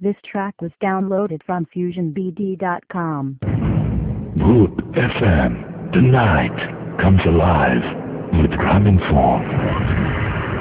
This track was downloaded from FusionBD.com. Good FM. Tonight comes alive with Grameenphone.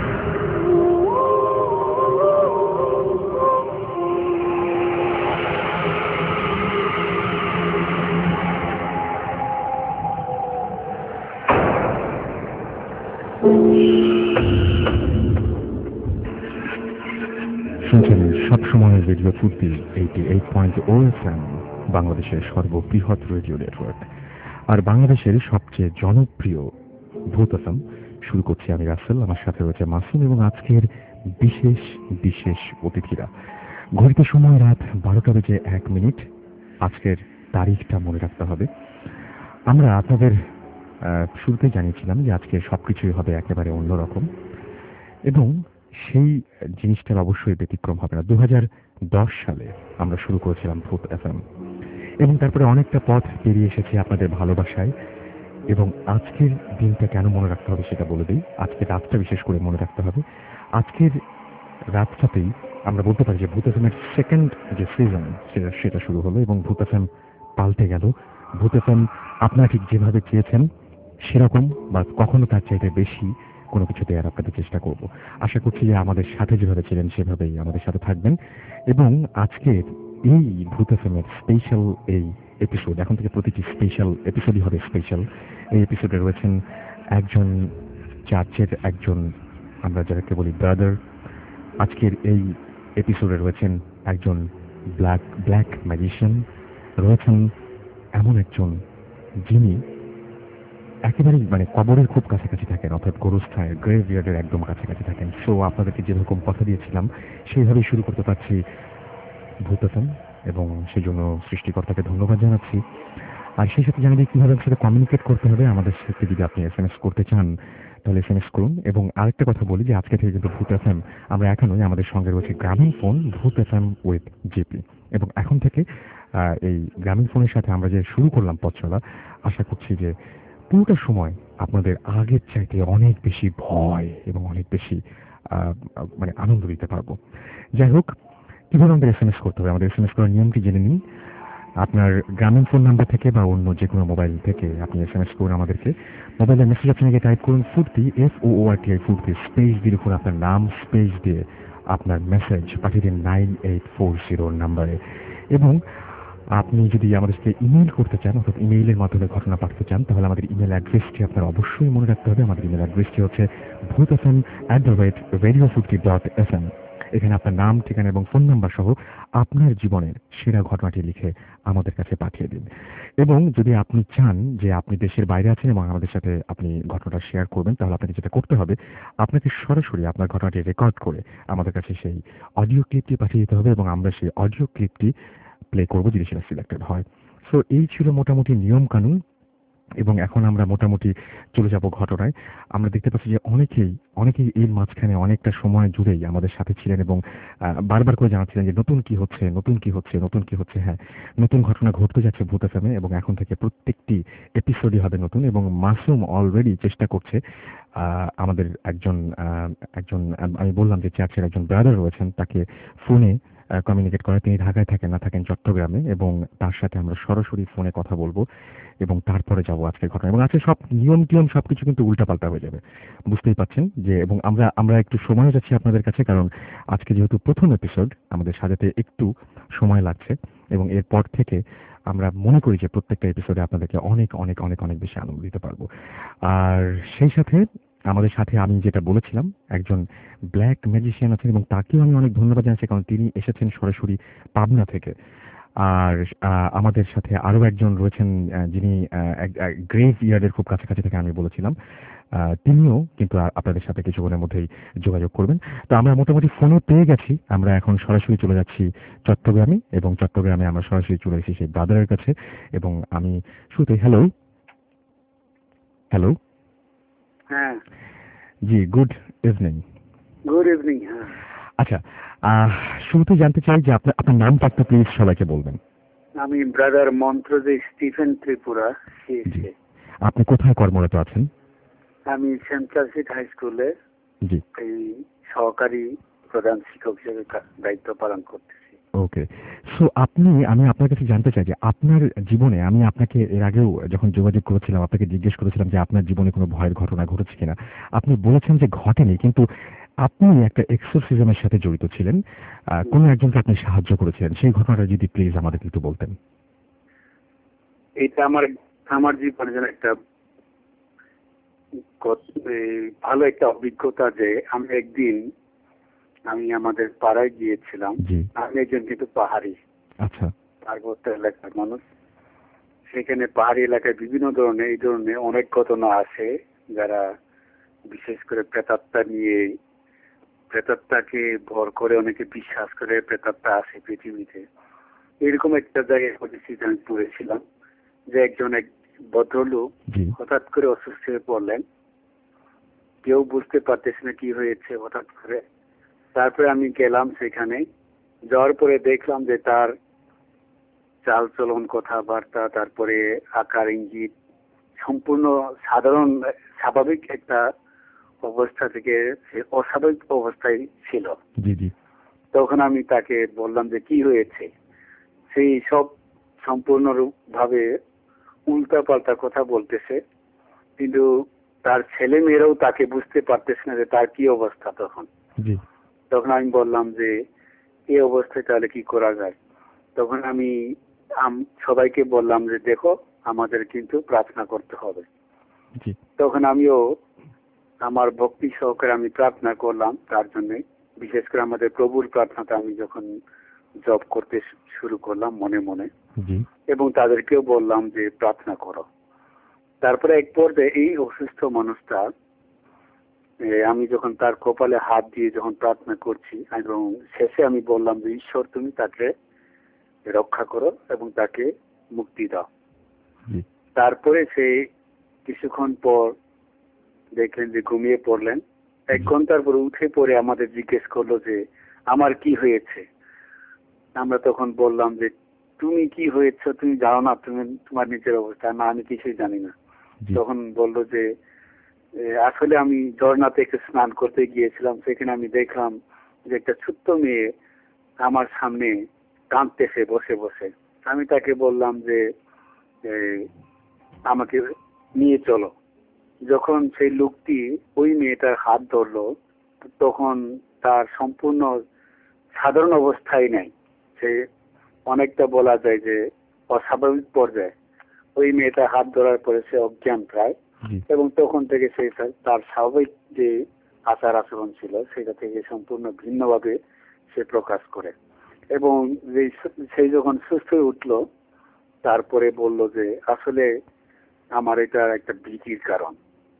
শুনছেন সবসময়ের radio ফুর্তি 88.0 FM, বাংলাদেশের সর্ববৃহৎ রেডিও নেটওয়ার্ক আর বাংলাদেশের সবচেয়ে জনপ্রিয় ভূত এফএম। শুরু করছি আমি রাসেল, আমার সাথে রয়েছে মাসুম এবং আজকের বিশেষ বিশেষ অতিথিরা। ঘড়িতে সময় রাত 12টা বেজে 1 মিনিট। আজকের তারিখটা মনে রাখতে হবে। আমরা আপনাদের শুরুতে জানিয়েছিলাম যে আজকে সবকিছুই হবে একেবারে অন্যরকম এবং সেই জিনিসটার অবশ্যই ব্যতিক্রম হবে না। 2010 সালে আমরা শুরু করেছিলাম ভূত এফএম এবং তারপরে অনেকটা পথ পেরিয়ে এসেছি আপনাদের ভালোবাসায়। এবং আজকের দিনটা কেন মনে রাখতে হবে সেটা বলে দিই। আজকের রাতটা বিশেষ করে মনে রাখতে হবে। আজকের রাতটাতেই আমরা বলতে পারি যে ভূত এফএমের সেকেন্ড যে সিজন সেটা শুরু হলো এবং ভূত এফএম পাল্টে গেল। ভূত এফএম আপনারা ঠিক যেভাবে চেয়েছেন সেরকম বা কখনো তার চাইতে বেশি কোনো কিছু দেওয়ার আপনাদের চেষ্টা করব। আশা করছি যে আমাদের সাথে যেভাবে ছিলেন সেভাবেই আমাদের সাথে থাকবেন। এবং আজকের এই ভূত এফএমের স্পেশাল এই এপিসোড, এখন থেকে প্রতিটি স্পেশাল এপিসোডই হবে স্পেশাল। এই এপিসোডে রয়েছেন একজন চার্চের একজন, আমরা যাকে বলি ব্রাদার। আজকের এই এপিসোডে রয়েছেন একজন ব্ল্যাক ম্যাজিশিয়ান, রয়েছেন এমন একজন যিনি একেবারেই কবরের খুব কাছাকাছি থাকেন, অর্থাৎ গোরস্থানের গ্রেভইয়ার্ডের একদম কাছাকাছি থাকেন। সো আপনাদেরকে যেরকম কথা দিয়েছিলাম সেইভাবেই শুরু করতে পারছি ভূত এফএম এবং সেই জন্য সৃষ্টিকর্তাকে ধন্যবাদ জানাচ্ছি। আর সেই সাথে জানিয়ে কিভাবে সাথে কমিউনিকেট করতে হবে। আমাদের সাথে যদি আপনি SMS করতে চান তাহলে SMS করুন। এবং আরেকটা কথা বলি যে আজকে থেকে কিন্তু ভূত এফএম আমরা এখনই আমাদের সঙ্গে রয়েছে গ্রামীণফোন ভূত এফএম উইথ জিপি। এবং এখন থেকে এই গ্রামীণফোনের সাথে আমরা যে শুরু করলাম পথ চলা, আশা করছি যে পুরোটা সময় আপনাদের আগের চাইতে অনেক বেশি ভয় এবং অনেক বেশি আনন্দ দিতে পারবো। যাই হোক, কিভাবে আমাদের SMS করতে হবে, আমাদের SMS করার নিয়মটি জেনে নিন। আপনার গ্রামীণ ফোন নাম্বার থেকে বা অন্য যে কোনো মোবাইল থেকে আপনি SMS করুন আমাদেরকে। মোবাইলের মেসেজ আপনি টাইপ করুন ফুর্তি, FOORTI ফুর্তি, স্পেস দিয়ে লিখুন আপনার নাম, স্পেস দিয়ে আপনার মেসেজ পাঠিয়ে দিন 9840 নাম্বারে। এবং আপনি যদি আমাদের সাথে ইমেইল করতে চান, অর্থাৎ ইমেইলের মাধ্যমে ঘটনা পাঠাতে চান, তাহলে আমাদের ইমেল অ্যাড্রেসটি আপনার অবশ্যই মনে রাখতে হবে। আমাদের ইমেল অ্যাড্রেসটি হচ্ছে bhootfm@radiofurti.fm। এখানে আপনার নাম, ঠিকানা এবং ফোন নাম্বার সহ আপনার জীবনের সেরা ঘটনাটি লিখে আমাদের কাছে পাঠিয়ে দিন। এবং যদি আপনি চান যে আপনি দেশের বাইরে আছেন এবং আমাদের সাথে আপনি ঘটনাটা শেয়ার করবেন, তাহলে আপনাকে যেটা করতে হবে, আপনাকে সরাসরি আপনার ঘটনাটি রেকর্ড করে আমাদের কাছে সেই অডিও ক্লিপটি পাঠিয়ে দিতে হবে এবং আমরা সেই অডিও ক্লিপটি প্লে করবো যদি সেটা সিলেক্টেড হয়। সো এই ছিল মোটামুটি নিয়ম কানুন। এবং এখন আমরা মোটামুটি চলে যাব ঘটনায়। আমরা দেখতে পাচ্ছি যে অনেকেই এর মাঝখানে অনেকটা সময় জুড়েই আমাদের সাথে ছিলেন এবং বারবার করে জানাচ্ছিলেন যে নতুন কি হচ্ছে। হ্যাঁ, নতুন ঘটনা ঘটতে যাচ্ছে ভূত এফএমে এবং এখন থেকে প্রত্যেকটি এপিসোডই হবে নতুন। এবং মাসুম অলরেডি চেষ্টা করছে, আমাদের একজন আমি বললাম যে চার্চের একজন ব্রাদার রয়েছেন, তাকে ফোনে কমিউনিকেট করে। তিনি ঢাকায় থাকেন না, থাকেন চট্টগ্রামে, এবং তার সাথে আমরা সরাসরি ফোনে কথা বলবো এবং তারপরে যাবো আজকের ঘটনা। এবং আজকে সব নিয়ম সবকিছু কিন্তু উল্টাপাল্টা হয়ে যাবে, বুঝতেই পারছেন যে। এবং আমরা একটু সময় যাচ্ছি আপনাদের কাছে, কারণ আজকে যেহেতু প্রথম এপিসোড আমাদের সাজাতে একটু সময় লাগছে এবং এরপর থেকে আমরা মনে করি যে প্রত্যেকটা এপিসোডে আপনাদেরকে অনেক অনেক অনেক অনেক বেশি আনন্দ দিতে পারবো। আর সেই সাথে আমাদের সাথে আমি যেটা বলেছিলাম একজন ব্ল্যাক ম্যাজিশিয়ান আছেন এবং তাকেও আমি অনেক ধন্যবাদ জানাচ্ছি, কারণ তিনি এসেছেন সরাসরি পাবনা থেকে। আর আমাদের সাথে আরো একজন রয়েছেন যিনি গ্রেভ ইয়ার্ডের খুব কাছাকাছি থেকে আমি বলেছিলাম, তিনিও কিন্তু আপনাদের সাথে কিছুক্ষণের মধ্যেই যোগাযোগ করবেন। তো আমরা মোটামুটি ফোনে পেয়ে গেছি। আমরা এখন সরাসরি চলে যাচ্ছি চট্টগ্রামে এবং চট্টগ্রামে আমরা সরাসরি চলে এসেছি সেই ব্রাদারের কাছে। এবং আমি শুরুতে হ্যালো। হ্যাঁ জি, গুড ইভিনিং। হ্যাঁ। আচ্ছা, শুরুতে জানতে চাই যে আপনার নামটা একটা প্লিজ সবাইকে বলবেন। আমি ব্রাদার মন্ত্রজয় স্টিফেন ত্রিপুরা। আপনি কোথায় কর্মরত আছেন? আমি সেন্ট চার্চিট হাই স্কুলে জি এই সহকারী প্রধান শিক্ষক হিসেবে দায়িত্ব পালন করতেছি। ওকে। সো আমি আপনার কাছে জানতে চাই যে আপনার জীবনে, আমি আপনাকে এর আগেও যখন যোগাযোগ করেছিলাম আপনাকে জিজ্ঞেস করেছিলাম যে আপনার জীবনে কোনো ভয়ের ঘটনা ঘটেছে কিনা। আপনি বলেছেন যে ঘটেনি, কিন্তু আপনি একটা এক্সোরসিজমের সাথে জড়িত ছিলেন। কোনো একজনকে আপনি সাহায্য করেছিলেন। সেই ঘটনাটা যদি প্লিজ আমাদেরকে একটু বলতেন। এটা আমার আমার জীবনে যেন একটা ভালো একটা অভিজ্ঞতা, যে আমি একদিন আমাদের পাড়ায় গিয়েছিলাম। জি। আমি একজন কিন্তু পাহাড়ি, আচ্ছা। পার্বত্য এলাকার মানুষ। সেখানে পাহাড়ি এলাকায় বিভিন্ন ধরনের এই ধরনের অনেক ঘটনা আছে, যারা বিশেষ করে প্রেতাত্মা নিয়ে, প্রেতাত্মাকে ভর করে অনেকে বিশ্বাস করে প্রেতাত্মা আছে পৃথিবীতে। এরকম একটা জায়গায় পরিস্থিতি আমি পড়েছিলাম যে এক ভদ্রলোক জি। হঠাৎ করে অসুস্থ হয়ে পড়লেন। কেউ বুঝতে পারতেছে না কি হয়েছে হঠাৎ করে। তারপরে আমি গেলাম সেখানে। যাওয়ার পরে দেখলাম যে তার চাল চলন, কথাবার্তা, তারপরে আকার ইঙ্গিত সম্পূর্ণ সাধারণ স্বাভাবিক একটা অবস্থা থেকে সে অস্বাভাবিক অবস্থায় ছিল। জি। জি। তখন আমি তাকে বললাম যে কি হয়েছে। সেই সব সম্পূর্ণভাবে উল্টা পাল্টা কথা বলতেছে, কিন্তু তার ছেলে মেয়েরাও তাকে বুঝতে পারতেছে না যে তার কি অবস্থা। জি। তখন আমি বললাম যে এই অবস্থায় তাহলে কি করা যায়। তখন আমি সবাইকে বললাম যে দেখো, আমাদের কিন্তু প্রার্থনা করতে হবে। জি। তখন আমিও আমার ভক্তি সহকারে আমি প্রার্থনা করলাম তার জন্য। বিশেষ করে আমাদের প্রভুর প্রার্থনাটা আমি যখন জপ করতে শুরু করলাম মনে মনে, জি। এবং তাদেরকেও বললাম যে প্রার্থনা করো। তারপরে এক পর্যায়ে এই অসুস্থ মানুষটা, আমি যখন তার কপালে হাত দিয়ে যখন প্রার্থনা করছি, এবং শেষে আমি বললাম যে ঈশ্বর তুমি তাকে রক্ষা করো এবং তাকে মুক্তি দাও। জি। তারপরে সে কিছুক্ষণ পর দেখলেন যে ঘুমিয়ে পড়লেন। 1 ঘন্টার পর উঠে পড়ে আমাদের জিজ্ঞেস করলো যে আমার কি হয়েছে। আমরা তখন বললাম যে তুমি কি হয়েছে তুমি জানো না, তুমি তোমার নিজের অবস্থা। না, আমি কিছুই জানি না। জি। তখন বললো যে আসলে আমি ঝর্ণাতে একটু স্নান করতে গিয়েছিলাম, সেখানে আমি দেখলাম যে একটা ছোট্ট মেয়ে আমার সামনে কাঁদতেছে বসে বসে। আমি তাকে বললাম যে এ, আমাকে নিয়ে চলো। যখন সেই লোকটি ওই মেয়েটার হাত ধরলো, তখন তার সম্পূর্ণ সাধারণ অবস্থায় নেই, সে অনেকটা বলা যায় যে অস্বাভাবিক পর্যায়ে। ওই মেয়েটার হাত ধরার পরে সে অজ্ঞান প্রায়, জি। এবং তখন থেকে সে তার স্বাভাবিক যে আচার আচরণ ছিল সেটা থেকে সম্পূর্ণ ভিন্নভাবে সে প্রকাশ করে। এবং সেই যখন সুস্থ হয়ে উঠলো, তারপরে বলল যে আসলে আমার এটা একটা ভীতির কারণ।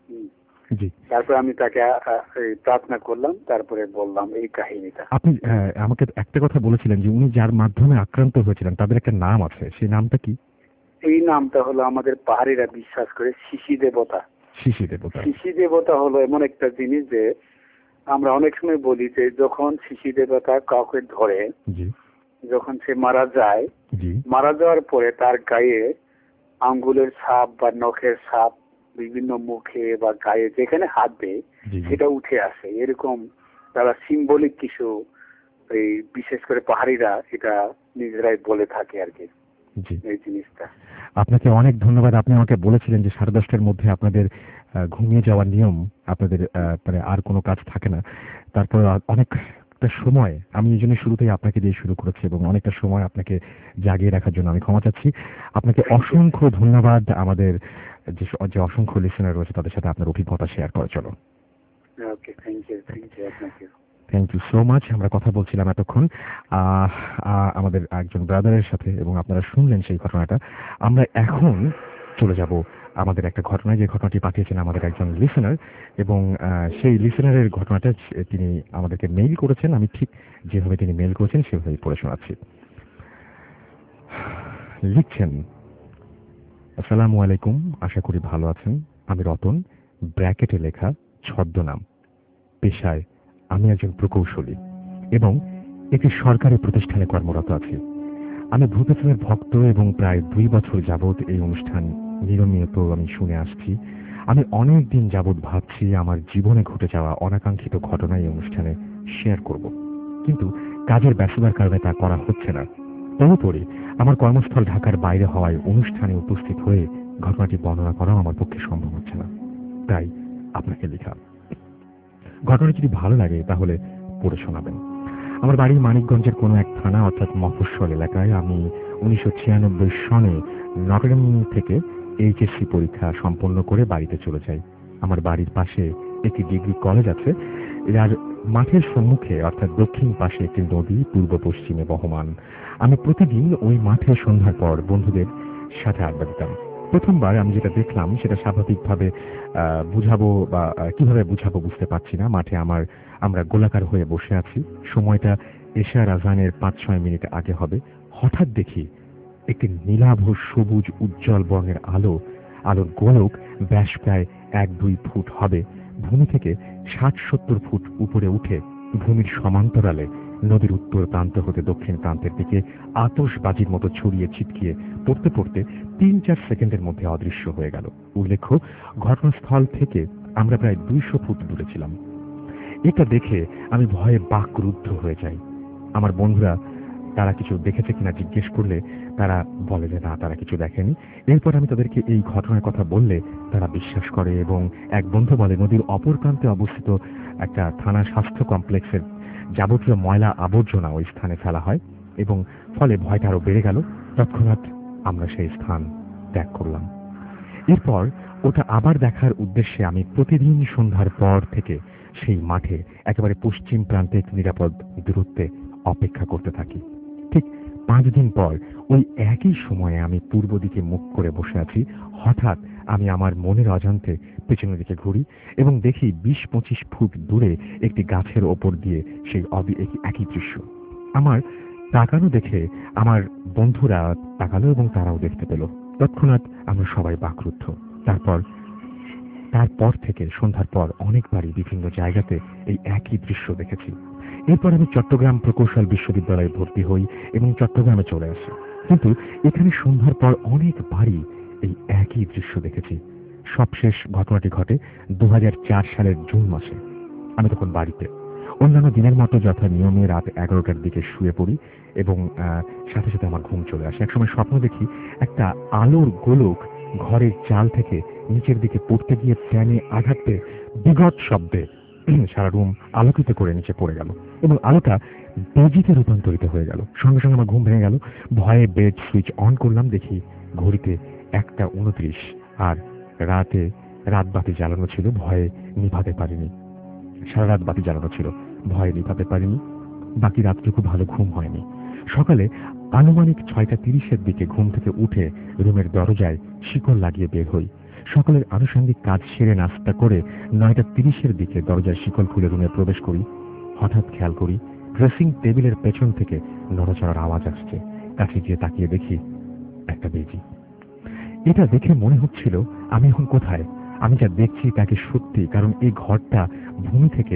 জি। তারপরে আমি তাকে প্রার্থনা করলাম, তারপরে বললাম এই কাহিনীটা। আপনি আমাকে একটা কথা বলেছিলেন যে উনি যার মাধ্যমে আক্রান্ত হয়েছিলেন তাদের একটা নাম আছে, সেই নামটা কি? এই নামটা হলো আমাদের পাহাড়িরা বিশ্বাস করে শিশি দেবতা। শিশি দেবতা। শিশি দেবতা হলো এমন একটা জিনিস যে আমরা অনেক সময় বলি যে যখন শিশি দেবতা কাউকে ধরে, জি। যখন সে মারা যায়, জি। মারা যাওয়ার পরে তার গায়ে আঙ্গুলের ছাপ বা নখের ছাপ বিভিন্ন মুখে বা গায়ে যেখানে হাত দেয় জি। সেটা উঠে আসে। এরকম তারা সিম্বলিক কিছু, এই বিশেষ করে পাহাড়িরা এটা নিজেরাই বলে থাকে আর কি, জি। এই জিনিসটা। আপনাকে অনেক ধন্যবাদ। আপনি আমাকে বলেছিলেন যে 10:30টার মধ্যে আপনাদের ঘুমিয়ে যাওয়ার নিয়ম, আপনাদের মানে আর কোনো কাজ থাকে না। তারপর অনেকটা সময় আমি এই জন্য শুরুতেই আপনাকে দিয়ে শুরু করেছি, এবং অনেকটা সময় আপনাকে জাগিয়ে রাখার জন্য আমি ক্ষমা চাচ্ছি। আপনাকে অসংখ্য ধন্যবাদ আমাদের যে অসংখ্য লিসেনার রয়েছে তাদের সাথে আপনার অভিজ্ঞতা শেয়ার করার জন্য। ওকে, থ্যাংক ইউ আপনাকে। Thank you so much. আমরা কথা বলছিলাম এতক্ষণ আমাদের একজন ব্রাদারের সাথে, এবং আপনারা শুনলেন সেই ঘটনাটা। আমরা এখন চলে যাব আমাদের একটা ঘটনায়, যে ঘটনাটি পাঠিয়েছেন আমাদের একজন লিসেনার, এবং সেই লিসেনারের ঘটনাটা তিনি আমাদেরকে মেইল করেছেন। আমি ঠিক যেভাবে তিনি মেইল করেছেন সেভাবেই পড়ে শোনাচ্ছি। লিখছেন, আসসালামু আলাইকুম, আশা করি ভালো আছেন। আমি রতন, ব্র্যাকেটে লেখা ছদ্মনাম। পেশায় আমি একজন প্রকৌশলী এবং একটি সরকারি প্রতিষ্ঠানে কর্মরত আছি। আমি ভূপেন্দ্রের ভক্ত এবং প্রায় 2 বছর যাবৎ এই অনুষ্ঠান নিয়মিত আমি শুনে আসছি। আমি অনেক দিন যাবৎ ভাবছি আমার জীবনে ঘটে যাওয়া অনাকাঙ্ক্ষিত ঘটনা এই অনুষ্ঠানে শেয়ার করব, কিন্তু কাজের ব্যস্ততার কারণে তা করা হচ্ছে না। তদুপরি আমার কর্মস্থল ঢাকার বাইরে হওয়ায় অনুষ্ঠানে উপস্থিত হয়ে ঘটনাটি বর্ণনা করাও আমার পক্ষে সম্ভব হচ্ছে না, তাই আপনাকে লেখা। ঘটনা যদি ভালো লাগে তাহলে পড়ে শোনাবেন। আমার বাড়ি মানিকগঞ্জের কোনো এক থানা অর্থাৎ মফস্বল এলাকায়। আমি 1996 সনে নটরডেম থেকে এইচএসসি পরীক্ষা সম্পন্ন করে বাড়িতে চলে যাই। আমার বাড়ির পাশে একটি ডিগ্রি কলেজ আছে, যার মাঠের সম্মুখে অর্থাৎ দক্ষিণ পাশে একটি নদী পূর্ব পশ্চিমে বহমান। আমি প্রতিদিন ওই মাঠে সন্ধ্যার পর বন্ধুদের সাথে আড্ডা দিতাম। প্রথমবার আমি যেটা দেখলাম সেটা স্বাভাবিকভাবে বুঝাবো বা কিভাবে বুঝাবো বুঝতে পারছি না। মাঠে আমরা গোলাকার হয়ে বসে আছি। সময়টা এশার আজানের 5-6 মিনিট আগে হবে। হঠাৎ দেখি একটি নীলাভ সবুজ উজ্জ্বল বর্ণের আলোর গোলক ব্যাস প্রায় 1-2 ফুট হবে ভূমি থেকে 60-70 ফুট উপরে উঠে ভূমির সমান্তরালে নদীর উত্তর প্রান্ত হতে দক্ষিণ প্রান্তের দিকে আতশবাজির মতো ছড়িয়ে ছিটকিয়ে পড়তে পড়তে 3-4 সেকেন্ডের মধ্যে অদৃশ্য হয়ে গেল। উল্লেখ্য, ঘটনাস্থল থেকে আমরা প্রায় 200 ফুট দূরে ছিলাম। এটা দেখে আমি ভয়ে বাকরুদ্ধ হয়ে যাই। আমার বন্ধুরা তারা কিছু দেখেছে কিনা জিজ্ঞেস করলে তারা বলে যে না, তারা কিছু দেখেনি। এরপর আমি তাদেরকে এই ঘটনার কথা বললে তারা বিশ্বাস করে এবং এক বন্ধু বলে নদীর অপর প্রান্তে অবস্থিত একটা থানা স্বাস্থ্য কমপ্লেক্সের যাবতীয় ময়লা আবর্জনা ওই স্থানে ফেলা হয় এবং ফলে ভয়টা আরো বেড়ে গেল। তৎক্ষণাৎ আমরা সেই স্থান ত্যাগ করলাম। এরপর ওটা আবার দেখার উদ্দেশ্যে আমি প্রতিদিন সন্ধ্যার পর থেকে সেই মাঠে একেবারে পশ্চিম প্রান্তে নিরাপদ দূরত্বে অপেক্ষা করতে থাকি। ঠিক 5 দিন পর ওই একই সময়ে আমি পূর্ব দিকে মুখ করে বসে আছি। হঠাৎ আমি আমার মনের অজান্তে পেছনের দিকে ঘুরি এবং দেখি 20-25 ফুট দূরে একটি গাছের ওপর দিয়ে সেই একই দৃশ্য। আমার তাকানো দেখে আমার বন্ধুরা তাকালো এবং তারাও দেখতে পেল। তৎক্ষণাৎ আমরা সবাই বাকরুদ্ধ। তারপর থেকে সন্ধ্যার পর অনেকবারই বিভিন্ন জায়গাতে এই একই দৃশ্য দেখেছি। এরপর আমি চট্টগ্রাম প্রকৌশল বিশ্ববিদ্যালয়ে ভর্তি হই এবং চট্টগ্রামে চলে আসি। কিন্তু এখানে সন্ধ্যার পর অনেকবারই এই একই দৃশ্য দেখেছি। সবশেষ ঘটনাটি ঘটে 2004 সালের জুন মাসে। আমি তখন বাড়িতে অন্যান্য দিনের মতো যথা নিয়মে রাত 11টার দিকে শুয়ে পড়ি এবং সাথে সাথে আমার ঘুম চলে আসে। একসময় স্বপ্ন দেখি একটা আলোর গোলক ঘরের চাল থেকে নিচের দিকে পড়তে গিয়ে ফ্যানে আঘাত পেয়ে বিকট শব্দে সারা রুম আলোকিত করে নিচে পড়ে গেল এবং আলোটা বেজিতে রূপান্তরিত হয়ে গেল। সঙ্গে সঙ্গে আমার ঘুম ভেঙে গেল। ভয়ে বেড সুইচ অন করলাম, দেখি ঘড়িতে 1:29 আর রাত বাতি জ্বালানো ছিল, ভয়ে নিভাতে পারিনি। সারা রাত বাতি জ্বালানো ছিল, ভয়ে নিভাতে পারিনি। বাকি রাতটুকু ভালো ঘুম হয়নি। সকালে আনুমানিক 6:30-এর দিকে ঘুম থেকে উঠে রুমের দরজায় শিকল লাগিয়ে বের হই। সকালের আনুষঙ্গিক কাজ সেরে নাস্তা করে 9:30-এর দিকে দরজার শিকল খুলে রুমে প্রবেশ করি। হঠাৎ খেয়াল করি ড্রেসিং টেবিলের পেছন থেকে নড়াচড়ার আওয়াজ আসছে। কাছে গিয়ে তাকিয়ে দেখি একটা বেজি। এটা দেখে মনে হচ্ছিল আমি এখন কোথায়। আমি যা দেখছি তাকে সত্যি, কারণ এই ঘরটা ভূমি থেকে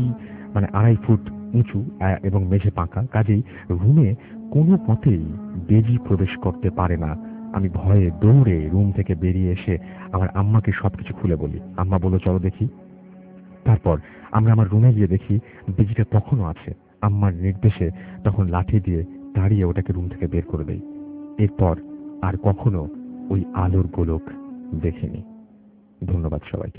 2.5 ফুট উঁচু এবং মেঝে পাকা, কাজেই রুমে কোনো মতেই বেজি প্রবেশ করতে পারে না। আমি ভয়ে দৌড়ে রুম থেকে বেরিয়ে এসে আমার আম্মাকে সবকিছু খুলে বলি। আম্মা বলল চলো দেখি। তারপর আমরা আমার রুমে গিয়ে দেখি বেজিটা তখনও আছে। আম্মার নির্দেশে তখন লাঠি দিয়ে দাঁড়িয়ে ওটাকে রুম থেকে বের করে দেই। এরপর আর কখনো ওই আলোর গোলক দেখিনি। ধন্যবাদ সবাইকে।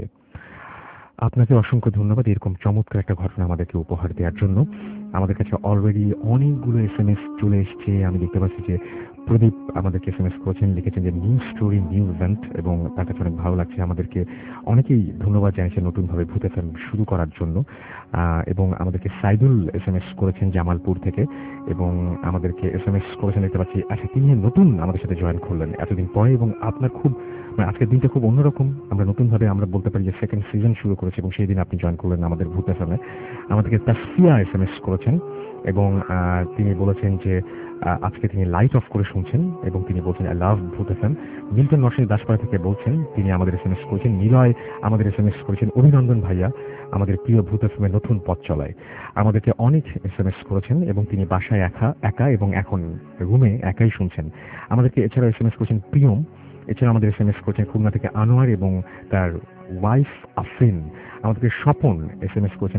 আপনাকে অসংখ্য ধন্যবাদ এরকম চমৎকার একটা ঘটনা আমাদেরকে উপহার দেওয়ার জন্য। আমাদের কাছে অলরেডি অনেকগুলো SMS চলে এসছে। আমি দেখতে পাচ্ছি যে প্রদীপ আমাদেরকে SMS করেছেন, লিখেছেন যে নিউ স্টোরি নিউ ইভেন্ট, এবং তার কাছে অনেক ভালো লাগছে। আমাদেরকে অনেকেই ধন্যবাদ জানিয়েছেন নতুনভাবে ভূত FM শুরু করার জন্য। এবং আমাদেরকে সাইদুল SMS করেছেন জামালপুর থেকে এবং আমাদেরকে SMS করেছেন দেখতে পাচ্ছি। আচ্ছা, তিনি নতুন আমাদের সাথে জয়েন করলেন এতদিন পরে এবং আপনার খুব আজকের দিনটা খুব অন্যরকম। আমরা নতুনভাবে আমরা বলতে পারি যে সেকেন্ড সিজন শুরু করেছি এবং সেই দিন আপনি জয়েন করলেন আমাদের ভূত FM-এ। আমাদেরকে তাসফিয়া SMS করেছেন এবং তিনি বলেছেন যে আজকে তিনি লাইট অফ করে শুনছেন এবং তিনি বলছেন I love Bhoot FM। Milton Narsingdi Daspara থেকে বলছেন, তিনি আমাদের SMS করেছেন। নিলয় আমাদের SMS করেছেন, অভিনন্দন ভাইয়া আমাদের প্রিয় ভূত FM-এর নতুন পথ চলায়। আমাদেরকে অনেক SMS করেছেন এবং তিনি বাসায় একা এবং এখন রুমে একাই শুনছেন। আমাদেরকে এছাড়াও SMS করেছেন প্রিয়ম, এছাড়া আমাদের SMS করেছেন খুলনা থেকে আনোয়ার এবং তার ওয়াইফ আফরিন। আমাদেরকে স্বপন SMS করেছেন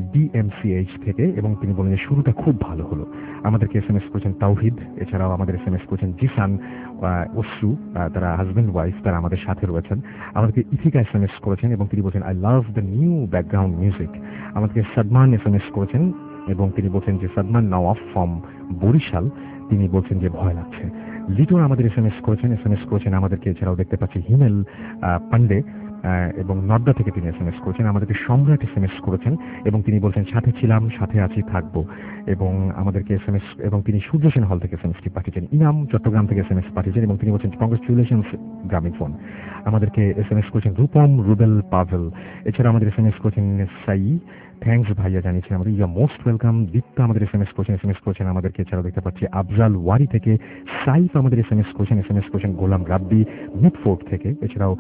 DMCH থেকে এবং তিনি বলেন যে শুরুটা খুব ভালো হলো। আমাদেরকে SMS করেছেন তাওহিদ। এছাড়াও আমাদের SMS করেছেন জিসান ওসরু, তারা হাজব্যান্ড ওয়াইফ, তারা আমাদের সাথে রয়েছেন। আমাদেরকে ইথিকা SMS করেছেন এবং তিনি বলছেন I love the new background music. আমাদেরকে সাদমান SMS করেছেন এবং তিনি বলছেন যে সাদমান নওয়াফ ফ্রম বরিশাল, তিনি বলছেন যে ভয় লাগছে। লিটন আমাদের SMS করেছেন আমাদেরকে। এছাড়াও দেখতে পাচ্ছি হিমেল পান্ডে এবং নর্দা থেকে তিনি SMS করেছেন। আমাদেরকে সম্রাট SMS করেছেন এবং তিনি বলছেন সাথে ছিলাম, সাথে আছি, থাকবো। এবং আমাদেরকে SMS এবং তিনি সূর্যসেন হল থেকে SMS পাঠিয়েছেন। ইনাম চট্টগ্রাম থেকে SMS পাঠিয়েছেন এবং তিনি বলছেন কংগ্রেচুলেশনস গ্রামীণ ফোন। আমাদেরকে SMS করেছেন রূপম, রুবেল, পাভেল। এছাড়া আমাদের SMS করেছেন সাই, থ্যাঙ্কস ভাইয়া জানিয়েছেন আমাদের, you are most welcome. Dipto আমাদের SMS করেছেন আমাদেরকে। এছাড়াও দেখতে পাচ্ছি আফজাল ওয়ারি থেকে, সাইফ আমাদের SMS করেছেন গোলাম রাব্বি মিডফোর্ট থেকে। এছাড়াও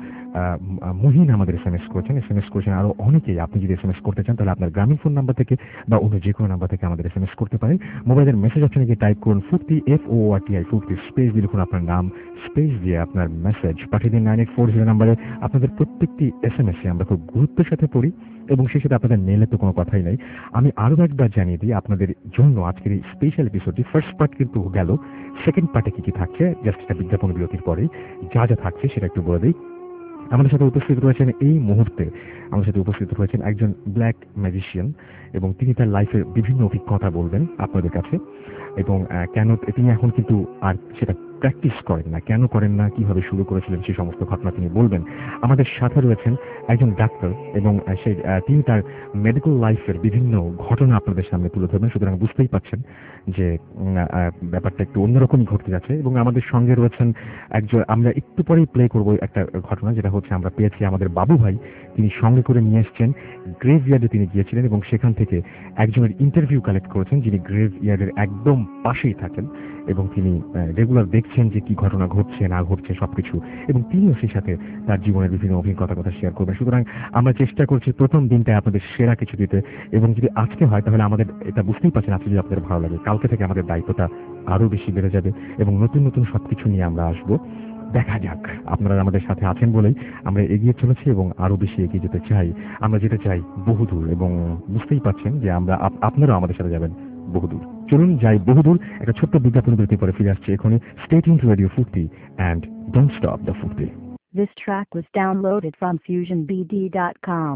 মুহিন আমাদের SMS করেছেন আরো অনেকেই। আপনি যদি SMS করতে চান তাহলে আপনার গ্রামীণ ফোন নাম্বার থেকে বা অন্য যে কোনো নাম্বার থেকে আমাদের SMS করতে পারেন। মোবাইলের মেসেজ অপশনে গিয়ে টাইপ করুন ফুর্তি FORTI ফুর্তি, স্পেস দিয়ে লিখুন আপনার নাম, স্পেস দিয়ে আপনার মেসেজ পাঠিয়ে দিন 9840 নাম্বারে। আপনাদের প্রত্যেকটি SMS আমরা খুব গুরুত্বের সাথে পড়ি এবং সেই সাথে আপনাদের মেলে তো কোনো কথাই নাই। আমি আরো একবার জানিয়ে দিই আপনাদের জন্য আজকের এই স্পেশাল এপিসোডটি ফার্স্ট পার্ট কিন্তু গেল, সেকেন্ড পার্টে কি কি থাকছে জাস্ট একটা বিজ্ঞাপন বিরতির পরে যা যা থাকছে সেটা একটু বলে দিই। আমাদের সাথে উপস্থিত রয়েছেন এই মুহূর্তে, আমাদের সাথে উপস্থিত রয়েছেন একজন ব্ল্যাক ম্যাজিশিয়ান এবং তিনি তার লাইফের বিভিন্ন অভিজ্ঞতা বলবেন আপনাদের কাছে এবং কেন তিনি এখন কিন্তু আর সেটা প্র্যাকটিস করেন না, কেন করেন না, কিভাবে শুরু করেছিলেন সেই সমস্ত ঘটনা তিনি বলবেন। আমাদের সাথে রয়েছেন একজন ডাক্তার এবং তিনি তার মেডিকেল লাইফের বিভিন্ন ঘটনা আপনাদের সামনে তুলে ধরবেন। সুতরাং বুঝতেই পাচ্ছেন যে ব্যাপারটা একটু অন্যরকমই ঘটতে যাচ্ছে। এবং আমাদের সঙ্গে রয়েছেন একজন, আমরা একটু পরেই প্লে করবো একটা ঘটনা, যেটা হচ্ছে আমরা পেয়েছি আমাদের বাবু ভাই, তিনি সঙ্গে করে নিয়ে এসছেন গ্রেভ ইয়ার্ডে তিনি গিয়েছিলেন এবং সেখান থেকে একজনের ইন্টারভিউ কালেক্ট করেছেন যিনি গ্রেভ ইয়ার্ডের একদম পাশেই থাকেন এবং তিনি রেগুলার দেখছেন যে কি ঘটনা ঘটছে না ঘটছে সবকিছু, এবং তিনিও সেই সাথে তার জীবনের বিভিন্ন অভিজ্ঞতার কথা শেয়ার করবেন। সুতরাং আমরা চেষ্টা করছি প্রথম দিনটায় আপনাদের সেরা কিছু দিতে, এবং যদি আজকে হয় তাহলে আমাদের এটা বুঝতেই পারছেন আজকে যদি আপনাদের ভালো লাগে, কালকে থেকে আমাদের দায়িত্বটা আরো বেশি বেড়ে যাবে এবং নতুন নতুন সবকিছু নিয়ে আমরা আসবো। দেখা যাক, আপনারা আমাদের সাথে আছেন বলেই আমরা এগিয়ে চলেছি এবং আরো বেশি এগিয়ে যেতে চাই। আমরা যেতে চাই বহুদূর এবং বুঝতেই পারছেন যে আমরা আপনারাও আমাদের সাথে যাবেন বহুদূর। চলুন যাই বহুদূর। একটা ছোট্ট বিজ্ঞাপন বিরতি পরে ফিরে আসছে এখনই। Stay tuned to radio Foorti and don't stop the ফুর্তি। This track was downloaded from FusionBD.com.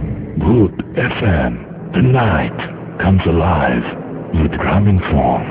Good FM. The night comes alive with Gramophone.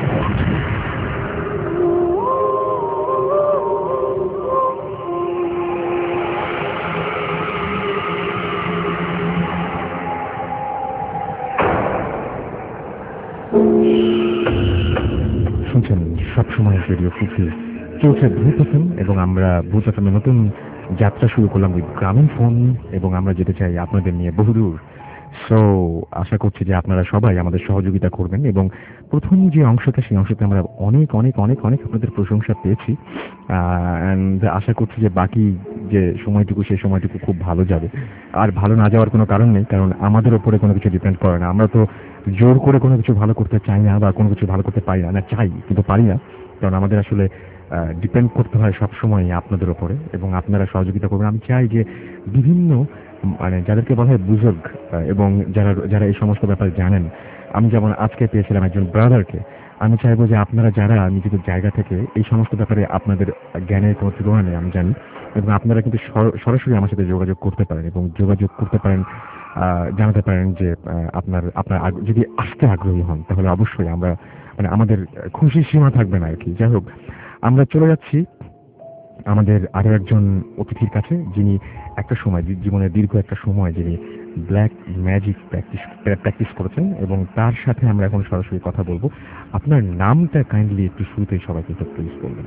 শুনছেন সবসময় রেডিও ফুর্তি, চলছে ভূত এফএম এবং আমরা ভূত এফএমের নতুন যাত্রা শুরু করলাম উইথ গ্রামীণ ফোন এবং আমরা যেতে চাই আপনাদের নিয়ে বহুদূর। সো আশা করছি যে আপনারা সবাই আমাদের সহযোগিতা করবেন এবং প্রথম যে অংশটা সেই অংশতে আমরা অনেক অনেক অনেক অনেক আপনাদের প্রশংসা পেয়েছি অ্যান্ড আশা করছি যে বাকি যে সময়টুকু সেই সময়টুকু খুব ভালো যাবে। আর ভালো না যাওয়ার কোনো কারণ নেই, কারণ আমাদের ওপরে কোনো কিছু ডিপেন্ড করে না। আমরা তো জোর করে কোনো কিছু ভালো করতে চাই না বা কোনো কিছু ভালো করতে পারি না, চাই কিন্তু পারি না, কারণ আমাদের আসলে ডিপেন্ড করতে হয় সবসময় আপনাদের ওপরে এবং আপনারা সহযোগিতা করবেন। আমি চাই যে বিভিন্ন মানে যাদেরকে বলা হয় বুজুর্গ এবং যারা যারা এই সমস্ত ব্যাপারে জানেন, আমি যেমন আজকে পেয়েছিলাম একজন ব্রাদারকে, আমি চাইবো যে আপনারা যারা নিজেদের জায়গা থেকে এই সমস্ত ব্যাপারে আপনাদের জ্ঞানের কোনো তুলনা নেই আমি জানি, এবং আপনারা কিন্তু সরাসরি আমার সাথে যোগাযোগ করতে পারেন এবং যোগাযোগ করতে পারেন, জানাতে পারেন যে আপনার যদি আসতে আগ্রহী হন তাহলে অবশ্যই আমরা মানে আমাদের খুশির সীমা থাকবে না আর কি। যাই হোক, আমরা চলে যাচ্ছি আমাদের আরো একজন অতিথির কাছে যিনি একটা সময় জীবনের দীর্ঘ একটা সময় যিনি ব্ল্যাক ম্যাজিক প্র্যাকটিস করেছেন এবং তার সাথে আমরা এখন সরাসরি কথা বলবো। আপনার নামটা কাইন্ডলি একটু শুরুতেই সবাইকে প্লিজ বলবেন।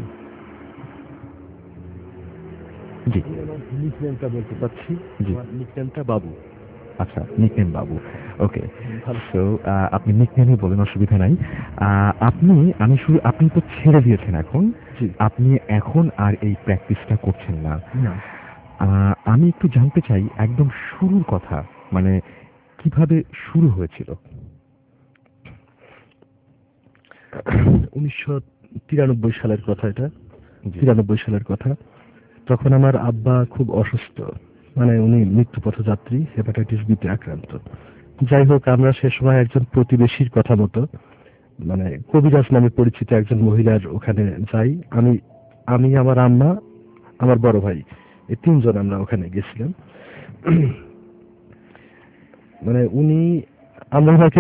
জি, নিকনেমটা বলতে পারছি। জি, নিকনেমটা বাবু। আচ্ছা, নিকনেম বাবু। ওকে, সো আপনি নিকনেমই বলেন, অসুবিধা নাই। আপনি তো ছেড়ে দিয়েছেন এখন, আপনি এখন আর এই প্র্যাকটিসটা করছেন না। আমি একটু জানতে চাই একদম শুরুর কথা, মানে কিভাবে শুরু হয়েছিল? 1993 সালের কথা, এটা 93 সালের কথা। তখন আমার আব্বা খুব অসুস্থ, মানে উনি মৃত্যুপথযাত্রী, হেপাটাইটিস বিতে আক্রান্ত। যাই হোক, আমরা সে সময় একজন প্রতিবেশীর কথা মতো, মানে কবিরাজ নামে পরিচিত একজন মহিলার ওখানে যাই। আমি আমার আম্মা, আমার বড় ভাই, এই তিনজন আমরা ওখানে গেছিলাম। মানে আমরা ওনাকে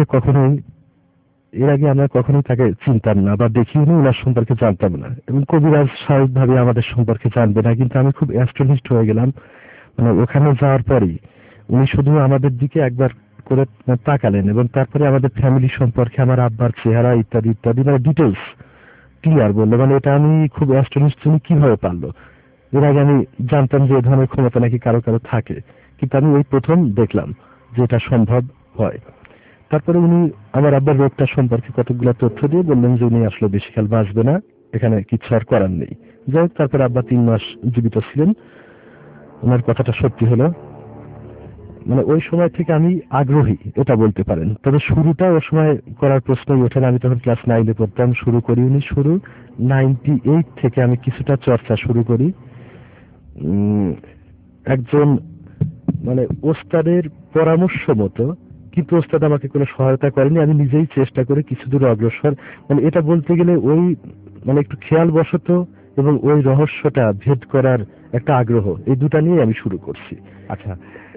এর আগে আমরা কখনোই তাকে চিনতাম না বা দেখিও নি, ওনার সম্পর্কে জানতাম না, এবং কবিরাজ স্বাভাবিকভাবে আমাদের সম্পর্কে জানবে না। কিন্তু আমি খুব অ্যাস্ট্রনিস্ট হয়ে গেলাম মানে ওখানে যাওয়ার পরেই। উনি শুধু আমাদের দিকে একবার করে তাকালেন এবং তারপরে আমাদের ফ্যামিলি সম্পর্কে, আমার আব্বার চেহারা ইত্যাদি ইত্যাদি, মানে ডিটেলস ক্লিয়ার বললো। মানে এটা আমি খুব অ্যাস্ট্রনিস্ট, উনি কিভাবে পারলো। এর আগে আমি জানতাম যে এ ধরনের ক্ষমতা নাকি কারো কারো থাকে, কিন্তু আমি এই প্রথম দেখলাম যে এটা সম্ভব হয়। তারপরে উনি আমার আব্বার রোগটা সম্পর্কে কতগুলো তথ্য দিয়ে বললেন যে উনি আসলে বেশিকাল বাঁচবে না, এখানে কিছু আর করার নেই। যাই হোক, তারপরে আব্বা 3 মাস জীবিত ছিলেন। ওনার কথাটা সত্যি হলো। মানে ওই সময় থেকে আমি আগ্রহী, এটা বলতে পারেন। তবে শুরুটা ওই সময় করার প্রশ্নই ওঠে না। আমি তখন ক্লাস 9-এ পড়তাম, শুরু করি উনি। শুরু 98 থেকে আমি কিছুটা চর্চা শুরু করি। একজন মানে ওস্তাদের পরামর্শ মতো, কিন্তু ওস্তাদ আমাকে কোনো সহায়তা করেনি, আমি নিজেই চেষ্টা করে কিছু দূর অগ্রসর। মানে এটা বলতে গেলে ওই মানে একটু খেয়াল বশত এবং ওই রহস্যটা ভেদ করার একটা আগ্রহ, এই দুটা নিয়ে আমি শুরু করছি। আচ্ছা,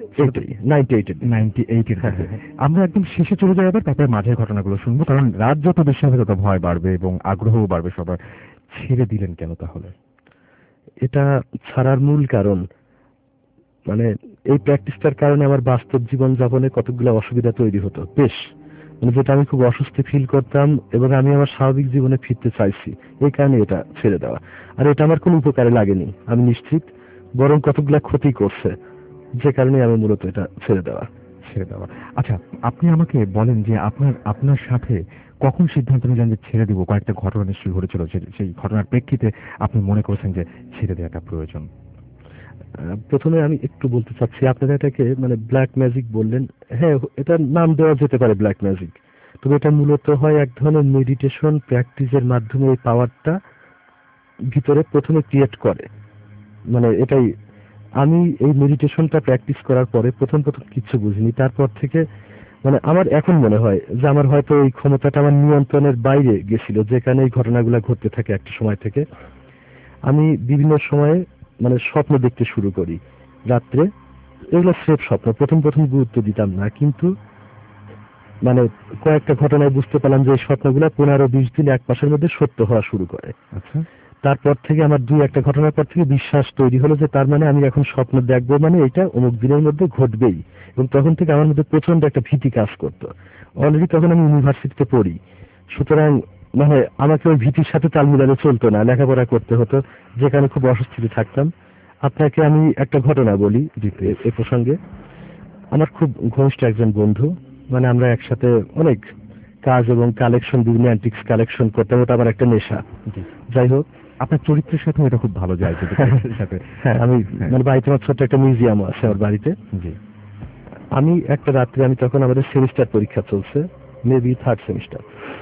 98-এর আমরা একদম শেষে চলে যাই আবার, তারপরে মাঝের ঘটনাগুলো শুনবো, কারণ রাত যত বেশি হবে তত ভয় বাড়বে এবং আগ্রহও বাড়বে সবার। ছেড়ে দিলেন কেন তাহলে? এটা ছাড়ার মূল কারণ, মানে এই প্র্যাকটিসটার কারণে আমার বাস্তব জীবন যাপনে কতগুলো অসুবিধা তৈরি হতো বেশ, মানে যেটা আমি খুব অস্বস্তি ফিল করতাম, এবং আমি আমার স্বাভাবিক জীবনে ফিরতে চাইছি, এই কারণে এটা ছেড়ে দেওয়া। আর এটা আমার কোনো উপকারে লাগেনি, আমি নিশ্চিত, বরং কতগুলা ক্ষতি করছে, যে কারণে আমি মূলত এটা ছেড়ে দেওয়া। আচ্ছা, আপনি আমাকে বলেন যে আপনার সাথে কখন সিদ্ধান্ত নিলেন যে ছেড়ে দিব? কয়েকটা ঘটনা নিশ্চয়ই ঘটেছিল, সেই ঘটনার প্রেক্ষিতে আপনি মনে করেছেন যে ছেড়ে দেওয়াটা প্রয়োজন। প্রথমে আমি একটু বলতে চাচ্ছি, আপনারা এটাকে মানে ব্ল্যাক ম্যাজিক বললেন। হ্যাঁ, এটার নাম দেওয়া যেতে পারে ব্ল্যাক ম্যাজিক, তবে এটা মূলত হয় এক ধরনের মেডিটেশন প্র্যাকটিসের মাধ্যমে এই পাওয়ারটা ভিতরে প্রথমে ক্রিয়েট করে। মানে এটাই, আমি এই মেডিটেশনটা প্র্যাকটিস করার পরে প্রথম কিছু বুঝিনি। তারপর থেকে মানে আমার এখন মনে হয় যে আমার হয়তো এই ক্ষমতাটা আমার নিয়ন্ত্রণের বাইরে গেছিল, যেখানে এই ঘটনাগুলো ঘটতে থাকে একটা সময় থেকে। আমি বিভিন্ন সময়ে মানে স্বপ্ন দেখতে শুরু করি রাত্রে। এগুলো স্রেফ স্বপ্ন, প্রথম গুরুত্ব দিতাম না, কিন্তু মানে কয়েকটা ঘটনায় বুঝতে পারলাম যে এই স্বপ্নগুলো 15-20 দিন, 1 মাসের মধ্যে সত্য হওয়া শুরু করে। আচ্ছা, তারপর থেকে আমার 2-1টা ঘটনার পর থেকে বিশ্বাস তৈরি হলো যে তার মানে আমি এখন স্বপ্ন দেখবো, মানে এটা অমুক দিনের মধ্যে ঘটবেই। এবং তখন থেকে আমার মধ্যে প্রচন্ড একটা ভীতি কাজ করতো। অলরেডি তখন আমি ইউনিভার্সিটিতে পড়ি, সুতরাং মানে আমাকে ওই ভীতির সাথে তাল মিলালে চলতো না, লেখাপড়া করতে হতো, যেখানে খুব অস্বস্তিতে থাকতাম। আপনাকে আমি একটা ঘটনা বলি এ প্রসঙ্গে। আমার খুব ঘনিষ্ঠ একজন বন্ধু, মানে আমরা একসাথে অনেক কাজ এবং কালেকশন, বিভিন্ন অ্যান্টিক্স কালেকশন করতাম, ওটা আমার একটা নেশা। যাই হোক, আপনার চরিত্রের সাথে এটা খুব ভালো যায় সাথে। হ্যাঁ, আমি মানে বাড়িতে আমার ছোট্ট একটা মিউজিয়ামও আছে আমার বাড়িতে। জি, আমি একটা রাত্রে, আমি তখন আমাদের সেমিস্টার পরীক্ষা চলছে, মেবি 3rd সেমিস্টার,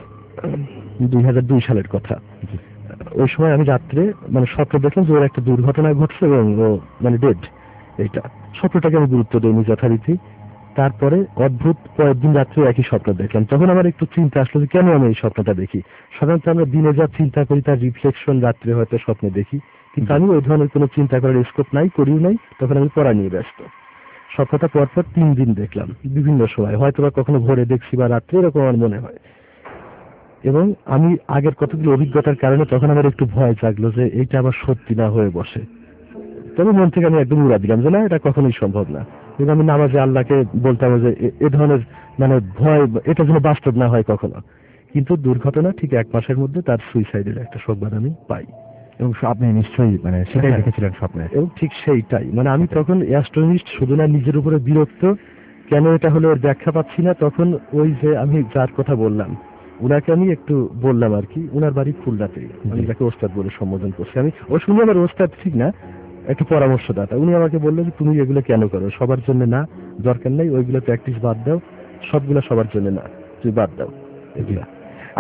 2002 সালের কথা। ওই সময় আমি রাত্রে মানে স্বপ্ন দেখলাম যে ওর একটা দুর্ঘটনা ঘটছে এবং ও মানে ডেড। এইটা স্বপ্নটাকে আমি গুরুত্ব দিইনি যথারীতি। তারপরে অদ্ভুত পরের দিন রাত্রে একই স্বপ্ন দেখলাম। তখন আমার একটু চিন্তা আসলো যে কেন আমি এই স্বপ্নটা দেখি। সাধারণত আমরা দিনে যা চিন্তা করি তার রিফ্লেকশন রাত্রে হয়তো স্বপ্নে দেখি, কিন্তু আমি ওই ধরনের কোনো চিন্তা করার স্কোপ নাই, করিও নাই। তখন আমি পড়া নিয়ে ব্যস্ত। স্বপ্নটা পরপর 3 দিন দেখলাম, বিভিন্ন সময়, হয়তো বা কখনো ভোরে দেখছি বা রাত্রে, এরকম আমার মনে হয়। এবং আমি আগের কতগুলো অভিজ্ঞতার কারণে তখন আমার একটু ভয় জাগলো যে এইটা আবার সত্যি না হয়ে বসে। তবে মন থেকে আমি একদম উড়া দিলাম যে না, এটা কখনোই সম্ভব না। এবং আমি নামাজে আল্লাহকে বলতাম যে এ ধরনের মানে ভয়, এটা যেন বাস্তব না হয় কখনো। কিন্তু দুর্ঘটনা ঠিক 1 মাসের মধ্যে তার সুইসাইডের একটা সংবাদ আমি পাই। এবং আপনি নিশ্চয়ই মানে সেটাই দেখেছিলেন স্বপ্নে? এবং ঠিক সেইটাই, মানে আমি তখন অ্যাস্ট্রনিস্ট, শুধু না নিজের উপরে বিরক্ত, কেন এটা হলো এর ব্যাখ্যা পাচ্ছি না। তখন ওই যে আমি যার কথা বললাম, উনাকে আমি একটু বললাম আর কি, উনার বাড়ি খুলনাতে, আমি তাকে ওস্তাদ বলে সম্বোধন করছি। আমি ও শুনে আমার ওস্তাদ ঠিক না, একটা পরামর্শদাতা। উনি আমাকে বললেন যে তুমি এগুলো কেন করো, সবার জন্য না, দরকার নেই, ওইগুলো প্র্যাকটিস বাদ দাও, সবগুলো সবার জন্য না, তুমি বাদ দাও এগুলা।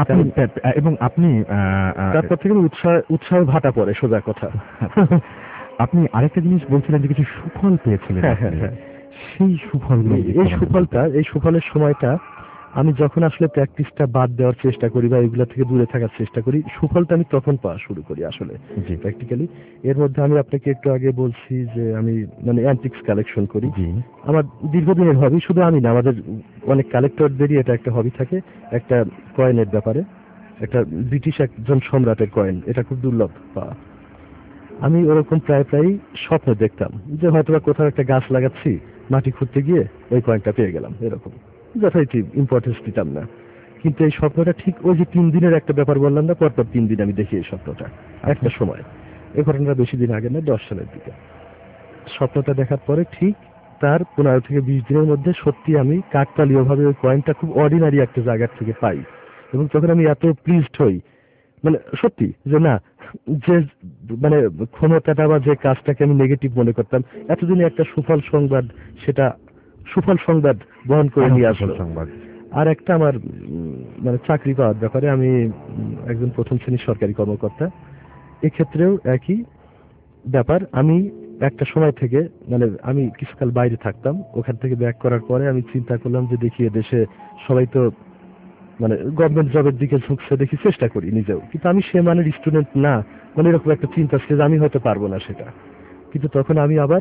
এবং আপনি তারপর থেকে উৎসাহ ভাটা পড়ে, সোজা কথা। আপনি আরেকটা জিনিস বলছিলেন যে কিছু সুফল পেয়েছিলেন হ্যাঁ, আপনি। হ্যাঁ। সেই সুফলগুলো যদি এই একটু আমাদের বলতেন। এই সুফলের সময়টা আমি যখন আসলে প্র্যাকটিসটা বাদ দেওয়ার চেষ্টা করি বা এগুলা থেকে দূরে থাকার চেষ্টা করি, সুফলটা আমি তখন পাওয়া শুরু করি আসলে জি প্র্যাকটিক্যালি। এর মধ্যে আমি আপনাকে একটু আগে বলছি যে আমি মানে অ্যান্টিক্স কালেকশন করি। জি আমার দীর্ঘদিনের হবি, শুধু আমি না, আমাদের অনেক কালেক্টরদেরই এটা একটা হবি থাকে। একটা কয়েনের ব্যাপারে, একটা ব্রিটিশ একজন সম্রাটের কয়েন, এটা খুব দুর্লভ পাওয়া। আমি ওরকম প্রায় স্বপ্ন দেখতাম যে হয়তোবা কোথাও একটা গাছ লাগাচ্ছি, মাটি খুঁড়তে গিয়ে ওই কয়েনটা পেয়ে গেলাম, এরকম যথারীতি ইম্পর্টেন্স দিতাম না। কিন্তু এই স্বপ্নটা ঠিক ওই যে 3 দিনের একটা ব্যাপার বললাম না, পরপর 3 দিন আমি দেখি এই স্বপ্নটা একটা সময়। এই ঘটনাটা বেশি দিন আগে না, 10 সালের দিকে। স্বপ্নটা দেখার পরে ঠিক তার 15 থেকে 20 দিনের মধ্যে সত্যি আমি কাকতালীয় ভাবে ওই কয়েনটা খুব অর্ডিনারি একটা জায়গা থেকে পাই। এবং তখন আমি এত প্লিজড হই, মানে সত্যি যে না, যে মানে ক্ষমতাটা বা যে কাজটাকে আমি নেগেটিভ মনে করতাম, এতদিনে একটা সুফল সংবাদ, সেটা সুফল সংবাদ বহন করে নিয়ে আসলো। সংবাদ। আর একটা আমার মানে চাকরি পাওয়ার ব্যাপারে, আমি একজন প্রথম শ্রেণীর সরকারি কর্মকর্তা, এক্ষেত্রেও একই ব্যাপার। আমি একটা সময় থেকে মানে আমি কিছুকাল বাইরে থাকতাম, ওখান থেকে ব্যাক করার পরে আমি চিন্তা করলাম যে দেখি দেশে সবাই তো মানে গভর্নমেন্ট জবের দিকে ঝুঁকছে, দেখি চেষ্টা করি নিজেও। কিন্তু আমি সে মানের স্টুডেন্ট না, মানে এরকম একটা চিন্তা ছিল যে আমি হয়তো পারবো না সেটা। কিন্তু তখন আমি আবার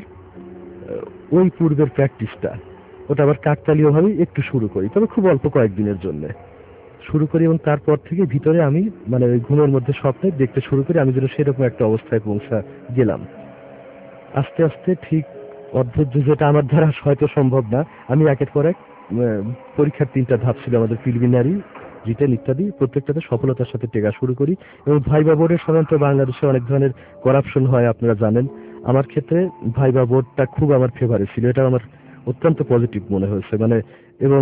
ওই পূর্বের প্র্যাকটিসটা ওটা আবার কাকতালীয় ভাবে একটু শুরু করি, তবে খুব অল্প কয়েকদিনের জন্য শুরু করি। এবং তারপর থেকে ভিতরে আমি মানে ওই ঘুমের মধ্যে স্বপ্নে দেখতে শুরু করি আমি যেন সেরকম একটা অবস্থায় পৌঁছা গেলাম। আস্তে আস্তে ঠিক অদ্ভুত, যেটা আমার দ্বারা হয়তো সম্ভব না, আমি একের পর এক পরীক্ষার 3টা ধাপ ছিল আমাদের, প্রিলিমিনারি, রিটেন ইত্যাদি, প্রত্যেকটাতে সফলতার সাথে টেকা শুরু করি। এবং ভাইবা বোর্ডের সাধারণত বাংলাদেশে অনেক ধরনের করাপশন হয়, আপনারা জানেন। আমার ক্ষেত্রে ভাইবা বোর্ডটা খুব আমার ফেভারে ছিল, এটা আমার অত্যন্ত পজিটিভ মনে হয়েছে। মানে এবং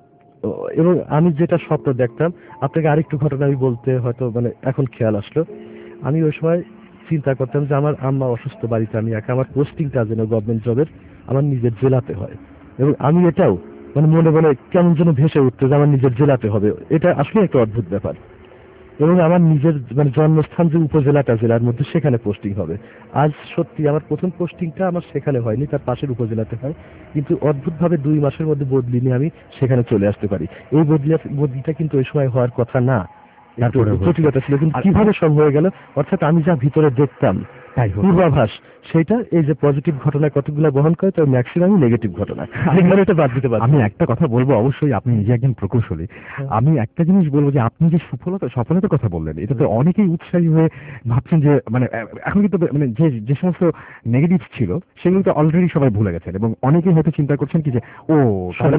এবং আমি যেটা স্বপ্ন দেখতাম, আপনাকে আরেকটু ঘটনা আমি বলতে হয়তো মানে এখন খেয়াল আসলো। আমি ওই সময় চিন্তা করতাম যে আমার আম্মা অসুস্থ, বাড়িতে আমি একা, আমার পোস্টিংটা যেন গভর্নমেন্ট জবের আমার নিজের জেলাতে হয়। এবং আমি এটাও মানে মনে মনে কেমন যেন ভেসে উঠতো যে আমার নিজের জেলাতে হবে। এটা আসলে একটা অদ্ভুত ব্যাপার। এবং আমার নিজের মানে জন্মস্থান যে উপজেলাটা, জেলার মধ্যে, সেখানে পোস্টিং হবে। আজ সত্যি আমার প্রথম পোস্টিংটা আমার সেখানে হয়নি, তার পাশের উপজেলাতে হয়। কিন্তু অদ্ভুতভাবে 2 মাসের মধ্যে বদলি নিয়ে আমি সেখানে চলে আসতে পারি। এই বদলিটা কিন্তু ওই সময় হওয়ার কথা না, একটু তারপরে হয়েছে। জটিলতা ছিল, কিন্তু কিভাবে সম্ভব হয়ে গেল, অর্থাৎ আমি যা ভিতরে দেখতাম তাই হতো। পূর্বাভাস, সেটা এই যে পজিটিভ ঘটনা কতগুলো বহন করে, তার ম্যাক্সিমামই নেগেটিভ ঘটনা। এখানে এটা বাদ দিতে পারছি আমি না। একটা কথা বলবো, অবশ্যই আপনি নিজে একজন প্রকৌশলী। হ্যাঁ। আমি একটা জিনিস বলবো যে আপনি যে সফলতার কথা বললেন, এটাতে অনেকেই উৎসাহী হয়ে ভাবছেন যে মানে এখন কিন্তু মানে যে সমস্ত নেগেটিভ ছিল সেগুলো তো অলরেডি সবাই ভুলে গেছেন, এবং অনেকেই হয়তো চিন্তা করছেন কি যে ও তাহলে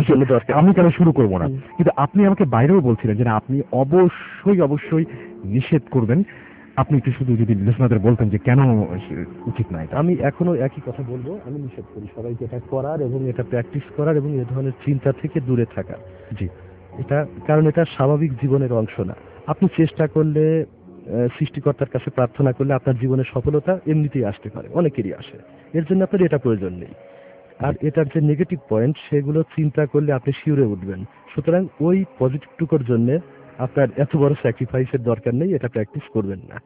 আমি কেন শুরু করবো না। কিন্তু আপনি আমাকে বাইরেও বলছিলেন যে না, আপনি অবশ্যই নিষেধ করবেন। আপনি একটু শুধু যদি লিসনারদের বলতেন যে কেন উচিত না এটা। আমি এখনো একই কথা বলবো, আমি নিষেধ করি সবাইকে এটা করার এবং এটা প্র্যাকটিস করার এবং এ ধরনের চিন্তা থেকে দূরে থাকার। জি এটা কারণ এটা স্বাভাবিক জীবনের অংশ না। আপনি চেষ্টা করলে, সৃষ্টিকর্তার কাছে প্রার্থনা করলে আপনার জীবনের সফলতা এমনিতেই আসতে পারে, অনেকেরই আসে। এর জন্য আপনার এটা প্রয়োজন নেই। আর এটার যে নেগেটিভ পয়েন্ট, সেগুলো চিন্তা করলে আপনি শিউরে উঠবেন। সুতরাং ওই পজিটিভ টুকুর জন্য আপনার এত বড় স্যাক্রিফাইসের দরকার নেই, এটা প্র্যাকটিস করবেন না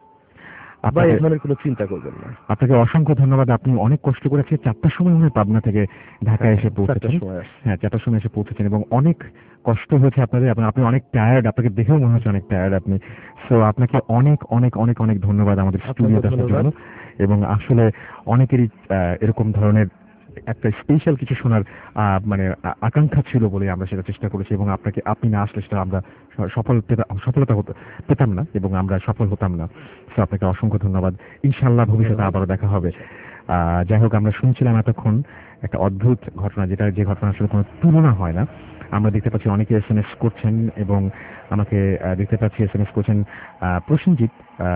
বা এই ধরনের কোনো চিন্তা করবেন না। আপনাকে অসংখ্য ধন্যবাদ। আপনি অনেক কষ্ট করেছেন, 4টার সময় মনে হয় পাবনা থেকে ঢাকায় এসে পৌঁছেছেন। হ্যাঁ, 4টার সময় এসে পৌঁছেছেন এবং অনেক কষ্ট হয়েছে আপনাদের। আপনি অনেক টায়ার্ড, আপনাকে দেখেও মনে হচ্ছে অনেক টায়ার্ড আপনি। সো আপনাকে অনেক অনেক অনেক অনেক ধন্যবাদ আমাদের স্টুডিওতে আসার জন্য। এবং আসলে অনেকেরই এরকম ধরনের একটা স্পেশাল কিছু শোনার মানে আকাঙ্ক্ষা ছিল বলে আমরা সেটা চেষ্টা করেছি, এবং আপনি না আসলে সেটা আমরা সফলতা পেতাম না এবং আমরা সফল হতাম না। তো আপনাকে অসংখ্য ধন্যবাদ। ইনশাআল্লাহ ভবিষ্যতে আবারও দেখা হবে। যাই হোক, আমরা শুনছিলাম এতক্ষণ একটা অদ্ভুত ঘটনা, যে ঘটনা আসলে কোনো তুলনা হয় না। আমরা দেখতে পাচ্ছি অনেকে SMS করছেন, এবং আমাকে দেখতে পাচ্ছি SMS করছেন প্রসেনজিৎ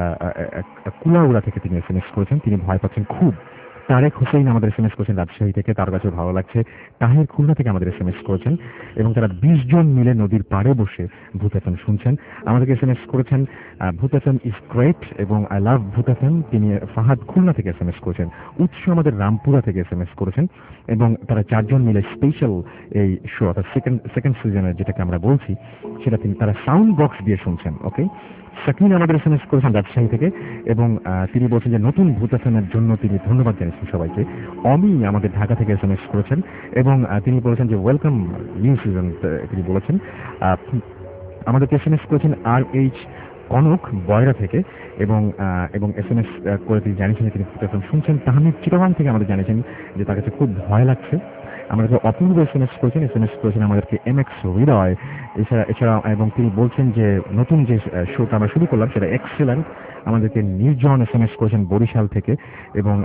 কুলাউড়া থেকে তিনি SMS করেছেন, তিনি ভয় পাচ্ছেন খুব। তারেক হোসেন আমাদের SMS করেছেন রাজশাহী থেকে, তার কাছে ভালো লাগছে। তাহির খুলনা থেকে আমাদের SMS করেছেন, এবং তারা 20 জন মিলে নদীর পাড়ে বসে ভূত FM শুনছেন। আমাদেরকে SMS করেছেন ভূত FM ইজ গ্রেট এবং আই লাভ ভূত FM। তিনি ফাহাদ খুলনা থেকে SMS করেছেন। উৎস আমাদের রামপুরা থেকে SMS করেছেন, এবং তারা 4 জন মিলে স্পেশাল এই শো অর্থাৎ সেকেন্ড সিজনের যেটাকে আমরা বলছি, সেটা তারা সাউন্ড বক্স দিয়ে শুনছেন। ওকে, সাকিন আমাদের এসএমএস করেছেন রাজশাহী থেকে, এবং তিনি বলছেন যে নতুন ভূত এফএমের জন্য তিনি ধন্যবাদ জানিয়েছেন সবাইকে। অমি আমাদের ঢাকা থেকে এসএমএস করেছেন, এবং তিনি বলেছেন যে ওয়েলকাম নিউ সিজন, তিনি বলেছেন। আমাদেরকে এসএমএস করেছেন RH কনক বয়রা থেকে, এবং এসএমএস করে তিনি জানিয়েছেন তিনি ভূত এফএম শুনছেন। তাহমিদ চিটাগাং থেকে আমাদের জানিয়েছেন যে তার কাছে খুব ভয় লাগছে। আমাদেরকে অপূর্ব এসএমএস করেছেন আমাদেরকে MX হৃদয় এছাড়া, এবং তিনি বলছেন যে নতুন যে শোটা আমরা শুরু করলাম সেটা এক্সেলেন্ট। আমাদেরকে নির্জন এসএমএস করেছেন বরিশাল থেকে, এবং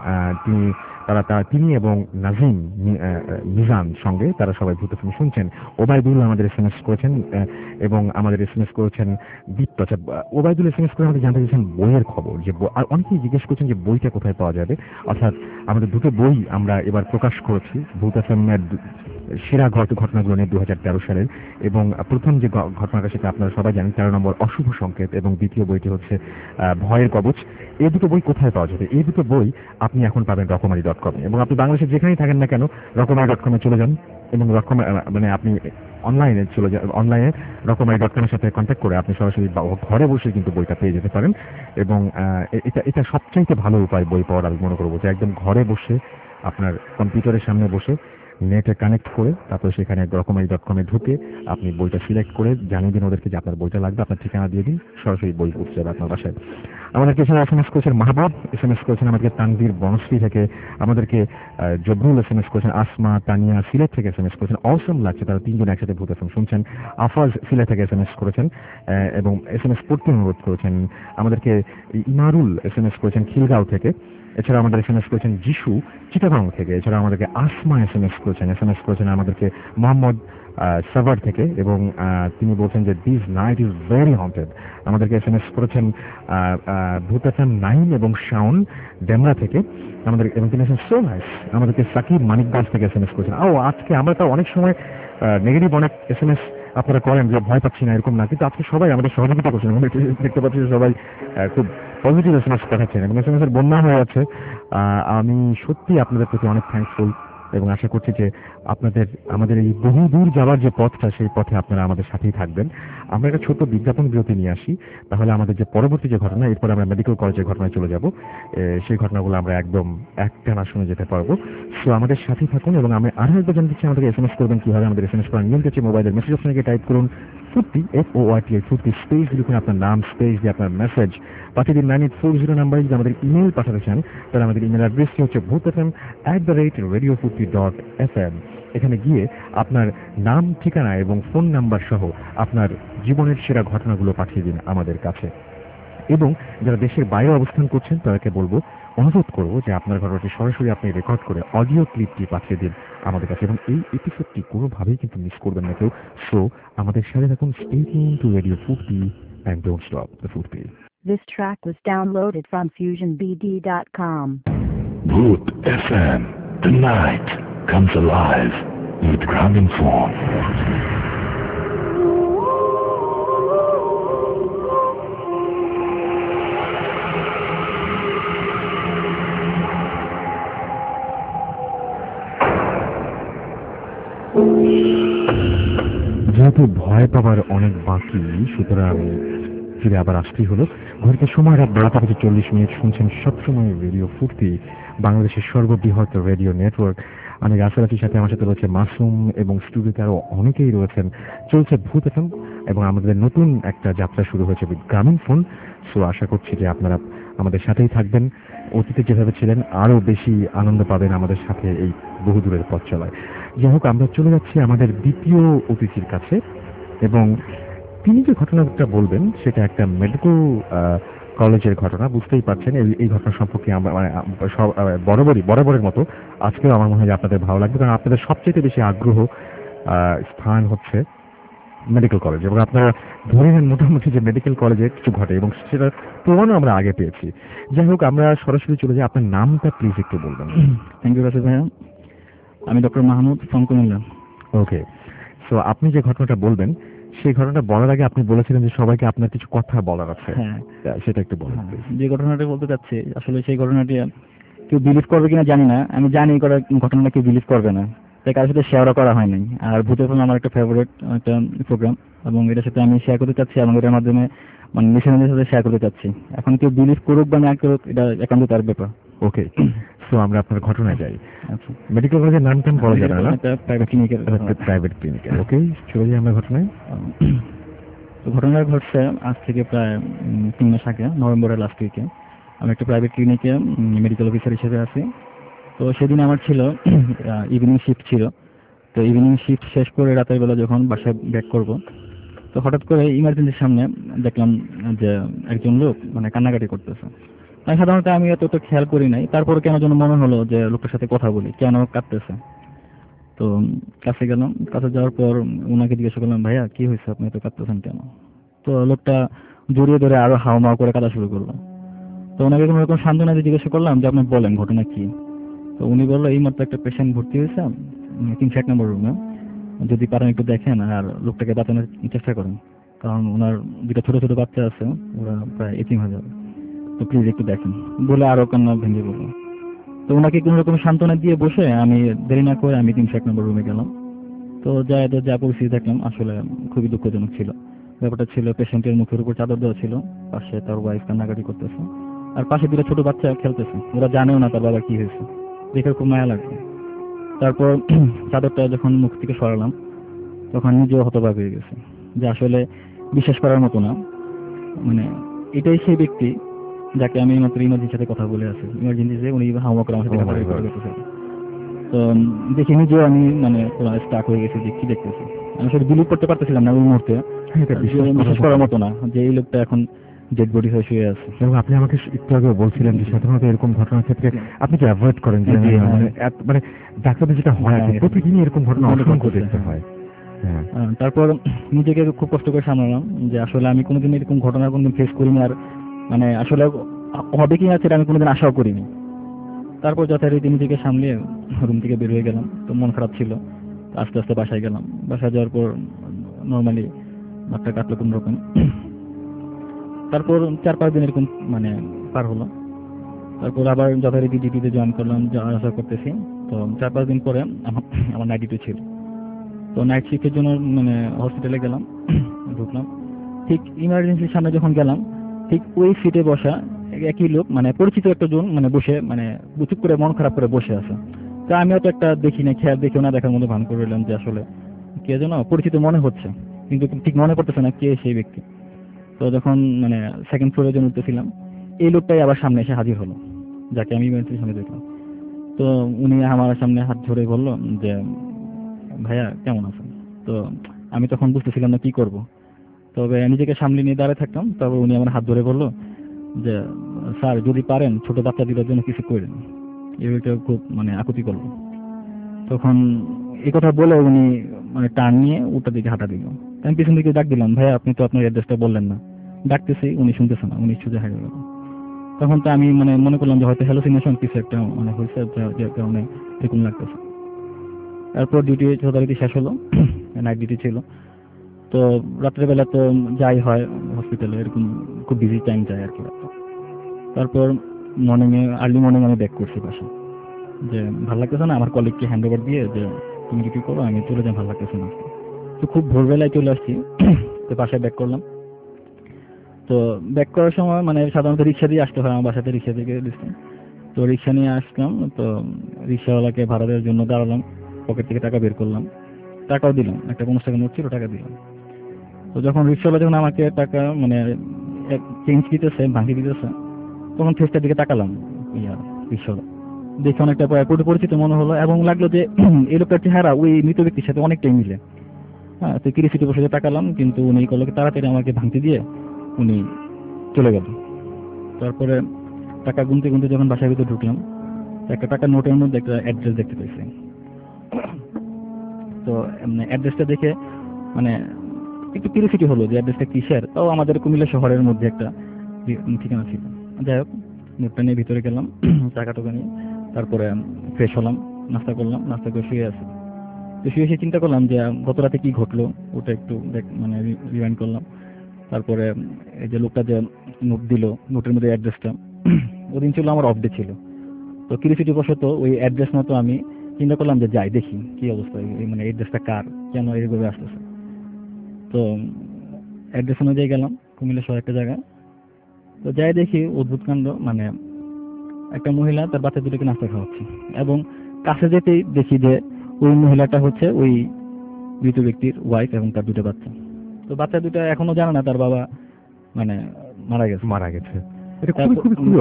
তিনি এবং নাজিম মিজান সঙ্গে তারা সবাই ভূত এফএম শুনছেন। ওবায়দুল আমাদের এসএমএস করেছেন, এবং আমাদের এসএমএস করেছেন দীপ্ত। আচ্ছা, ওবায়দুল এসএমএস করে আমাদের জানতে চেয়েছেন বইয়ের খবর, যে আর অনেকেই জিজ্ঞেস করছেন যে বইটা কোথায় পাওয়া যাবে। অর্থাৎ আমাদের দুটো বই আমরা এবার প্রকাশ করেছি, ভূত এফএমের সেরা ঘটনাগুলো নিয়ে 2013 সালের, এবং প্রথম যে ঘটনাটা সেটা আপনারা সবাই জানেন, 13 নম্বর অশুভ সংকেত, এবং দ্বিতীয় বইটি হচ্ছে ভয়ের কবচ। এই দুটো বই কোথায় পাওয়া যাবে? এই দুটো বই আপনি এখন পাবেন রকমারি.com, এবং আপনি বাংলাদেশে যেখানেই থাকেন না কেন রকমারি.com চলে যান, এবং মানে আপনি অনলাইনে চলে যান, অনলাইনে রকমারি.com এর সাথে কন্ট্যাক্ট করে আপনি সরাসরি ঘরে বসে কিন্তু বইটা পেয়ে যেতে পারেন। এবং এটা সবচাইতে ভালো উপায় বই পাওয়ার, আমি মনে করবো যে একদম ঘরে বসে আপনার কম্পিউটারের সামনে বসে নেটে কানেক্ট করে তারপরে সেখানে রকমারি.com ঢুকে আপনি বইটা সিলেক্ট করে জানিয়ে দিন ওদেরকে যে আপনার বইটা লাগবে, আপনার ঠিকানা দিয়ে দিন, সরাসরি বই পৌঁছে যাবে আপনার বাসায়। আমাদেরকে এছাড়া এসএমএস করেছেন মাহবুব, এসএমএস করেছেন আমাদেরকে তানভীর বনশ্রী থেকে, আমাদেরকে জবরুল এসএমএস করেছেন, আসমা তানিয়া সিলেট থেকে এসএমএস করেছেন, অসম লাগছে তারা তিনজন একসাথে ভূত এফএম শুনছেন। আফাজ সিলেট থেকে এসএমএস করেছেন, এবং এসএমএস পড়তে অনুরোধ করেছেন। আমাদেরকে ইমারুল এসএমএস করেছেন খিলগাঁও থেকে, এছাড়া আমাদের এসএমএস করেছেন যিশু চিটাগাং থেকে, এছাড়া আমাদেরকে আসমা এসএমএস করেছেন আমাদেরকে মোহাম্মদ সাভার থেকে, এবং তিনি বলছেন যে this night is very haunted. আমাদেরকে এসএমএস করেছেন ভূত এফএম 9 এবং শাওন ডেমরা থেকে, আমাদের এবং তিনি সো নাইস। আমাদেরকে সাকিব মানিকগঞ্জ থেকে এসএমএস করেছেন। আজকে আমরা তো অনেক সময় নেগেটিভ অনেক এসএমএস আপনারা করেন যে ভয় পাচ্ছি না, এরকম না, কিন্তু আজকে সবাই আমাদের সহযোগিতা করছেন। আমরা দেখতে পাচ্ছি যে সবাই খুব পজিটিভ এসএমএস পাঠাচ্ছেন, এবং এসএমএস এর বন্যা হয়ে আছে। আমি সত্যি আপনাদের প্রতি অনেক থ্যাঙ্কফুল, এবং আশা করছি যে আমাদের এই বহু দূর যাওয়ার যে পথটা, সেই পথে আপনারা আমাদের সাথেই থাকবেন। আমরা একটা ছোট বিজ্ঞাপন বিরতি নিয়ে আসি, তাহলে আমাদের যে পরবর্তী যে ঘটনা, এরপর আমরা মেডিকেল কলেজের ঘটনায় চলে যাব, সেই ঘটনাগুলো আমরা একদম একটানা শুনে যেতে পারবো। সো আমাদের সাথেই থাকুন, এবং আমি আরো একবার জানতে চাই আমাদের এসএমএস করবেন কিভাবে। আমাদের এসএমএস করার নিয়ম হচ্ছে মোবাইলের মেসেজ অপশনে গিয়ে টাইপ করুন ফুর্তি FORT ফুর্তি, স্পেস লিখুন আপনার নাম, স্পেস দিয়ে আপনার মেসেজ পাঠিয়ে দিন 9840 নাম্বারে। যদি আমাদের ইমেল পাঠাতে চান তাহলে আমাদের ইমেল অ্যাড্রেসটি হচ্ছে bhutfm@radiofurti.fm। এখানে গিয়ে আপনার নাম, ঠিকানা এবং ফোন নাম্বার সহ আপনার জীবনের সেরা ঘটনাগুলো পাঠিয়ে দিন আমাদের কাছে। এবং যারা দেশের বাইরে অবস্থান করছেন তাদেরকে অনুরোধ করবো যে আপনার ঘটনাটি সরাসরি আপনি রেকর্ড করে অডিও ক্লিপটি পাঠিয়ে দিন আমাদের কাছে, এবং এই এপিসোডটি কোনোভাবেই কিন্তু মিস করবেন না কেউ। সো আমাদের সাথে থাকুন, stay tune to radio Foorti and don't stop the ফুর্তি। This track was downloaded from FusionBD.com. Bhoot FM. The night comes alive with Gramophone. যেহেতু ভয় পাবার অনেক বাকি, সুতরাং ফিরে আবার আসতেই হলো। ঘড়িতে সময় রাত 12:40 শুনছেন সবসময় রেডিও ফুর্তি, বাংলাদেশের সর্ববৃহৎ রেডিও নেটওয়ার্ক। আমি রাসেলাচির সাথে, আমার সাথে রয়েছে মাসুম, এবং স্টুডিওতে আরো অনেকেই রয়েছেন। চলছে ভূত এফএম, এবং আমাদের নতুন একটা যাত্রা শুরু হয়েছে উইথ গ্রামীণফোন। সো আশা করছি যে আপনারা আমাদের সাথেই থাকবেন, অতীতে যেভাবে ছিলেন আরো বেশি আনন্দ পাবেন আমাদের সাথে এই বহুদূরের পথ চলায়। যাই হোক, আমরা চলে যাচ্ছি আমাদের দ্বিতীয় অতিথির কাছে, এবং তিনি যে ঘটনাটা বলবেন সেটা একটা মেডিকেল কলেজের ঘটনা। বুঝতেই পারছেন এই ঘটনা সম্পর্কে আমরা বরাবরের মতো আজকেও আমার মনে হয় আপনাদের ভালো লাগবে, কারণ আপনাদের সবচেয়ে বেশি আগ্রহ স্থান হচ্ছে মেডিকেল কলেজ, এবং আপনারা ধরে নেন মোটামুটি যে মেডিকেল কলেজে কিছু ঘটে, এবং সেটার প্রমাণও আমরা আগে পেয়েছি। যাই হোক, আমরা সরাসরি চলে যাই। আপনার নামটা প্লিজ একটু বলবেন। থ্যাংক ইউ রাসেল ভাইয়া, আমি doctor Mahmud from Comilla. Okay, so আপনি যে ঘটনাটা বলবেন সেই ঘটনাটা বলার আগে আপনি বলেছিলেন যে সবাইকে আপনার কিছু কথা বলার আছে। হ্যাঁ, সেটা একটু বলুন। যে ঘটনাটা বলতে চাচ্ছি, আসলে সেই ঘটনাটি কেউ বিলিভ করবে কিনা জানি না। আমি জানি ঘটনাটা কেউ বিলিভ করবে না, তাই কারোর সাথে শেয়ারও করা হয় নাই। আর ভূতের ফোন আমার একটা ফেভারিট একটা প্রোগ্রাম, এবং এটার সাথে আমি শেয়ার করতে চাচ্ছি এবং এটার মাধ্যমে মানে লিসেনারদের সাথে শেয়ার করতে চাচ্ছি। এখন কেউ বিলিভ করুক বা না করুক এটা একান্ত তার ব্যাপার। ওকে, সো আমরা আপনার ঘটনায় যাই। আচ্ছা, মেডিকেল কলেজের নাম টাম বলা যাবে না, একটা প্রাইভেট ক্লিনিকের প্রাইভেট ক্লিনিকের। ওকে, চলে যাই আমরা ঘটনায়। তো ঘটনা ঘটছে আজ থেকে প্রায় 3 মাস আগে, নভেম্বরের লাস্ট উইকে। আমি একটা প্রাইভেট ক্লিনিকে মেডিকেল অফিসার হিসেবে আছি। তো সেদিন আমার ছিল ইভিনিং শিফট ছিল। তো ইভিনিং শিফট শেষ করে রাতের বেলা যখন বাসায় ব্যাক করব, তো হঠাৎ করে ইমার্জেন্সির সামনে দেখলাম যে একজন লোক মানে কান্নাকাটি করতেছে। আমি সাধারণত আমি এত খেয়াল করি নাই, তারপরে কেন যেন মনে হলো যে লোকটার সাথে কথা বলি, কেন কাঁদতেছে। তো কাছে গেলাম, কাছে যাওয়ার পর ওনাকে জিজ্ঞাসা করলাম, ভাইয়া কি হয়েছে, আপনি এত কাঁদতেছেন কেন? তো লোকটা জড়িয়ে ধরে আরো হাওমাও করে কাঁদা শুরু করলো। তো ওনাকে কোনো রকম সান্ত্বনা দিয়ে জিজ্ঞাসা করলাম যে আপনি বলেন ঘটনা কি। তো উনি বললো এই মাত্র একটা পেশেন্ট ভর্তি হয়েছে 301 নম্বর রুমে, যদি পারেন একটু দেখেন আর লোকটাকে বাঁচানোর চেষ্টা করেন, কারণ ওনার 2টা ছোট ছোট বাচ্চা আছে, ওরা প্রায় এতিম হয়ে যাবে, তো প্লিজ একটু দেখেন বলে আরো কান্না ভেঙে পড়লো। তো ওনাকে কোনো রকম সান্ত্বনা দিয়ে বসে আমি দেরি না করে আমি 301 নম্বর রুমে গেলাম। তো যা পরিস্থিতি দেখলাম আসলে খুবই দুঃখজনক ছিল। ব্যাপারটা ছিল পেশেন্টের মুখের উপর চাদর দেওয়া ছিল, পাশে তার ওয়াইফ কান্নাকাটি করতেছে, আর পাশে 2টা ছোট বাচ্চা খেলতেছে, ওরা জানেও না তার বাবা কি হয়েছে। দেখে খুব মায়া লাগছে। তারপর চাদরটা যখন মুখ থেকে সরালাম তখন নিজেও হতবাক হয়ে গেছে যে আসলে বিশ্বাস করার মতো না, মানে এটাই সেই ব্যক্তি যাকে আমি মাত্র ইমার্জেন্সির সাথে কথা বলে আছি। ইমার্জেন্সিতে উনি হাওয়া করে আমার সাথে কথা বলতেছে। তো দেখে নিজেও আমি মানে পুরো স্টাক হয়ে গেছি যে কি দেখতেছি। আমি আসলে বিলিভ করতে পারতেছিলাম না ওই মুহূর্তে, বিশ্বাস করার মতো না যে এই লোকটা এখন ডেড বডি হয়ে শুয়ে আছে। এবং আপনি আমাকে একটু আগে বলছিলেন যে সাধারণত এরকম ঘটনার ক্ষেত্রে আপনি কি অ্যাভয়েড করেন, যে মানে ডাক্তারদের যেটা হয় প্রতিদিনই এরকম ঘটনা অসংখ্য দেখতে হয়। তারপর নিজেকে খুব কষ্ট করে সামলালাম যে আসলে আমি কোনোদিন এরকম ঘটনা কোনোদিন ফেস করিনি, আর মানে আসলে হবে কি না সেটা আমি কোনোদিন আশাও করিনি। তারপর যথারীতি নিজেকে সামলিয়ে রুম থেকে বের হয়ে গেলাম। তো মন খারাপ ছিল, আস্তে আস্তে বাসায় গেলাম। বাসায় যাওয়ার পর নর্মালি মাথা কাটলো কোন রকম। তারপর 4-5 দিন এরকম মানে পার হলো। তারপর আবার যথারীতি ডিউটিতে জয়েন করলাম, যাওয়া আসা করতেছি। তো 4-5 দিন পরে আমার নাইট ডিউটি ছিল। তো নাইট শিফটের জন্য মানে হসপিটালে গেলাম, ঢুকলাম। ঠিক ইমার্জেন্সির সামনে যখন গেলাম, ঠিক ওই সিটে বসা একই লোক, মানে পরিচিত একটা জন, মানে বসে মানে চুপ করে মন খারাপ করে বসে আছে। তো আমিও তো একটা দেখি না, খেয়াল দেখেও না দেখার মতো ভান করে রইলাম যে আসলে কে যেন পরিচিত মনে হচ্ছে, কিন্তু ঠিক মনে পড়তেছে না কে সেই ব্যক্তি। তো যখন মানে সেকেন্ড ফ্লোরে যখন উঠতেছিলাম, এই লোকটাই আবার সামনে এসে হাজির হলো, যাকে আমি ইমার্জেন্সির সামনে দেখলাম। তো উনি আমার সামনে হাত ধরে বলল যে ভাইয়া কেমন আছেন। তো আমি তখন বুঝতেছিলাম না কি করব, তবে নিজেকে সামলে নিয়ে দাঁড়িয়ে থাকতাম। তবে উনি আমার হাত ধরে বলল যে স্যার যদি পারেন ছোট বাচ্চা দিবার জন্য কিছু করেন। এটা খুব মানে আকুতি করলো। তখন এই কথা বলে উনি মানে টান নিয়ে ওটার দিকে হাঁটা দিল। আমি পিছন দিকে ডাক দিলাম, ভাইয়া আপনি তো আপনার অ্যাড্রেসটা বললেন না। ডাকতেছি, উনি শুনতেছে না, উনি সোজা হারিয়ে গেল। তখন তো আমি মানে মনে করলাম যে হয়তো হ্যালোসিনেশন কিছু একটা মানে হয়েছে, যে কারণে এরকম লাগতেছে। তারপর ডিউটি যথারীতি শেষ হলো, নাইট ডিউটি ছিল। তো রাত্রেবেলা তো যাই হয় হসপিটালে, এরকম খুব বিজি টাইম যায় আর কি। তারপর আর্লি মর্নিং আমি ব্যাক করছি বাসা, যে ভালো লাগতেছে না, আমার কলিগকে হ্যান্ড ওভার দিয়ে যে তুমি ডিউটি করো, আমি চলে যাই, ভালো লাগতেছে না। তো খুব ভোরবেলায় চলে আসছি, তো বাসায় ব্যাক করলাম। তো ব্যাক করার সময় মানে সাধারণত রিক্সা দিয়ে আসতে হয়, আমার বাসাতে রিক্সা থেকে ডিস্টেন্স। তো রিক্সা নিয়ে আসলাম। তো রিক্সাওয়ালাকে ভাড়া দেওয়ার জন্য দাঁড়ালাম, পকেট থেকে টাকা বের করলাম, টাকাও দিলাম, একটা 50 টাকা নোট ছিল, টাকা দিলাম। তো যখন রিক্সাওয়ালা যখন আমাকে টাকা মানে চেঞ্জ দিতেছে, ভাঙি দিতেছে, তখন ফেসটার দিকে তাকালাম, রিক্সাওয়ালা দেখে অনেকটা পরিচিত মনে হলো, এবং লাগলো যে এই লোকটার চেহারা ওই মৃত ব্যক্তির সাথে অনেকটাই মিলে। হ্যাঁ, তো কিরিসিটি বসে তাকালাম, কিন্তু উনি করলো তাড়াতাড়ি আমাকে ভাঙতে দিয়ে উনি চলে গেল। তারপরে টাকা গুনতে গুনতে যখন বাসার ভিতরে ঢুকলাম, একটা টাকার নোটের মধ্যে একটা অ্যাড্রেস দেখতে পেয়েছি। তো অ্যাড্রেসটা দেখে মানে একটু কিউরিওসিটি হলো যে অ্যাড্রেসটা কিসের। তাও আমাদের কুমিল্লা শহরের মধ্যে একটা ঠিকানা ছিল। যাই হোক, নোটটা নিয়ে ভিতরে গেলাম, টাকাটা নিয়ে তারপরে ফ্রেশ হলাম, নাস্তা করলাম, নাস্তা করে শুয়ে আছি। তো শুয়ে এসে চিন্তা করলাম যে গত রাতে কি ঘটলো ওটা একটু মানে রিমাইন্ড করলাম। তারপরে এই যে লোকটা যে নোট দিল, নোটের মধ্যে অ্যাড্রেসটা, ওদিন ছিল আমার অফ ডে ছিল। তো কিউরিওসিটি বশত ওই অ্যাড্রেস মতো আমি চিন্তা করলাম যে যাই দেখি কি অবস্থা, মানে অ্যাড্রেসটা কার, কেন এইভাবে আসতেছে। তো অ্যাড্রেস অনুযায়ী গেলাম কুমিল্লা শহর একটা জায়গা। তো যাই দেখি অদ্ভুত কাণ্ড, মানে একটা মহিলা তার বাচ্চা দুটোকে নাস্তা খাওয়াচ্ছে, এবং কাছে যেতেই দেখি যে ওই মহিলাটা হচ্ছে ওই মৃত ব্যক্তির ওয়াইফ এবং তার দুটো বাচ্চা। তো বাচ্চা দুটো এখনো জানে না তার বাবা মানে মারা গেছে। এটা খুবই খুবই খুবই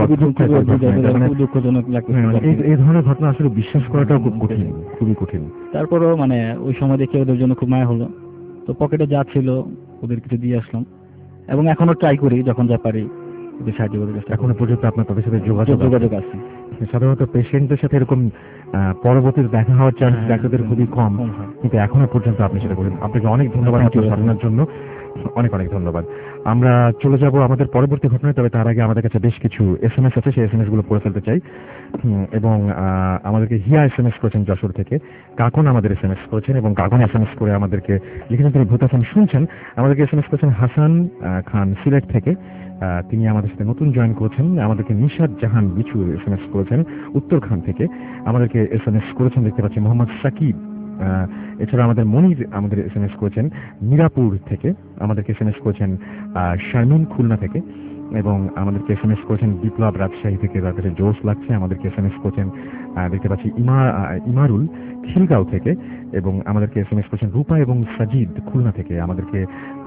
খুব দুঃখজনক লাগছে। এই ধরনের ঘটনা আসলে বিশ্বাস করাটাও খুব কঠিন, খুবই কঠিন। তারপরেও মানে ওই সময় দেখে ওদের জন্য খুব মায়া হলো। তো পকেটে যা ছিল ওদের কিছু দিয়ে আসলাম, এবং এখনো ট্রাই করি যখন যা পারি ওদের সাহায্য করার চেষ্টা করি। এখনো পর্যন্ত আপনার তাদের সাথে যোগাযোগ আছে। সাধারণত পেশেন্টদের সাথে এরকম পরবর্তীতে দেখা হওয়ার চান্স ডাক্তারদের খুবই কম, কিন্তু এখনো পর্যন্ত আপনি সেটা করেন। আপনাকে অনেক ধন্যবাদ আপনার সাধনার জন্য, অনেক অনেক ধন্যবাদ। আমরা চলে যাব আমাদের পরবর্তী ঘটনায়, তবে তার আগে আমাদের কাছে বেশ কিছু SMS আছে, সেই SMS গুলো পড়ে ফেলতে চাই। এবং আমাদেরকে হিয়া SMS করেছেন যশোর থেকে, কাকন আমাদের SMS করেছেন, এবং কাকন SMS করে আমাদেরকে লিখেছেন তিনি ভূত FM শুনছেন। আমাদেরকে SMS করেছেন হাসান খান সিলেট থেকে, তিনি আমাদের সাথে নতুন জয়েন করেছেন। আমাদেরকে নিশাদ জাহান বিছু SMS করেছেন উত্তরখান থেকে, আমাদেরকে SMS করেছেন দেখতে পাচ্ছি মোহাম্মদ সাকিব। এছাড়া আমাদের মনির আমাদের SMS করেছেন মিরাপুর থেকে, আমাদেরকে SMS করেছেন শারমিন খুলনা থেকে, এবং আমাদেরকে SMS করেছেন বিপ্লব রাজশাহী থেকে, তার কাছে জোশ লাগছে। আমাদেরকে SMS করেছেন দেখতে পাচ্ছি ইমারুল খিলগাঁও থেকে, এবং আমাদেরকে SMS করেছেন রূপা এবং সাজিদ খুলনা থেকে। আমাদেরকে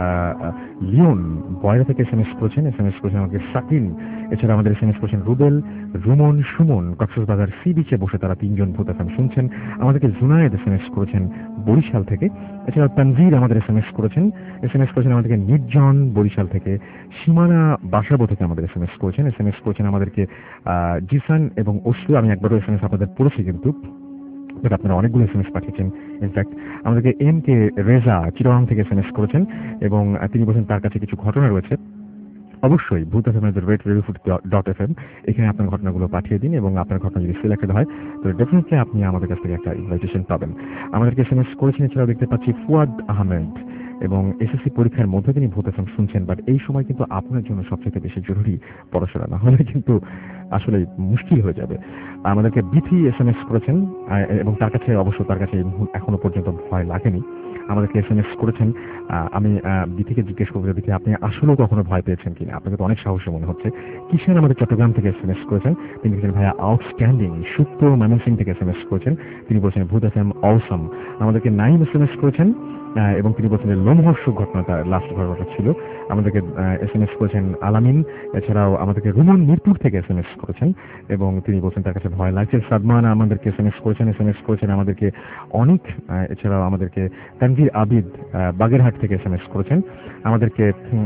লিওন বয়রা থেকে SMS করেছেন আমাদেরকে সাকিন। এছাড়া আমাদের SMS করেছেন রুবেল, রুমন, সুমন কক্সবাজার সি বিচে বসে তারা তিনজন ভূত FM শুনছেন। আমাদেরকে জুনায়েদ SMS করেছেন বরিশাল থেকে। এছাড়া তানভীর আমাদের SMS করেছেন আমাদেরকে নির্জন বরিশাল থেকে। সীমানা বাসাবো থেকে আমাদের SMS করেছেন আমাদেরকে জিসান এবং অশ্রু। আমি একবারও SMS আপনাদের পড়েছি, কিন্তু আপনারা অনেকগুলো SMS পাঠিয়েছেন। ইনফ্যাক্ট আমাদেরকে MK রেজা চিটাগাং থেকে SMS করেছেন, এবং তিনি বলছেন তার কাছে কিছু ঘটনা রয়েছে। অবশ্যই ভূত FM @redreviewfood.fm এখানে আপনার ঘটনাগুলো পাঠিয়ে দিন, এবং আপনার ঘটনা যদি সিলেক্টেড হয় তো ডেফিনেটলি আপনি আমাদের কাছ থেকে একটা ইনভাইটেশন পাবেন। আমাদেরকে SMS করেছেন। এছাড়াও দেখতে পাচ্ছি ফুয়াদ আহমেদ, এবং SSC পরীক্ষার মধ্যে তিনি ভূত FM শুনছেন। বাট এই সময় কিন্তু আপনার জন্য সবচেয়ে বেশি জরুরি পড়াশোনা, না হলে কিন্তু আসলে মুশকিল হয়ে যাবে। আমাদেরকে বিথি SMS করেছেন, এবং তার কাছে এখনো পর্যন্ত ভয় লাগেনি। আমাদেরকে SMS করেছেন। আমি বিথিকে জিজ্ঞেস করবো যে বিথি আপনি আসলেও কখনো ভয় পেয়েছেন কিনা, আপনাকে তো অনেক সাহসী মনে হচ্ছে। কিষান আমাদের চট্টগ্রাম থেকে SMS করেছেন, তিনি বলছেন ভাইয়া আউটস্ট্যান্ডিং। সুপ্ত ময়মনসিংহ থেকে SMS করেছেন, তিনি বলছেন ভূত FM অসম। আমাদেরকে নাইম SMS করেছেন, এবং তিনি বলছেন লোমহর্ষক ঘটনাটা লাস্ট ঘটনাটা ছিল। আমাদেরকে SMS করেছেন আলামিন। এছাড়াও আমাদেরকে রুমন মিরপুর থেকে SMS করেছেন, এবং তিনি বলছেন তার কাছে ভয় লাগছে। সাদমান আমাদেরকে SMS করেছেন আমাদেরকে অনেক। এছাড়াও আমাদেরকে তানভীর আবিদ বাগেরহাট থেকে SMS করেছেন। আমাদেরকে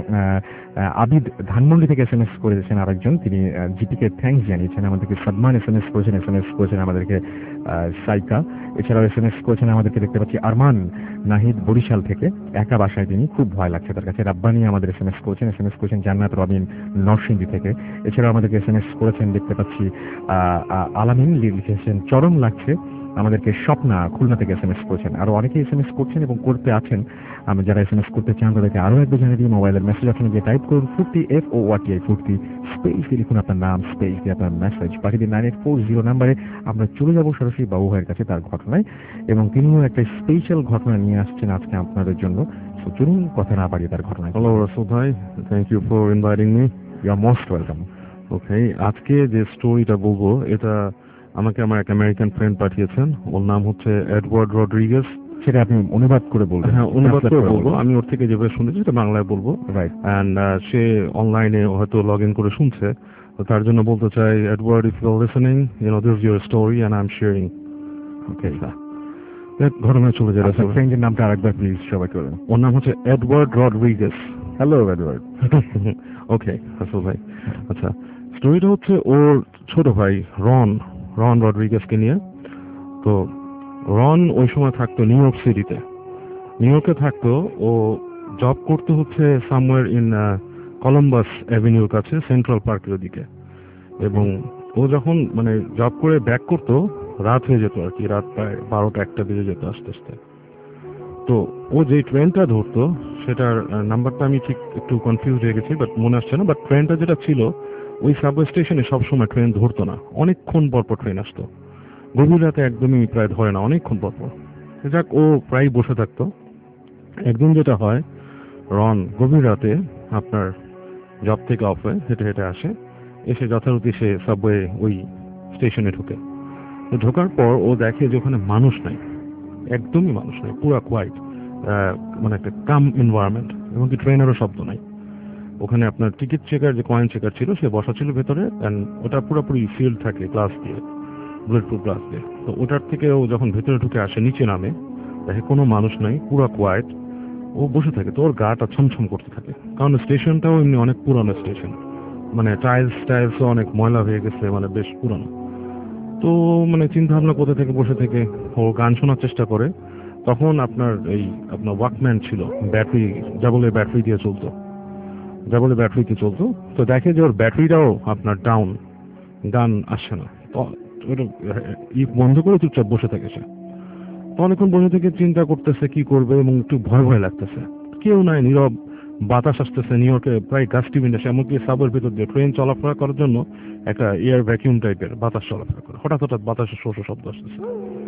আবিদ ধানমন্ডি থেকে SMS করেছেন আরেকজন, তিনি জিপিকে থ্যাঙ্কস জানিয়েছেন। আমাদেরকে সাদমান SMS করেছেন আমাদেরকে সাইকা। এছাড়াও SMS করেছেন আমাদেরকে দেখতে পাচ্ছি আরমান নাহিদ বরিশাল থেকে, একা বাসায় তিনি, খুব ভয় লাগছে তার কাছে। রাব্বানি আমাদের SMS করেছেন জান্নাত রবিন নরসিংদী থেকে। এছাড়াও আমাদেরকে SMS করেছেন দেখতে পাচ্ছি আলামিন, লিখেছেন চরম লাগছে। আমাদেরকে স্বপ্না খুলনা থেকে SMS করেছেন। আরো অনেকে SMS করছেন এবং করতে আছেন। আমি যারা SMS করতে চান তাদেরকে আরো একবার জানিয়ে দিই, মোবাইলের মেসেজ অপশনে গিয়ে টাইপ করুন 50 FORTI 50 স্পেস দিয়ে লিখুন আপনার নাম, স্পেস দিয়ে আপনার মেসেজ পাঠিয়ে দিন 9840 নাম্বারে। আমরা চলে যাব সরাসরি বাবু ভাইয়ের কাছে তার ঘটনায়, এবং তিনিও একটা স্পেশাল ঘটনা নিয়ে আসছেন আজকে আপনাদের জন্য। তো চলুন কথা না বাড়িয়ে তার ঘটনায়। হ্যালো রাসেল ভাই, thank you for inviting me. You are most welcome. Okay, আজকে যে স্টোরিটা বলবো এটা আমাকে আমার এক আমেরিকান ফ্রেন্ড পাঠিয়েছেন। ওর নাম হচ্ছে এডওয়ার্ড রড্রিগেজ। সেটা আপনি অনুবাদ করে বলবেন? হ্যাঁ, অনুবাদ করে বলবো। আমি ওর থেকে যেভাবে শুনেছি সেটা বাংলায় বলবো। রাইট। অ্যান্ড সে অনলাইনে হয়তো লগ ইন করে শুনছে, তো তার জন্য বলতে চাই, Edward, if you are listening, this is your story and I am sharing. Okay, ঘটনায় চলে যায়। ফ্রেন্ডের নামটা আরেকবার প্লিজ সবাই করবেন। ওর নাম হচ্ছে Edward Rodriguez. Hello Edward. Okay Russell ভাই, আচ্ছা, স্টোরিটা হচ্ছে ওর ছোট ভাই রন রড্রিগেজকে নিয়ে। তো রন ওই সময় থাকতো নিউ ইয়র্কে থাকতো। ও জব করতে হচ্ছে সামওয়্যার ইন কলম্বাস অ্যাভিনিউর কাছে, সেন্ট্রাল পার্কের দিকে। এবং ও যখন মানে জব করে ব্যাক করতো, রাত হয়ে যেত আর কি, রাত প্রায় 12টা-1টা বেজে যেত আস্তে আস্তে। তো ও যে ট্রেনটা ধরতো সেটার নাম্বারটা আমি ঠিক একটু কনফিউজ হয়ে গেছি, বাট মনে আসছে না। বাট ট্রেনটা যেটা ছিল, ওই সাবওয়ে স্টেশনে সবসময় ট্রেন ধরতো না, অনেকক্ষণ পরপর ট্রেন আসতো। গভীর রাতে একদমই প্রায় ধরে না, অনেকক্ষণ পর পর। যাক, ও প্রায় বসে থাকতো। একদিন যেটা হয়, রন গভীর রাতে আপনার জব থেকে অফ হয়ে হেঁটে হেঁটে আসে, এসে যথারীতি সে সাবওয়ে ওই স্টেশনে ঢোকে। তো ঢোকার পর ও দেখে যে ওখানে মানুষ নাই, একদমই মানুষ নাই, পুরো কোয়াইট, মানে একটা কাম এনভায়রনমেন্ট, এবং কি ট্রেনেরও শব্দ নাই। ওখানে আপনার টিকিট চেকার, যে কয়েন চেকার ছিল, সে বসা ছিল ভেতরে, অ্যান্ড ওটা পুরোপুরি ফিল্ড থাকে গ্লাস দিয়ে, বুলেটপ্রুফ গ্লাস দিয়ে। তো ওটার থেকে ও যখন ভেতরে ঢুকে আসে, নিচে নামে, দেখে কোনো মানুষ নাই, পুরো কোয়াইট। ও বসে থাকে, তো ওর গাটা ছমছম করতে থাকে, কারণ স্টেশনটাও এমনি অনেক পুরানো স্টেশন, মানে টাইলসও অনেক ময়লা হয়ে গেছে, মানে বেশ পুরানো। তো মানে চিন্তা ভাবনা কোথা থেকে বসে থেকে ও গান শোনার চেষ্টা করে। তখন আপনার ওয়াকম্যান ছিল, ব্যাটারি, জাবলের ব্যাটারি দিয়ে চলতো, জাবলের ব্যাটারিতে চলতো। তো দেখে যে ওর ব্যাটারিটাও আপনার ডাউন, গান আসছে না। তো ওটা বন্ধ করে চুপচাপ বসে থাকে সে। তো অনেকক্ষণ বসে থেকে চিন্তা করতেছে কি করবে, এবং একটু ভয় ভয় লাগতেছে। কেউ নাই, নীরব, বাতাস আসতেছে নিউ ইয়র্কে প্রায় গাছটি বিন্যাসে, এমনকি সাবের ভিতর দিয়ে ট্রেন চলাফেরা করার জন্য একটা এয়ার ভ্যাকিউম টাইপের বাতাস চলাফেরা করে। হঠাৎ হঠাৎ বাতাসের শো শব্দ আসতেছে।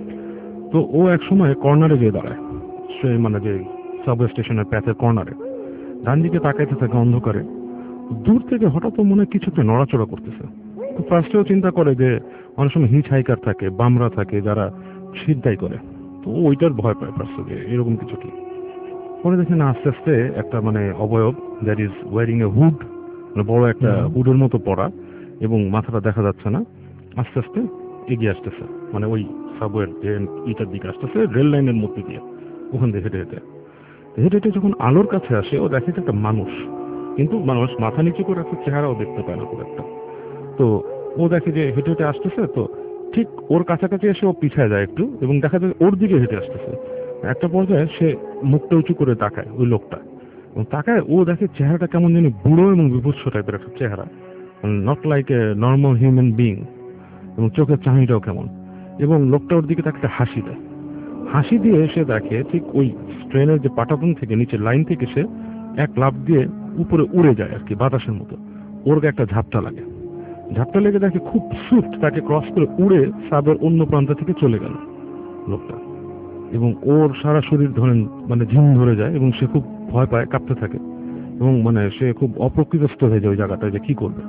তো ও এক সময় কর্নারে গিয়ে দাঁড়ায়, সে মানে যে সাবওয়ে স্টেশনের প্যাথের কর্নারে, ডান দিকে তাকাইতে থাকে অন্ধকারে। দূর থেকে হঠাৎ মনে হয় কিছু একটা নড়াচড়া করতেছে। তো ফার্স্টেও চিন্তা করে যে অনেক সময় হিচ হাইকার থাকে, বামরা থাকে, যারা ছিনতাই করে, তো ওইটার ভয় পায় ফার্স্টে যে এরকম কিছু কি। পরে দেখে না, আস্তে আস্তে একটা মানে অবয়ব, that is wearing a hood, মানে বড় একটা হুডের মতো পরা, এবং মাথাটা দেখা যাচ্ছে না, আস্তে আস্তে এগিয়ে আসতেছে, মানে ওই সাবওয়ের যে ইটার দিকে আসতেছে, রেল লাইনের মধ্যে দিয়ে, ওখান দিয়ে হেঁটে হেঁটে হেঁটে হেঁটে যখন আলোর কাছে আসে, ও দেখে একটা মানুষ, কিন্তু মানুষ মাথা নিচু করে রাখার চেহারাও দেখতে পায় না খুব একটা। তো ও দেখে যে হেঁটে হেঁটে আসতেছে, তো ঠিক ওর কাছাকাছি এসে ও পিছায় যায় একটু, এবং দেখা যায় ওর দিকে হেঁটে আসতেছে। একটা পর্যায়ে সে মুখটা উঁচু করে তাকায় ওই লোকটা, এবং তাকায় ও দেখে চেহারাটা কেমন জানি বুড়ো এবং বিভৎস টাইপের একটা চেহারা, not like a normal human being, এবং চোখের চাহিদাও কেমন। এবং লোকটা ওর দিকে তাকে একটা হাসি দেয়। হাসি দিয়ে সে দেখে ঠিক ওই ট্রেনের যে পাটাতন থেকে নিচের লাইন থেকে সে এক লাফ দিয়ে উপরে উড়ে যায় আর কি, বাতাসের মতো। ওর একটা ঝাপটা লাগে, ঝাপটা লেগে দেখে খুব সুইফট তাকে ক্রস করে উড়ে সাবের অন্য প্রান্ত থেকে চলে গেল লোকটা। এবং ওর সারা শরীর ধরেন মানে ঝিম ধরে যায়, এবং সে খুব ভয় পায়, কাঁপতে থাকে, এবং মানে সে খুব অপ্রকৃতস্থ হয়ে যায় ওই জায়গাটায় যে কি করবে।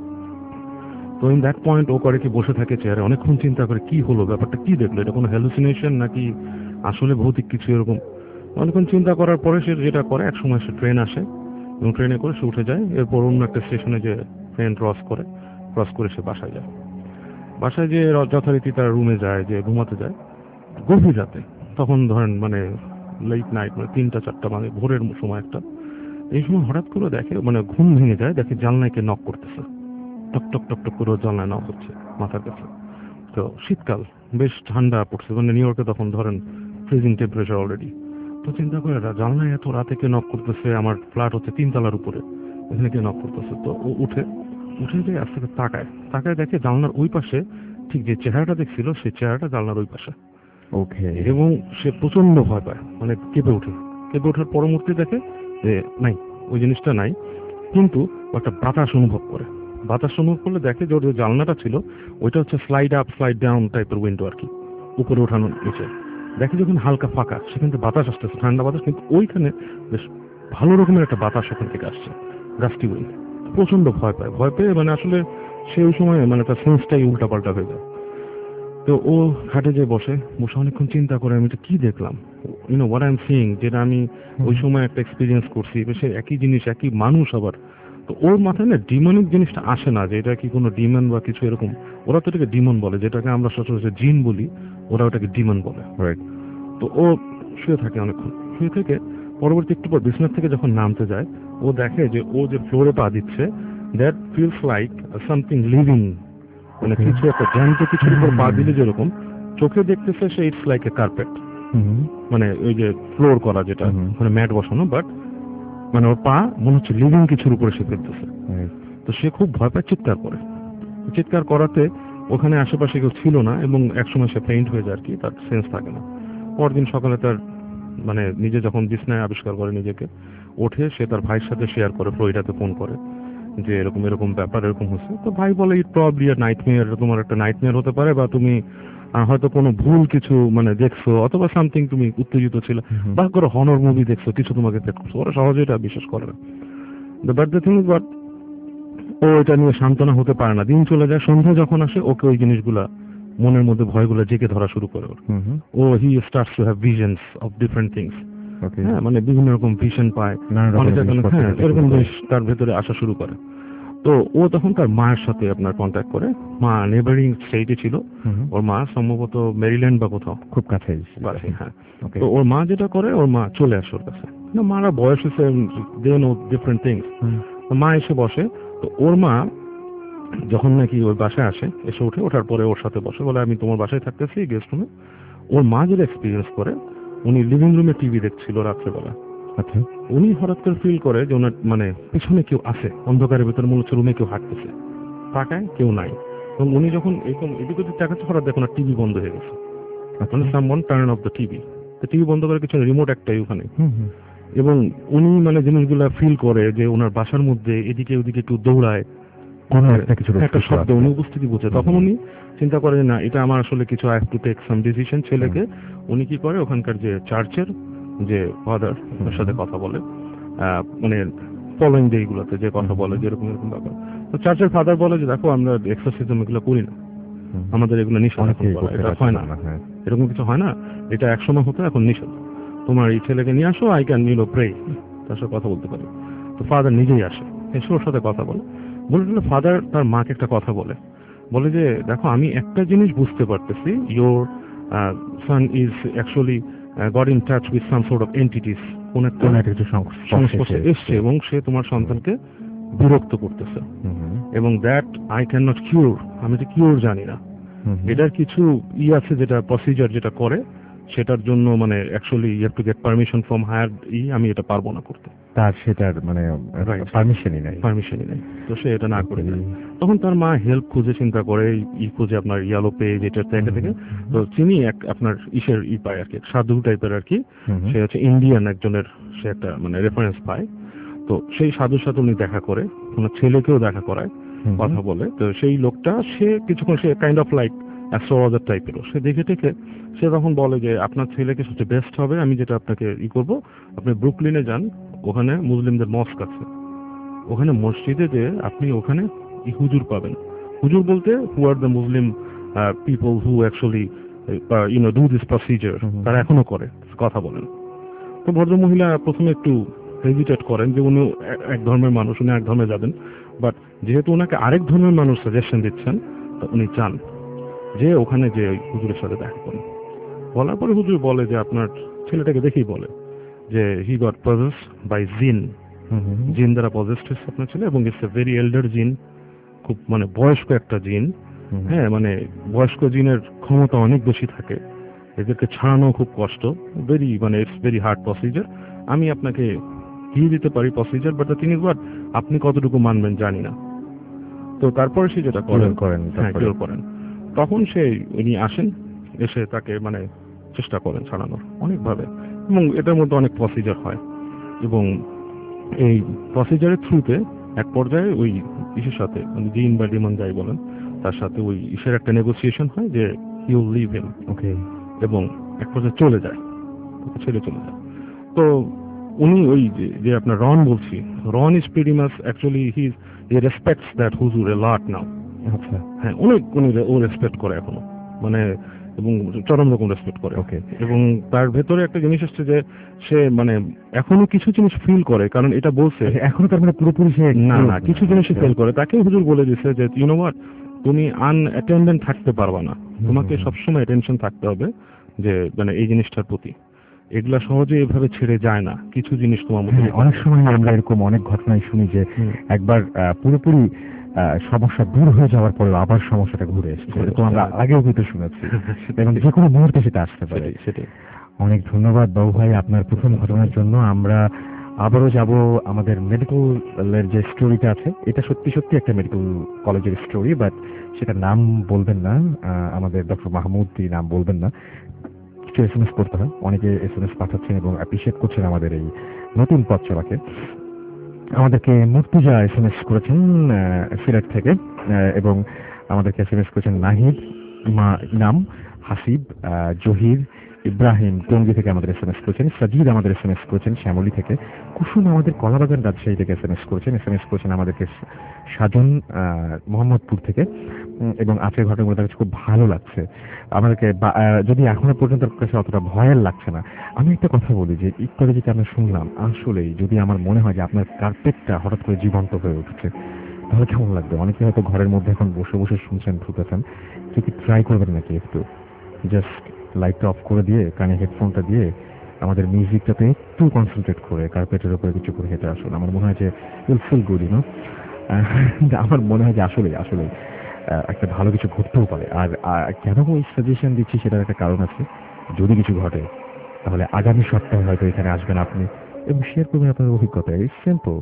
তো ইন দ্যাট পয়েন্ট ও করে কি বসে থাকে চেয়ারে, অনেকক্ষণ চিন্তা করে কি হলো, ব্যাপারটা কি দেখলো, এটা কোনো হ্যালুসিনেশন নাকি আসলে ভৌতিক কিছু এরকম। অনেকক্ষণ চিন্তা করার পরে সে যেটা করে, এক সময় সে ট্রেন আসে, এবং ট্রেনে করে সে উঠে যায়। এরপর অন্য একটা স্টেশনে যে ট্রেন ক্রস করে সে বাসায় যায়। বাসায় যে যথারীতি তার রুমে যায়, যে ঘুমাতে যায় গভীর রাতে। তখন ধরেন মানে লেট নাইট, মানে 3টা-4টা, মানে ভোরের সময় একটা। এই সময় হঠাৎ করে দেখে, মানে ঘুম ভেঙে যায়, দেখে জানলায় কে নক করতেছে, টক টক টক টক করে জানলায় নক হচ্ছে মাথার কাছে। তো শীতকাল, বেশ ঠান্ডা পড়ছে, মানে নিউ ইয়র্কে তখন ধরেন ফ্রিজিং টেম্পারেচার অলরেডি। তো চিন্তা করে জানলায় এত রাতে কে নক করতেছে, আমার ফ্ল্যাট হচ্ছে 3 তলার উপরে, এখানে কে নক করতেছে। তো ও উঠে যে আস্তে আস্তে তাকায় দেখে জানলার ওই পাশে ঠিক যে চেহারাটা দেখছিল, সেই চেহারাটা জানলার ওই পাশে। ওকে। এবং সে প্রচন্ড ভয় পায়, মানে কেঁপে ওঠার পরমূর্তি দেখে যে নাই, ওই জিনিসটা নাই, কিন্তু একটা বাতাস অনুভব করলে দেখে যে ওর যে জানলাটা ছিল ওইটা হচ্ছে স্লাইড আপ স্লাইড ডাউন টাইপের উইন্ডো আর কি, উপরে ওঠানো নিচে। দেখে যখন হালকা ফাঁকা, সেখান থেকে বাতাস আসতেছে, ঠান্ডা বাতাস, কিন্তু ওইখানে বেশ ভালো রকমের একটা বাতাস ওখান থেকে আসছে, গাছটি উইন্ড। প্রচন্ড ভয় পেয়ে মানে আসলে সেই সময় মানে তার সেন্সটাই উল্টাপাল্টা হয়ে যায়। তো ও খাটে যে বসে অনেকক্ষণ চিন্তা করে, আমি এটা কি দেখলাম, হোয়াট আই এম সিইং, যেটা আমি ওই সময় একটা এক্সপিরিয়েন্স করছি, সে একই জিনিস, একই মানুষ আবার। তো ওর মাথায় না ডিমনিক জিনিসটা আসে না, যে এটা কি কোনো ডিমন বা কিছু এরকম। ওরা তো এটাকে ডিমন বলে, যেটাকে আমরা সচরাচর জিন বলি, ওরা ওটাকে ডিমন বলে। রাইট। তো ও শুয়ে থাকে অনেকক্ষণ, শুয়ে থেকে পরবর্তী একটু পর বিছানা থেকে যখন নামতে যায়, ও দেখে যে ও যে ফ্লোরে পা দিচ্ছে, that feels like something living, মানে কিছু একটা জ্যান্ত কিছুর উপর পা দিলে যেরকম চোখে দেখতেছে, সে ইটস লাইক এ কার্পেট, মানে ওই যে ফ্লোর করা যেটা, মানে ম্যাট বসানো, বাট মানে ওর পা মনে হচ্ছে লিভিং কিছুর উপরে সে ফেলতেছে। তো সে খুব ভয় পায়, চিৎকার করাতে ওখানে আশেপাশে কেউ ছিল না, এবং একসময় সে ফেইন্ট হয়ে যায় আর কি, তার সেন্স থাকে না। পরদিন সকালে তার মানে নিজে যখন বিছনায় আবিষ্কার করে নিজেকে, ওঠে, সে তার ভাইয়ের সাথে শেয়ার করে, ফ্লোরিডাতে ফোন করে যে এরকম এরকম ব্যাপার এরকম হচ্ছে। তো ভাই বলে ইট প্রবাবলি আ নাইটমেয়ার, তোমার একটা নাইটমেয়ার হতে পারে, বা তুমি হয়তো কোনো ভুল কিছু মানে দেখছো, অথবা সামথিং তুমি উত্তেজিত ছিল, বা কোনো হনর মুভি দেখছো, কিছু তোমাকে এফেক্ট করছো। ওরা সহজে এটা বিশ্বাস করে না। But the thing is but ও এটা নিয়ে সান্ত্বনা হতে পারে না। দিন চলে যায়, সন্ধ্যা যখন আসে ওকে ওই জিনিসগুলা মনের মধ্যে ভয়গুলো জেগে ধরা শুরু করে ওর। ও he starts to have visions of different things. হ্যাঁ, মানে বিভিন্ন রকম ভিশন পায়, হ্যাঁ এরকম জিনিস তার ভেতরে আসা শুরু করে। তো ও তখন তার মায়ের সাথে আপনার কন্ট্যাক্ট করে। মা নেবারিং স্টেটে ছিল, ওর মা সম্ভবত মেরিল্যান্ড বা কোথাও খুব কাছে। হ্যাঁ। তো ওর মা যেটা করে, ওর মা চলে আসে ওর কাছে। না, মারা বয়স হচ্ছে, দে নো ডিফারেন্ট থিংস। মা এসে বসে। তো ওর মা যখন নাকি ওর বাসায় আসে, এসে ওঠার পরে ওর সাথে বসে, বলে আমি তোমার বাসায় থাকতেছি গেস্ট রুমে। ওর মা যেটা এক্সপিরিয়েন্স করে, উনি লিভিং রুমে টিভি দেখছিল রাত্রেবেলা। আচ্ছা, উনি হঠাৎ করে ফিল করে যে ওনার মানে পিছনে কেউ আছে, অন্ধকারের ভেতরে মনে হচ্ছে রুমে কেউ হাঁটতেছে, তাকায় কেউ নাই। এবং উনি যখন এরকম এদিক ওদিক তাকাচ্ছে, হঠাৎ দেখুন টিভি বন্ধ হয়ে গেছে। মানে someone turn off the TV. তো টিভি বন্ধ করার কিছু রিমোট একটাই ওখানে। এবং উনি মানে জিনিসগুলা ফিল করে যে ওনার বাসার মধ্যে এদিকে ওদিকে একটু দৌড়ায়, একটা শব্দ, উনি উপস্থিতি বুঝে। তখন উনি চিন্তা করে যে না, এটা আমার আসলে কিছু I have to take some decision. ছেলেকে উনি কি করে, ওখানকার যে চার্চের যে ফাদার, ওর সাথে কথা বলে, মানে ফলোইং ডে গুলোতে যে কথা বলে যেরকম এরকম ব্যাপার। তো চার্চের ফাদার বলে যে দেখো, আমরা এক্সারসাইজম এগুলো করি না, আমাদের এগুলো নিষেধ, এটা হয় না, এরকম কিছু হয় না, এটা একসময় হতো, এখন নিষেধ। তোমার এই ছেলেকে নিয়ে আসো, আই ক্যান নিল প্রে, তার সাথে কথা বলতে পারি। তো ফাদার নিজেই আসে, এসে ওর সাথে কথা বলে। বলে ফাদার তার মাকে একটা কথা বলে যে দেখো, আমি একটা জিনিস বুঝতে পারতেছি, your son is actually got in touch with some sort of entities, কোন একটা সংস্পর্শে এসছে, এবং সে তোমার সন্তানকে বিরক্ত করতেছে, এবং that I can not cure, আমি তো কিউর জানি না। এটার কিছু আছে, যেটা প্রসিজার যেটা করে, সেটার জন্য মানে actually you have to get permission from higher আমি এটা পারবো না করতে, তার সেটার মানে পারমিশনই নাই। তো সে এটা না করে দেয়। তখন তার মা হেল্প খুঁজে, চিন্তা করে খুঁজে আপনার ইয়েলো পেজ এটা থেকে। তো তিনি আপনার পায় আর কি, সাধু টাইপের আর কি, সে হচ্ছে ইন্ডিয়ান একজনের, সে একটা মানে রেফারেন্স পায়। তো সেই সাধুর সাথে উনি দেখা করে, ওনার ছেলেকেও দেখা করায়, কথা বলে। তো সেই লোকটা সে কিছুক্ষণ, সে কাইন্ড অফ লাইক অ্যাস্ট্রোলজার টাইপেরও, সে দেখে সে তখন বলে যে আপনার ছেলেকে সবচেয়ে বেস্ট হবে, আমি যেটা আপনাকে করবো, আপনি ব্রুকলিনে যান, ওখানে মুসলিমদের মস্ক আছে, ওখানে মসজিদে যে আপনি ওখানে হুজুর পাবেন। হুজুর বলতে who are the Muslim people who actually do this procedure, তারা এখনো করে, কথা বলেন। তো ভদ্রমহিলা প্রথমে একটু হেজিটেট করেন যে উনি এক ধর্মের মানুষ, উনি এক ধর্মে যাবেন, বাট যেহেতু ওনাকে আরেক ধর্মের মানুষ সাজেশন দিচ্ছেন, তো উনি চান যে ওখানে যে হুজুরের সাথে দেখা করেন। বলার পরে হুজুর বলে যে আপনার ছেলেটাকে দেখেই বলে যে হি গট পজেসড বাই জিন, জিন দ্বারা পজেসড হচ্ছে আপনার ছেলে, এবং ইটস এ ভেরি এল্ডার জিন, খুব মানে বয়স্ক একটা জিন। হ্যাঁ, মানে বয়স্ক জিনের ক্ষমতা অনেক বেশি থাকে, এদেরকে ছাড়ানো খুব কষ্ট, মানে ইটস ভেরি হার্ড প্রসিজার। আমি আপনাকে দিয়ে দিতে পারি procedure, but the thing is what, আপনি কতটুকু মানবেন জানি না। তো তারপরে সে যেটা করেন, তখন উনি আসেন, এসে তাকে মানে চেষ্টা করেন ছাড়ানোর অনেকভাবে, এবং এটার মধ্যে অনেক প্রসিজার হয়, এবং এই প্রসিজারের থ্রুতে এক পর্যায়ে ওই ইসের সাথে, মানে জিন বা ডিমন যাই বলেন, তার সাথে ওই ইসের একটা নেগোসিয়েশন হয় যে হি উইল লিভ হিম, ওকে, এবং এক পর্যায়ে চলে যায়। তো উনি ওই যে আপনার রন বলছি, Ron is pretty much actually he respects that হুজুর এ লট নাও। আচ্ছা, হ্যাঁ, অনেক উনি ও রেসপেক্ট করে এখনো, মানে এবং চরম রকম রেসপেক্ট করে। ওকে, এবং তার ভেতরে একটা জিনিস আসছে যে সে মানে এখনো কিছু জিনিস ফিল করে, কারণ এটা বলছে এখনো তার মানে পুরোপুরি সে না কিছু জিনিস ফিল করে। তাকে হুজুর বলে দিচ্ছে যে ইউ নো হোয়াট, তুমি আনঅ্যাটেন্ডেন্ট থাকতে পারবা না, তোমাকে সবসময় অ্যাটেনশন থাকতে হবে যে মানে এই জিনিসটার প্রতি। এগুলা সহজে এভাবে ছেড়ে যায় না, কিছু জিনিস তোমার মধ্যে। অনেক সময় আমরা এরকম অনেক ঘটনায় শুনি যে একবার পুরোপুরি সমস্যা দূর হয়ে যাওয়ার পরে আবার সমস্যাটা ঘুরে এসেছে, এরকম আমরা আগেও কিন্তু শুনেছি, এবং যে কোনো মুহূর্তে সেটা আসতে পারে। সেটাই। অনেক ধন্যবাদ বাবু ভাই আপনার প্রথম ঘটনার জন্য। আমরা আবারও যাব আমাদের মেডিকেলের যে স্টোরিটা আছে, এটা সত্যি সত্যি একটা মেডিকেল কলেজের স্টোরি, বাট সেটা নাম বলবেন না, আমাদের ডক্টর মাহমুদ নাম বলবেন না, কিছু SMS করতে হয়, অনেকে SMS পাঠাচ্ছেন এবং অ্যাপ্রিসিয়েট করছেন আমাদের এই নতুন পথ চলাকে। আমাদেরকে মুর্তুজা SMS করেছেন সিলেট থেকে, এবং আমাদেরকে SMS করেছেন নাহিদ, ইনাম, হাসিব, জহির, ইব্রাহিম টঙ্গী থেকে আমাদের SMS করেছেন, সাজিদ আমাদের SMS করেছেন শ্যামলী থেকে, কুসুম আমাদের কলাবাগান রাজশাহী থেকে SMS করেছেন আমাদেরকে সাজন মোহাম্মদপুর থেকে। এবং আজকের ঘটনাগুলো তার কাছে খুব ভালো লাগছে আমাদেরকে, যদি এখনো পর্যন্ত তার কাছে অতটা ভয়ের লাগছে না। আমি একটা কথা বলি যে একটু যেটা আমরা শুনলাম, আসলেই যদি আমার মনে হয় যে আপনার কার্পেটটা হঠাৎ করে জীবন্ত হয়ে উঠছে, তাহলে কেমন লাগবে? অনেকে হয়তো ঘরের মধ্যে এখন বসে বসে শুনছেন ভূতাছেন, কেউ কি ট্রাই করবেন নাকি একটু জাস্ট লাইটটা অফ করে দিয়ে কানে হেডফোনটা দিয়ে আমাদের মিউজিকটাতে একটু কনসেন্ট্রেট করে কার্পেটের উপরে কিছু করে হেঁটে আসুন। আমার মনে হয় যে উইল ফিল গুড, ইউনো। আমার মনে হয় যে আসলে আসলে একটা ভালো কিছু ঘটতেও পারে। আর কেন এই সাজেশন দিচ্ছি সেটার একটা কারণ আছে। যদি কিছু ঘটে তাহলে আগামী সপ্তাহে হয়তো এখানে আসবেন আপনি এবং শেয়ার করবেন আপনার অভিজ্ঞতা। It's simple.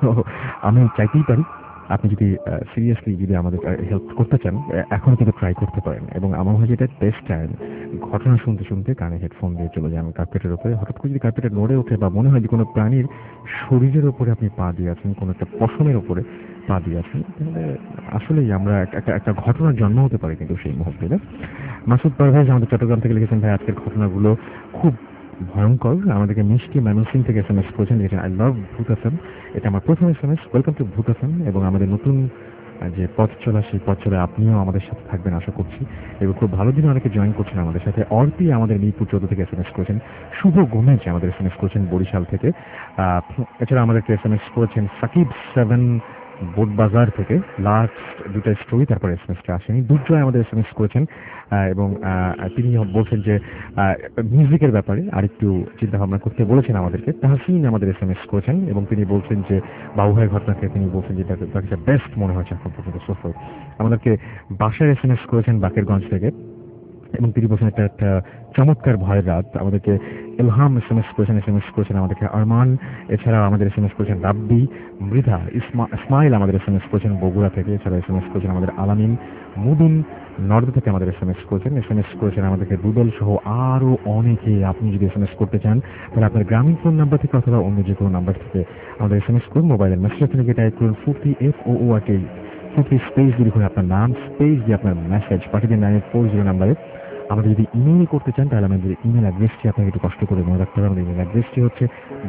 আমি চাইতেই পারি আপনি যদি সিরিয়াসলি যদি আমাদের হেল্প করতে চান, এখনো কিন্তু ট্রাই করতে পারেন। এবং আমার মনে হয় যেটা বেস্ট টাইম, ঘটনা শুনতে শুনতে কানে হেডফোন দিয়ে চলে যান কার্পেটের উপরে। হঠাৎ করে যদি কার্পেটে নড়ে ওঠে বা মনে হয় যে কোনো প্রাণীর শরীরের উপরে আপনি পা দিয়ে আছেন, কোনো একটা পশমের উপরে পা দিয়ে আছেন, তাহলে আসলেই আমরা একটা ঘটনার জন্ম হতে পারে কিন্তু সেই মুহূর্তে। মাসুদ পারভেজ আমাদের চট্টগ্রাম থেকে লিখেছেন, ভাই আজকের ঘটনাগুলো খুব ভয়ঙ্কর। আমাদেরকে মিষ্টি ময়মনসিং থেকে SMS করেছেন, লিখেছেন আই লাভ ভূত FM। এটা আমার প্রথম SMS। Welcome to Bhoot FM। এবং আমাদের নতুন যে পথ চলা, সেই পথ চলে আপনিও আমাদের সাথে থাকবেন আশা করছি। এবং খুব ভালো দিনে অনেকে জয়েন করছেন আমাদের সাথে। অর্পি আমাদের মিরপুর 14 থেকে SMS করেছেন। শুভ গোমেজ আমাদের SMS করেছেন বরিশাল থেকে। এছাড়া আমাদেরকে SMS করেছেন সাকিব 7 বোট বাজার থেকে। লাস্ট দুটা স্টোরি, তারপরে SMS-টা আসেনি। দুর্জয় আমাদের SMS করেছেন এবং তিনি বলছেন যে মিউজিকের ব্যাপারে আরেকটু চিন্তা ভাবনা করতে বলেছেন আমাদেরকে। তাহসিন আমাদের SMS করেছেন এবং তিনি বলছেন যে বাবু ভাইয়ের ঘটনাকে তিনি বলছেন যে তাকে বেস্ট মনে হয়েছে এখন পর্যন্ত সোফার। আমাদেরকে বাসার SMS করেছেন বাকেরগঞ্জ থেকে এবং তিনি বলছেন একটা চমৎকার ভয়ের রাত। আমাদেরকে ইলহাম SMS করেছেন আমাদেরকে আরমান। এছাড়াও আমাদের SMS করেছেন রাব্বি, মৃধা, ইসমাইল আমাদের SMS করেছেন বগুড়া থেকে। এছাড়া SMS করেছেন আমাদের আলামিন, মুবিন নর্দ থেকে আমাদের SMS করেছেন আমাদেরকে দুদল সহ আরো অনেকে। আপনি যদি SMS করতে চান তাহলে আপনার গ্রামীণ ফোন নাম্বার থেকে অথবা অন্য যে কোনো নাম্বার থেকে আমাদের SMS করুন। মোবাইলের মেসেজ থেকে টাইপ করুন ফুটি FOORT, ফুটি স্পেস দিয়ে লিখুন আপনার নাম, স্পেস দিয়ে আপনার মেসেজ পাঠিয়ে দিন 9840 নাম্বারে। আমাদের যদি ইমেইল করতে চান তাহলে আমাদের ইমেল অ্যাড্রেসটি আপনাকে একটু কষ্ট করে মনে রাখতে হবে। আমাদের ইমেল অ্যাড্রেসটি হচ্ছে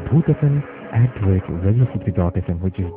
bhootfm@radiofutri.fm, which is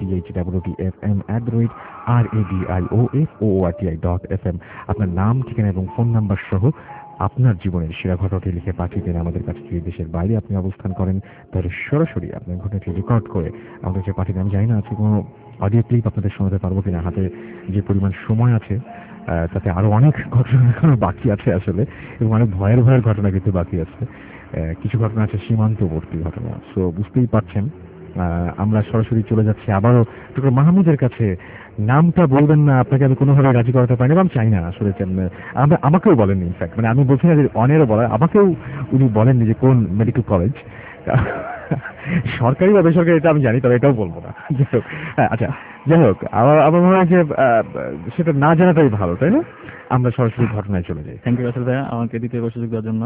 BHWTFM@radiofootri.fm। আপনার নাম, ঠিকানা এবং ফোন নাম্বার সহ আপনার জীবনের সেরা ঘটনাটি লিখে পাঠিয়ে দেন আমাদের কাছে। যদি দেশের বাইরে আপনি অবস্থান করেন তাহলে সরাসরি আপনার ঘটনাটি রেকর্ড করে আমাদের কাছে পাঠিয়ে দেন। আমি জানি না আছে কোনো অডিও ক্লিপ আপনাদের শোনাতে পারবো কিনা। হাতে যে পরিমাণ সময় আছে তাতে আরো অনেক ঘটনা এখনো বাকি আছে আসলে, এবং অনেক ভয়ের ঘটনা কিন্তু বাকি আছে। কিছু ঘটনা আছে সীমান্তবর্তী ঘটনা। সো বুঝতেই পারছেন আমরা সরাসরি চলে যাচ্ছি আবারও ডক্টর মাহমুদের কাছে। নামটা বলবেন না, আপনাকে আমি কোনোভাবে রাজি করাতে পারিনি, আমি চাই না আসলে। আমাকেও বলেননি, ইনফ্যাক্ট মানে আমি বলছি না যে অনেরও বলা, আমাকেও উনি বলেননি যে কোন মেডিকেল কলেজ, সরকারি বা বেসরকারি এটা আমি জানি, তবে এটাও বলবো না। আচ্ছা, যাই হোক, আমার মনে হয় যে সেটা না জানাটাই ভালো, তাই না? আমরা সরাসরি ঘটনায় চলে যাই। থ্যাংক ইউ রাসেল ভাইয়া আমাকে দ্বিতীয় সুযোগ দেওয়ার জন্য।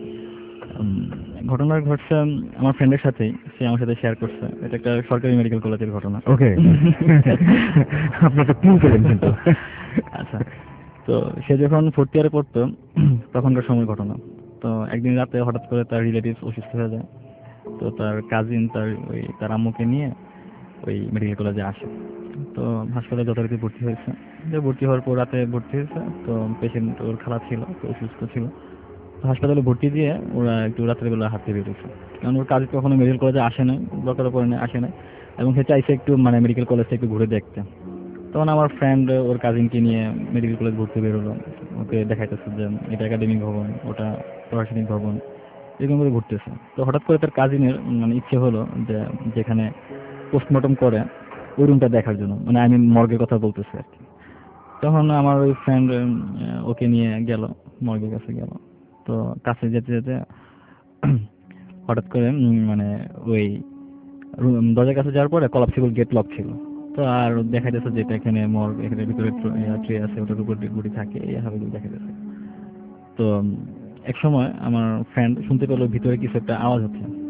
ঘটনা ঘটছে আমার ফ্রেন্ডের সাথেই, সে আমার সাথে শেয়ার করছে। এটা একটা সরকারি মেডিকেল কলেজের ঘটনা। ওকে, আপনার তো ক্লিন করেন কিন্তু। আচ্ছা, তো সে যখন 4th ইয়ারে পড়তো তখনকার সময় ঘটনা। তো একদিন রাতে হঠাৎ করে তার রিলেটিভস অসুস্থ হয়ে যায়। তো তার কাজিন তার আম্মুকে নিয়ে ওই মেডিকেল কলেজে আসে। তো হাসপাতালে যথারীতি ভর্তি হয়েছে। ভর্তি হওয়ার পর রাতে ভর্তি হয়েছে। তো পেশেন্ট ওর খালা ছিল, তো অসুস্থ ছিল। হাসপাতালে ভর্তি দিয়ে ওরা একটু রাত্রেবেলা হাঁটতে বেরোচ্ছে, কারণ ওর কাজ কখনো মেডিকেল কলেজে আসে নাই, দরকার পড়ে আসে নাই, এবং সে চাইছে একটু মানে মেডিকেল কলেজটা একটু ঘুরে দেখতে। তখন আমার ফ্রেন্ড ওর কাজিনকে নিয়ে মেডিকেল কলেজ ঘুরতে বেরোলো। ওকে দেখাইতেছে যে এটা একাডেমিক ভবন, ওটা প্রশাসনিক ভবন, এরকম করে ঘুরতেছে। তো হঠাৎ করে তার কাজিনের মানে ইচ্ছে হলো যে যেখানে পোস্টমর্টম করে ওই রুমটা দেখার জন্য, মানে আমি মর্গের কথা বলতেছি আর কি। তখন আমার ওই ফ্রেন্ড ওকে নিয়ে গেল, মর্গের কাছে গেল। তো কাছে যেতে যেতে হঠাৎ করে মানে ওই দরজার কাছে যাওয়ার পরে কলাপসিবল গেট লক ছিল। তো আর দেখা যাচ্ছে যেটা এখানে মর্গ, এখানে ভিতরে ট্রে আছে, ওটার উপর ডেড বডি থাকে, এইভাবে দেখা যাচ্ছে। তো এক সময় আমার ফ্রেন্ড শুনতে পেলো ভিতরে কিছু একটা আওয়াজ হচ্ছে,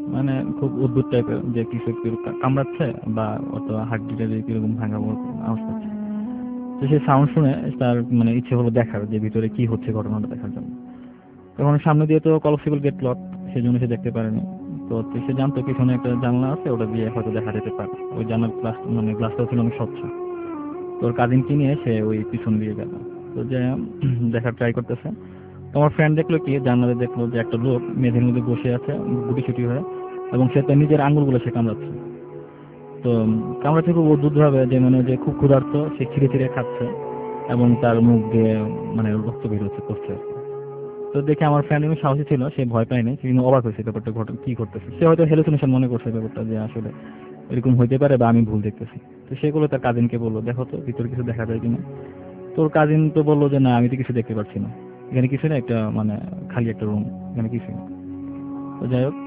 মানে খুব অদ্ভুত টাইপের, যে কিছু একটু কামড়াচ্ছে বা অত হাড্ডিটা কিরকম ভাঙা আওয়াজ পাচ্ছে। তো সেই সাউন্ড শুনে তার মানে ইচ্ছে হলো দেখার যে ভিতরে কি হচ্ছে, ঘটনাটা দেখার জন্য। তখন সামনে দিয়ে তো কলাপসিবল গেট লক, সেই জন্য সে দেখতে পারেনি। তো সে জানতো পিছনে একটা জানলা আছে, ওটা দিয়ে হয়তো দেখা যেতে পারে। ওই জানলার গ্লাস মানে গ্লাসটা ছিল অনেক স্বচ্ছ। তোর কাজিনকে নিয়ে সে ওই পিছন দিয়ে গেল। তো যে দেখার ট্রাই করতেছে, তোমার ফ্রেন্ড দেখলো কি জানলাতে দেখলো যে একটা লোক মেঝের মধ্যে বসে আছে গুটি ছুটি হয়ে, এবং সে তার নিজের আঙুলগুলো সে কামড়াচ্ছে। তো কামড়াচ্ছে খুব অদ্ভুত ভাবে, যে মানে যে খুব ক্ষুধার্ত, সে ছিঁড়ে ছিঁড়ে খাচ্ছে এবং তার মুখ দিয়ে মানে রক্ত বের হচ্ছে করছে। তো দেখে আমার ফ্রেন্ড এমনি সাহসী ছিল, সে ভয় পায়নি, কিন্তু অবাক হয়েছে ব্যাপারটা কি করতেছে। সে হয়তো হ্যালুসিনেশন মনে করছে ব্যাপারটা, যে আসলে এরকম হইতে পারে বা আমি ভুল দেখতেছি। তো সেগুলো তার কাজিনকে বললো, দেখো তো ভিতরে কিছু দেখা যায় কিনা। তোর কাজিন তো বললো যে না, আমি তো কিছু দেখতে পাচ্ছি না, এখানে কিছু না, একটা মানে খালি একটা রুম, এখানে কিছু না। তো যাই হোক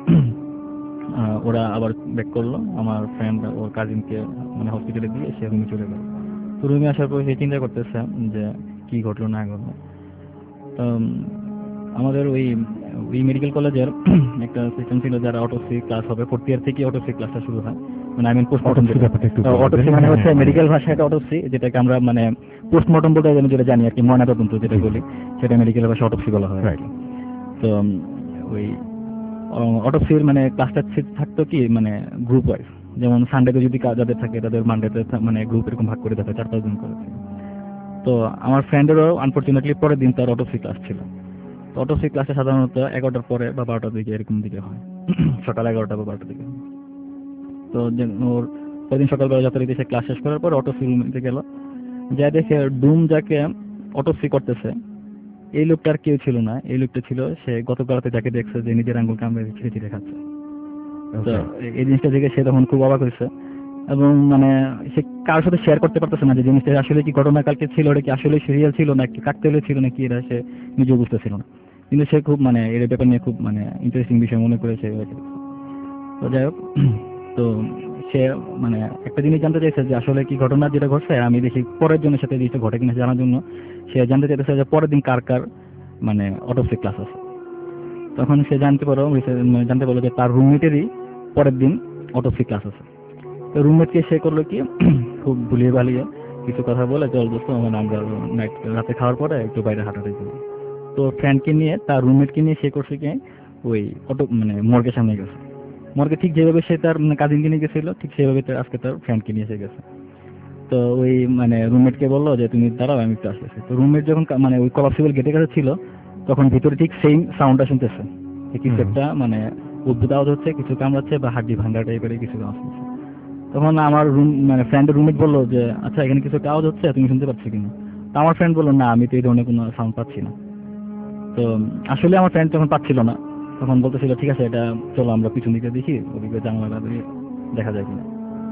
ওরা আবার ব্যাক করলো, আমার ফ্রেন্ড ওর কাজিনকে মানে হসপিটালে দিয়ে সে রুমে চলে গেল। তো রুমে আসার পর সে চিন্তা করতেছে যে কি ঘটলো না ঘটলো। তো আমাদের ওই মেডিকেল কলেজের একটা সিস্টেম ছিল, যারা অটোপসি ক্লাস হবে, 4th ইয়ার থেকে অটোপসি ক্লাসটা শুরু হয়। মানে আমি পোস্টমর্টম, অটোপসি মানে হচ্ছে মেডিকেল ভাষায় একটা অটোপসি, যেটাকে আমরা মানে পোস্টমর্টম বলতে আমি যেটা জানি আর কি, ময়নাতদন্ত যেটা বলি, সেটা মেডিকেল ভাষায় অটোপসি বলা হয়। তো ওই অটোপসির মানে ক্লাসটা থাকতো কি মানে গ্রুপ ওয়াইজ, যেমন সানডেতে যদি যাদের থাকে তাদের মানডেতে মানে গ্রুপ এরকম ভাগ করে থাকে, 4-5 জন করে। তো আমার ফ্রেন্ডেরও আনফর্চুনেটলি পরের দিন তার অটোপসি ক্লাস ছিল। তো অটোপসি ক্লাসে সাধারণত 11টার পরে বা 12টার দিকে এরকম দিকে হয়, সকাল 11টা বা 12টার দিকে। তো ওর পরদিন সকালবেলা যথারীতি সে ক্লাস শেষ করার পর অটোপসি রুমে গেল, যা দেখে ডুম যাকে অটোপসি করতেছে এই লোকটার কেউ ছিল না। এই লোকটা ছিল সে গতকালতে যাকে দেখছে যে নিজের আঙ্গুল কামড়ে ছিঁড়ে ছিঁড়ে খাচ্ছে। তো এই জিনিসটা দেখে সে তখন খুব অবাক হয়েছে, এবং মানে সে কারোর সাথে শেয়ার করতে পারতেছে না যে জিনিসটা আসলে কি ঘটনা কালকে ছিল, ওটা কি আসলে সিরিয়াল ছিল নাকি কাকতালীয় ছিল নাকি, এটা সে নিজেও বুঝতেছিল না। কিন্তু সে খুব মানে এর ব্যাপার নিয়ে খুব মানে ইন্টারেস্টিং বিষয় মনে করেছে। তো যাই হোক, তো সে মানে একটা জিনিস জানতে চাইছে যে আসলে কি ঘটনা যেটা ঘটছে, আমি দেখি পরের জনের সাথে জিনিসটা ঘটে কিনা জানার জন্য সে জানতে চাইতেছে যে পরের দিন কার কার মানে অটোপসি ক্লাস আছে। তখন সে জানতে পারলো যে তার রুমমেটেরই পরের দিন অটোপসি ক্লাস আছে। তো রুমমেটকে সে করলো কি খুব ভুলিয়ে ভালিয়ে কিছু কথা বলে, চল দোস্ত মানে আমরা রাতে খাওয়ার পরে একটু বাইরে হাঁটাতে যাবো। তো ফ্রেন্ডকে নিয়ে তার রুমমেটকে নিয়ে সে করছে কি ওই মানে মর্গের সামনে গেছে। মর্গে ঠিক যেভাবে সে তার কাজিনকে নিয়ে গেছিল, ঠিক সেভাবে আজকে তার ফ্রেন্ডকে নিয়ে এসে গেছে। তো ওই মানে রুমমেটকে বললো যে তুমি দাঁড়াও, আমি একটু আসতেছি। তো রুমমেট যখন মানে ওই কলাপসিবল গেটের কাছে ছিল, তখন ভিতরে ঠিক সেম সাউন্ডটা শুনতেছে, কিছু একটা মানে উদ্ভুত আওয়াজ হচ্ছে, কিছু কামড়াচ্ছে বা হাড্ডি ভাঙ্গা টাইপের কিছু আওয়াজ হচ্ছে। তখন আমার মানে ফ্রেন্ডের রুমমেট বললো যে আচ্ছা এখানে কিছু একটা আওয়াজ হচ্ছে, তুমি শুনতে পাচ্ছ কিনা। তো আমার ফ্রেন্ড বললো না, আমি তো এই ধরনের কোনো সাউন্ড পাচ্ছি না। তো আসলে আমার ফ্রেন্ড তখন পাচ্ছিল না, তখন বলতেছিল ঠিক আছে এটা চলো আমরা পিছন দিকে দেখি, ওদিকে জানালা দিয়ে দেখা যায় কিনা।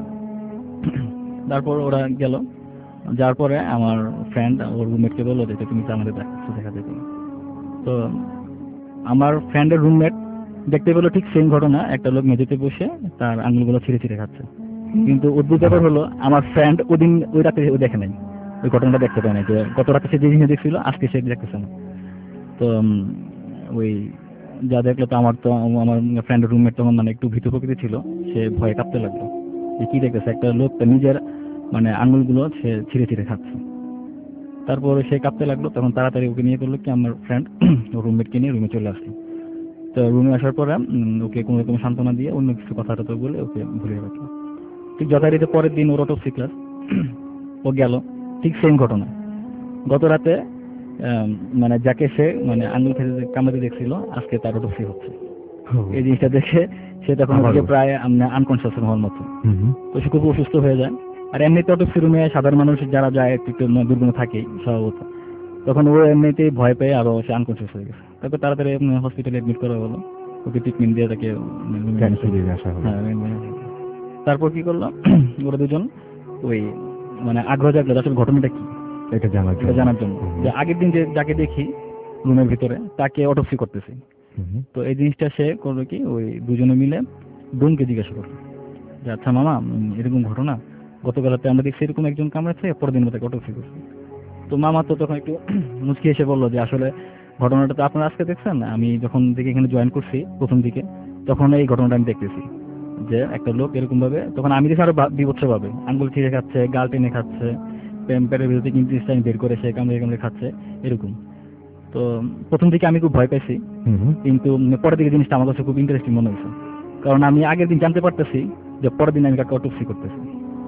তারপর ওরা গেল, যার পরে আমার ফ্রেন্ড ওর রুমমেটকে বললো যে তুমি জানালে দেখা যায় কিনা। তো আমার ফ্রেন্ডের রুমমেট দেখতে পেলো ঠিক সেম ঘটনা, একটা লোক মেঝেতে বসে তার আঙুলগুলো ছিঁড়ে ছিঁড়ে খাচ্ছে। কিন্তু অদ্ভুত ব্যাপার হলো আমার ফ্রেন্ড ওই রাতে দেখে নাই, ওই ঘটনাটা দেখতে পায় না, যে গত রাতে সে যে জিনিস দেখছিল আজকে সে দেখতেছে না। তো ওই যা দেখলো, তো আমার ফ্রেন্ডের রুমমেট তখন মানে একটু ভীতু প্রকৃতি ছিল, সে ভয়ে কাঁপতে লাগলো যে কি দেখতেছে, একটা লোক তার নিজের মানে আঙুলগুলো সে ছিঁড়ে ছিঁড়ে খাচ্ছে। তারপর সে কাঁপতে লাগলো, তখন তাড়াতাড়ি ওকে নিয়ে করলো কি আমার ফ্রেন্ড ওর রুমমেটকে নিয়ে রুমে চলে আসলো। তো রুমে আসার পরে ওকে কোনো রকম সান্ত্বনা দিয়ে অন্য কিছু কথাটা তো বলে ওকে ভুলিয়ে রাখলো। ঠিক যথারীতি পরের দিন ওর অটোপসি ক্লাস, ও গেল, ঠিক সেম ঘটনা। গত রাতে মানে যাকে সে মানে আঙুল খেতে কামড়াতে দেখছিল, আজকে তার অটোপসি হচ্ছে। এই জিনিসটা দেখে সে তখন প্রায় আনকনসিয়াস হওয়ার মতো, তো সে খুব অসুস্থ হয়ে যায়। আর এমনিতে অটোপসি রুমে সাধারণ মানুষ যারা যায় একটু দুর্গুণ থাকেই স্বভাবত, তখন ও এমনিতেই ভয় পেয়ে আরো সে আনকনসিয়াস হয়ে গেছে। তারপর তাড়াতাড়ি হসপিটালে অ্যাডমিট করা হলো, ওকে ট্রিটমেন্ট দিয়ে তাকে তারপর কি করলো ওরা দুজন ওই মানে আগ্রহ জাগলো আসলে ঘটনাটা কি এটা জানার জন্য, যে আগের দিন যে যাকে দেখি রুমের ভিতরে তাকে অটোপসি করতেছি। তো এই জিনিসটা সে করলো কি ওই দুজনে মিলে ডুমকে জিজ্ঞাসা করলো যে আচ্ছা মামা এরকম ঘটনা, গতকালতে আমরা দেখছি এরকম একজন কামড়েছে, পরের দিন তাকে অটোপসি করছি। তো মামা তো তখন একটু মুচকি এসে বললো যে আসলে ঘটনাটা তো আপনারা আজকে দেখছেন, আমি যখন থেকে এখানে জয়েন করছি প্রথম দিকে তখন এই ঘটনাটা আমি দেখতেছি যে একটা লোক এরকম ভাবে, তখন আমি দেখি আরো বিভৎস ভাবে আঙ্গুল ছিঁড়ে খাচ্ছে, গাল টেনে খাচ্ছে, প্যাম্পারের ভিতরে ইন্টেস্টাইন বের করে সে কামড়ে কামড়ে খাচ্ছে এরকম। তো প্রথম দিকে আমি খুব ভয় পাইছি, কিন্তু পরের দিকে জিনিসটা আমার কাছে খুব ইন্টারেস্টিং মনে হয়েছে, কারণ আমি আগের দিন জানতে পারতেছি যে পরের দিন আমি কাকে অটোপসি করতেছি।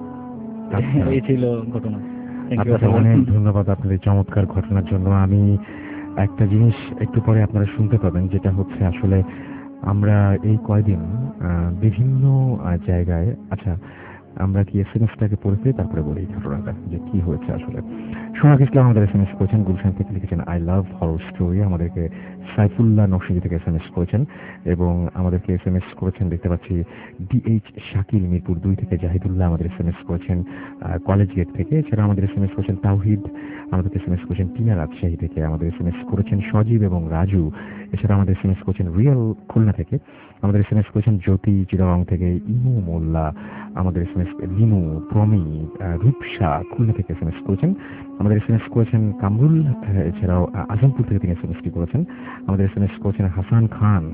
এই ছিল ঘটনা। আপনাকে অনেক ধন্যবাদ আপনার এই চমৎকার ঘটনার জন্য। আমি একটা জিনিস একটু পরে আপনারা শুনতে পাবেন, যেটা হচ্ছে আসলে আমরা এই কয়দিন বিভিন্ন জায়গায়, আচ্ছা আমরা কি এসএমএসটাকে পড়ে তারপরে বলি ঘটনাটা যে কি হয়েছে আসলে। সোহাগ ইসলাম আমাদের এসএমএস করেছেন, গুলশান থেকে লিখেছেন আই লাভ হরর স্টোরি। আমাদেরকে সাইফুল্লাহ নকশিদি থেকে এসএমএস করেছেন এবং আমাদেরকে এসএমএস করেছেন দেখতে পাচ্ছি ডিএইচ শাকিল মিরপুর 2 থেকে, জাহিদুল্লাহ আমাদের এসএমএস করেছেন কলেজ গেট থেকে। এছাড়া আমাদের এসএমএস করেছেন তাওহিদ, আমাদেরকে এসএমএস করেছেন টিনা রাজশাহী থেকে, আমাদের এসএমএস করেছেন সজীব এবং রাজু। এছাড়া আমাদের এসএমএস করেছেন রিয়েল খুলনা থেকে, আমাদের এসএমএস করেছেন জ্যোতি চিটাগং থেকে, ইমু মোল্লা, আমাদের এসএমএস লিমু, প্রমি, রূপসা খুলনা থেকে এসএমএস করেছেন, আমাদের এসএমএস করেছেন কামরুল, এছাড়াও আজমপুর থেকে তিনি এসএমএসটি করেছেন। আমাদের এসএমএস করেছেন হাসান খান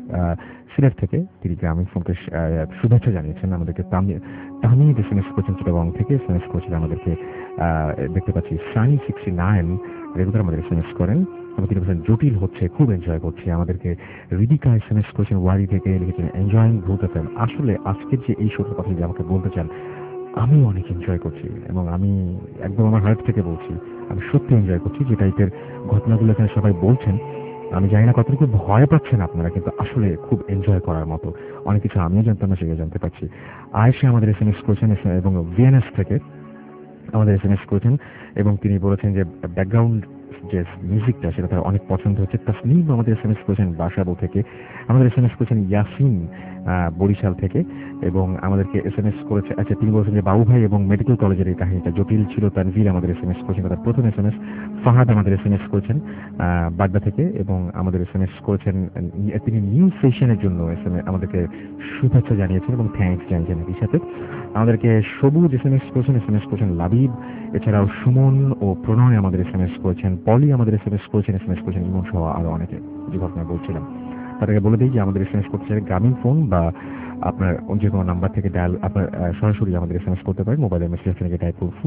সিলেট থেকে, তিনি গ্রামীণ ফোনকে শুভেচ্ছা জানিয়েছেন। আমাদেরকে তাহমিদ এসএমএস করেছেন চিটাগং থেকে, এসএমএস করেছেন আমাদেরকে দেখতে পাচ্ছি সানি 69 রেগুলার আমাদের এসএমএস করেন এবং তিনি বলছেন জটিল হচ্ছে, খুব এনজয় করছি। আমাদেরকে রিদিকা এসএমএস করেছেন ওয়ারি থেকে, লিখেছেন এনজয়িং ভূত এফএম। আসলে আজকের যে এই শোটার কথা যদি আমাকে বলতে চান, আমি অনেক এনজয় করছি এবং আমি একদম আমার হার্ট থেকে বলছি আমি সত্যি এনজয় করছি। যে টাইপের ঘটনাগুলো এখানে সবাই বলছেন, আমি জানি না কতটুকু ভয় পাচ্ছেন আপনারা, কিন্তু আসলে খুব এনজয় করার মতো অনেক কিছু আমিও জানতাম না, সেগুলো জানতে পারছি। আয়েশা আমাদের এসএমএস করেছেন এবং ভিএনএস থেকে আমাদের এসএমএস করেছেন এবং তিনি বলেছেন যে ব্যাকগ্রাউন্ড যে মিউজিকটা সেটা তার অনেক পছন্দ হচ্ছে। তাসনিম আমাদের এসএমএস করেছেন বাসাবো থেকে, আমাদের এসএমএস করেছেন ইয়াসিন বরিশাল থেকে এবং আমাদেরকে এসএমএস করেছে, আচ্ছা তিনি বলেছেন যে বাবু ভাই এবং মেডিকেল কলেজের এই কাহিনীটা জটিল ছিল। তানভীর আমাদের এসএমএস করেছেন, তার প্রথম এসএমএস। ফাহাদ আমাদের এসএমএস করেছেন বাড্ডা থেকে এবং আমাদের এসএমএস করেছেন, তিনি নিউ সেশনের জন্য আমাদেরকে শুভেচ্ছা জানিয়েছেন এবং থ্যাঙ্কস জানিয়েছেন। একই সাথে আমাদেরকে সবুজ এসএমএস করেছেন লাবিব, এছাড়াও সুমন ও প্রণয় আমাদের এসএমএস করেছেন, পলি আমাদের এসএমএস করেছেন ইমন সহ আরো অনেকে, যে ঘটনা বলছিলাম। তাদেরকে বলে দিই যে আমাদের এসএমএস করতে চাইলে গ্রামীণ ফোন বা আপনার যে কোনো নাম্বার থেকে ডায়াল আপনার সরাসরি আমাদের এসএমএস করতে পারেন। মোবাইলের মেসেজ থেকে টাইপ করুন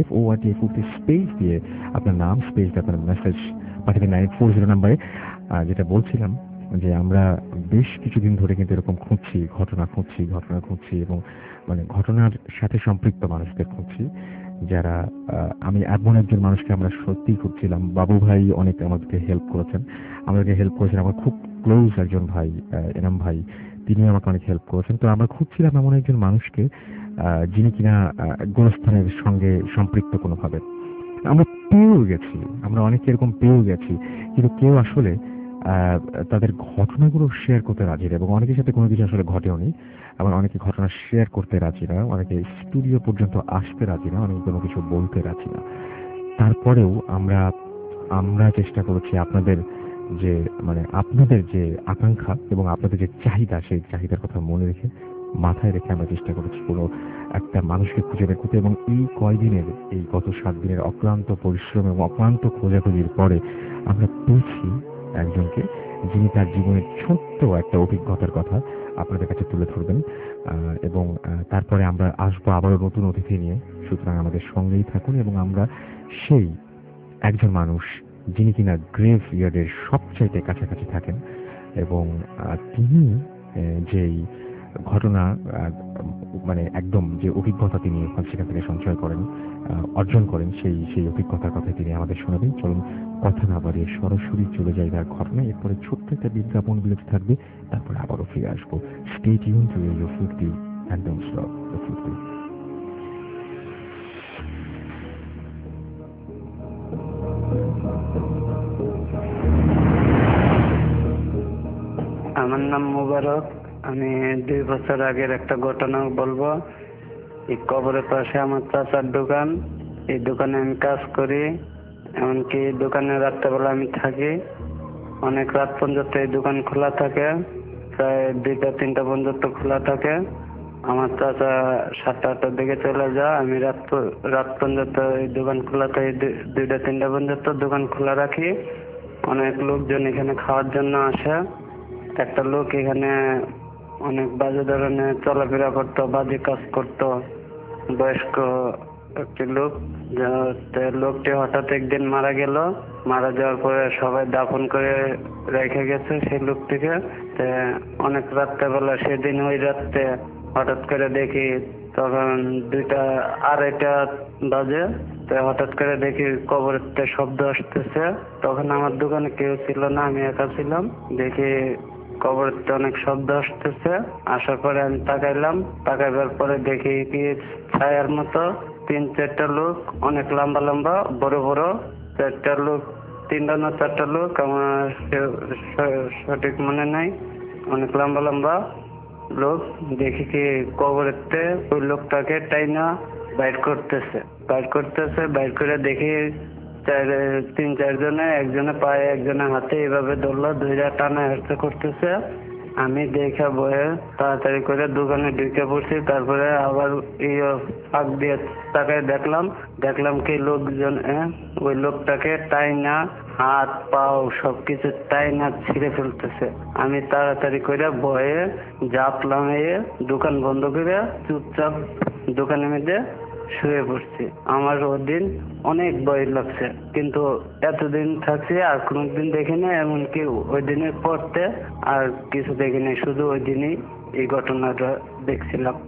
40 স্পেস দিয়ে আপনার নাম স্পেস দিয়ে আপনার মেসেজ পাঠাবেন 940 নাম্বারে। যেটা বলছিলাম যে আমরা বেশ কিছুদিন ধরে কিন্তু এরকম ঘটনা খুঁজছি এবং মানে ঘটনার সাথে সম্পৃক্ত মানুষদের খুঁজছি, যারা আমি এমন একজন মানুষকে আমরা সত্যিই খুঁজছিলাম। বাবু ভাই অনেক আমাদেরকে হেল্প করেছেন, আমার খুব ক্লোজ একজন ভাই এনাম ভাই, তিনি আমাকে অনেক হেল্প করেছেন। তো আমরা খুঁজছিলাম এমন একজন মানুষকে যিনি কিনা গোরস্থানের সঙ্গে সম্পৃক্ত কোনোভাবে। আমরা অনেকে এরকম পেয়েও গেছি, কিন্তু কেউ আসলে তাদের ঘটনাগুলো শেয়ার করতে রাজি না এবং অনেকের সাথে কোনো কিছু আসলে ঘটেও নি। আবার অনেকে ঘটনা শেয়ার করতে রাজি না, অনেকে স্টুডিও পর্যন্ত আসতে রাজি না, অনেকে কোনো কিছু বলতে রাজি না। তারপরেও আমরা চেষ্টা করেছি আপনাদের যে আকাঙ্ক্ষা এবং আপনাদের যে চাহিদা, সেই চাহিদার কথা মাথায় রেখে আমরা চেষ্টা করেছি কোনো একটা মানুষকে খুঁজে বের করতে। এবং এই কয়দিনের, এই গত 7 দিনের অক্লান্ত পরিশ্রম এবং অক্লান্ত খোঁজাখুঁজির পরে আমরা পেয়েছি একজনকে, যিনি তার জীবনের ছোট্ট একটা অভিজ্ঞতার কথা আপনাদের কাছে তুলে ধরবেন এবং তারপরে আমরা আসবো আবারও নতুন অতিথি নিয়ে। সুতরাং আমাদের সঙ্গেই থাকুন এবং আমরা সেই একজন মানুষ যিনি কিনা গ্রেভ ইয়ার্ডের সবচাইতে কাছাকাছি থাকেন এবং তিনি যেই ঘটনা একদম যে অভিজ্ঞতা তিনি সেখান থেকে সঞ্চয় করেন, অর্জন করেন, সেই অভিজ্ঞতার কথা তিনি আমাদের শোনাবেন। চলুন কথা না বাড়িয়ে সরাসরি চলে যাই তার ঘটনা। এরপরে ছোট্ট একটা বিজ্ঞাপন বিরতি থাকবে, তারপরে আবারও ফিরে আসবো। Stay tune to radio Foorti and don't stop the Foorti. আমার নাম মুবারক। আমি 2 বছর আগের একটা ঘটনা বলবো। এই কবরের পাশে আমার চাচার দোকান, এই দোকানে আমি কাজ করি, এমনকি দোকানে রাত্রেবেলা আমি থাকি। অনেক রাত পর্যন্ত এই দোকান খোলা থাকে, প্রায় 2টা-3টা পর্যন্ত খোলা থাকে। আমার চাচা 7টা-8টার দিকে চলে যায়, আমি রাত পর্যন্ত এই দোকান খোলা থাকে, 2টা-3টা পর্যন্ত দোকান খোলা রাখি। অনেক লোকজন এখানে খাওয়ার জন্য আসে। একটা লোক এখানে অনেক বাজে ধরনের চলাফেরা করতো, বাজে কাজ করতো। বয়স্ক একটি লোক, লোকটি হঠাৎ একদিন মারা গেল। মারা যাওয়ার পরে সবাই দাফন করে রেখে গেছে সেই লোকটিকে। অনেক রাত্রেবেলা সেদিন ওই রাত্রে হঠাৎ করে দেখি, তখন 2টা-2:30 বাজে। হঠাৎ করে দেখি কবরেতে শব্দ আসতেছে। তখন আমার দোকানে কেউ ছিল না, আমি একা ছিলাম। দেখি কবরেতে অনেক শব্দ আসতেছে। আসার পরে আমি তাকাইলাম, তাকাইবার পরে দেখি কি ছায়ার মতো 3-4টা লোক, অনেক লম্বা লম্বা, বড় বড় 4টা লোক, 3টা না 4টা লোক, আমার সঠিক মনে নাই। অনেক লম্বা লম্বা লোক। দেখি কি কবরেতে ওই লোকটাকে টাইনা বাইর করতেছে। বাইর করে দেখি 3-4 জনে, একজনে পায়ে একজনে হাতে এইভাবে ধরলো, 2টা টানা হেঁচড়া করতেছে। আমি দেখা বয়ে তাড়াতাড়ি করে দোকানে ঢুকে পড়ছি। তারপরে আবার ফাঁক দিয়ে তাকায় দেখলাম কি লোকজন ওই লোকটাকে টাইনা হাত পাও সবকিছু টাইনা ছিঁড়ে ফেলতেছে। আমি তাড়াতাড়ি করে ভয়ে জাপ লাগাইয়ে দোকান বন্ধ করে চুপচাপ দোকানের মধ্যে শুয়ে পড়ছি। আমার ওদিন অনেক ভয় লাগছে, কিন্তু এতদিন থাকছি আর কোনোদিন দেখিনি। এমনকি ওই দিনের পরতে আর কিছু দেখিনি, শুধু ওই দিনই এই ঘটনাটা দেখছিলাম।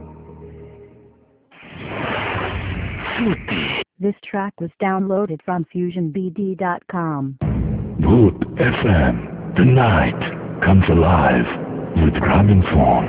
This track was downloaded from FusionBD.com. Bhoot FM. The night comes alive with Gramophone.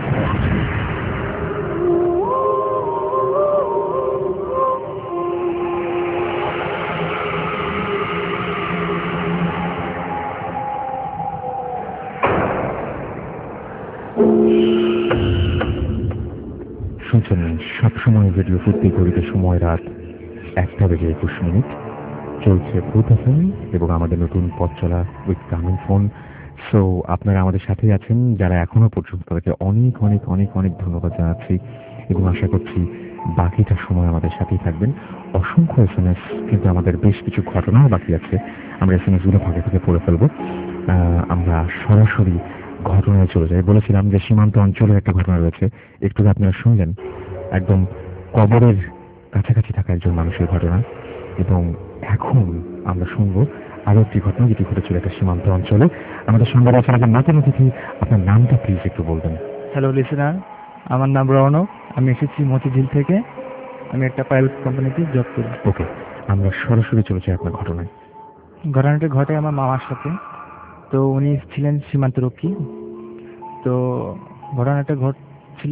শুনছেন সবসময় রেডিও ফুর্তি ঘড়িতে সময় রাত 1:21 চলছে ভূত এফএম এবং আমাদের নতুন পথ চলা উইথ গ্রামীণফোন। সো আপনারা আমাদের সাথেই আছেন যারা এখনো পর্যন্ত, তাদেরকে অনেক অনেক অনেক অনেক ধন্যবাদ জানাচ্ছি এবং আশা করছি বাকিটা সময় আমাদের সাথেই থাকবেন। অসংখ্য এসএমএস, কিন্তু আমাদের বেশ কিছু ঘটনাও বাকি আছে, আমরা এসএমএস গুলো ভাগে ভাগে পড়ে ফেলবো। আমরা সরাসরি ঘটনায় চলে যাই। বলেছিলাম যে সীমান্ত অঞ্চলের একটা ঘটনা রয়েছে, একটু আপনারা শুনলেন, একদম কবরের কাছাকাছি থাকা একজন মানুষের ঘটনা। এবং এখন আমরা শুনবো আরো একটি ঘটনা যেটি ঘটেছিল একটা সীমান্ত অঞ্চলে। আমাদের সঙ্গে আছেন একজন নতুন অতিথি, আপনার নামটা প্লিজ একটু বলবেন। হ্যালো লিসেনার, আমার নাম রৌনক, আমি এসেছি মতিঝিল থেকে। আমি একটা প্রাইভেট কোম্পানিতে জব করি। ওকে, আমরা সরাসরি চলে যাই আপনার ঘটনায়। ঘটনাটা ঘটে আমার মামার সাথে। তো উনি ছিলেন সীমান্তরক্ষী। তো ঘটনাটা ঘটছিল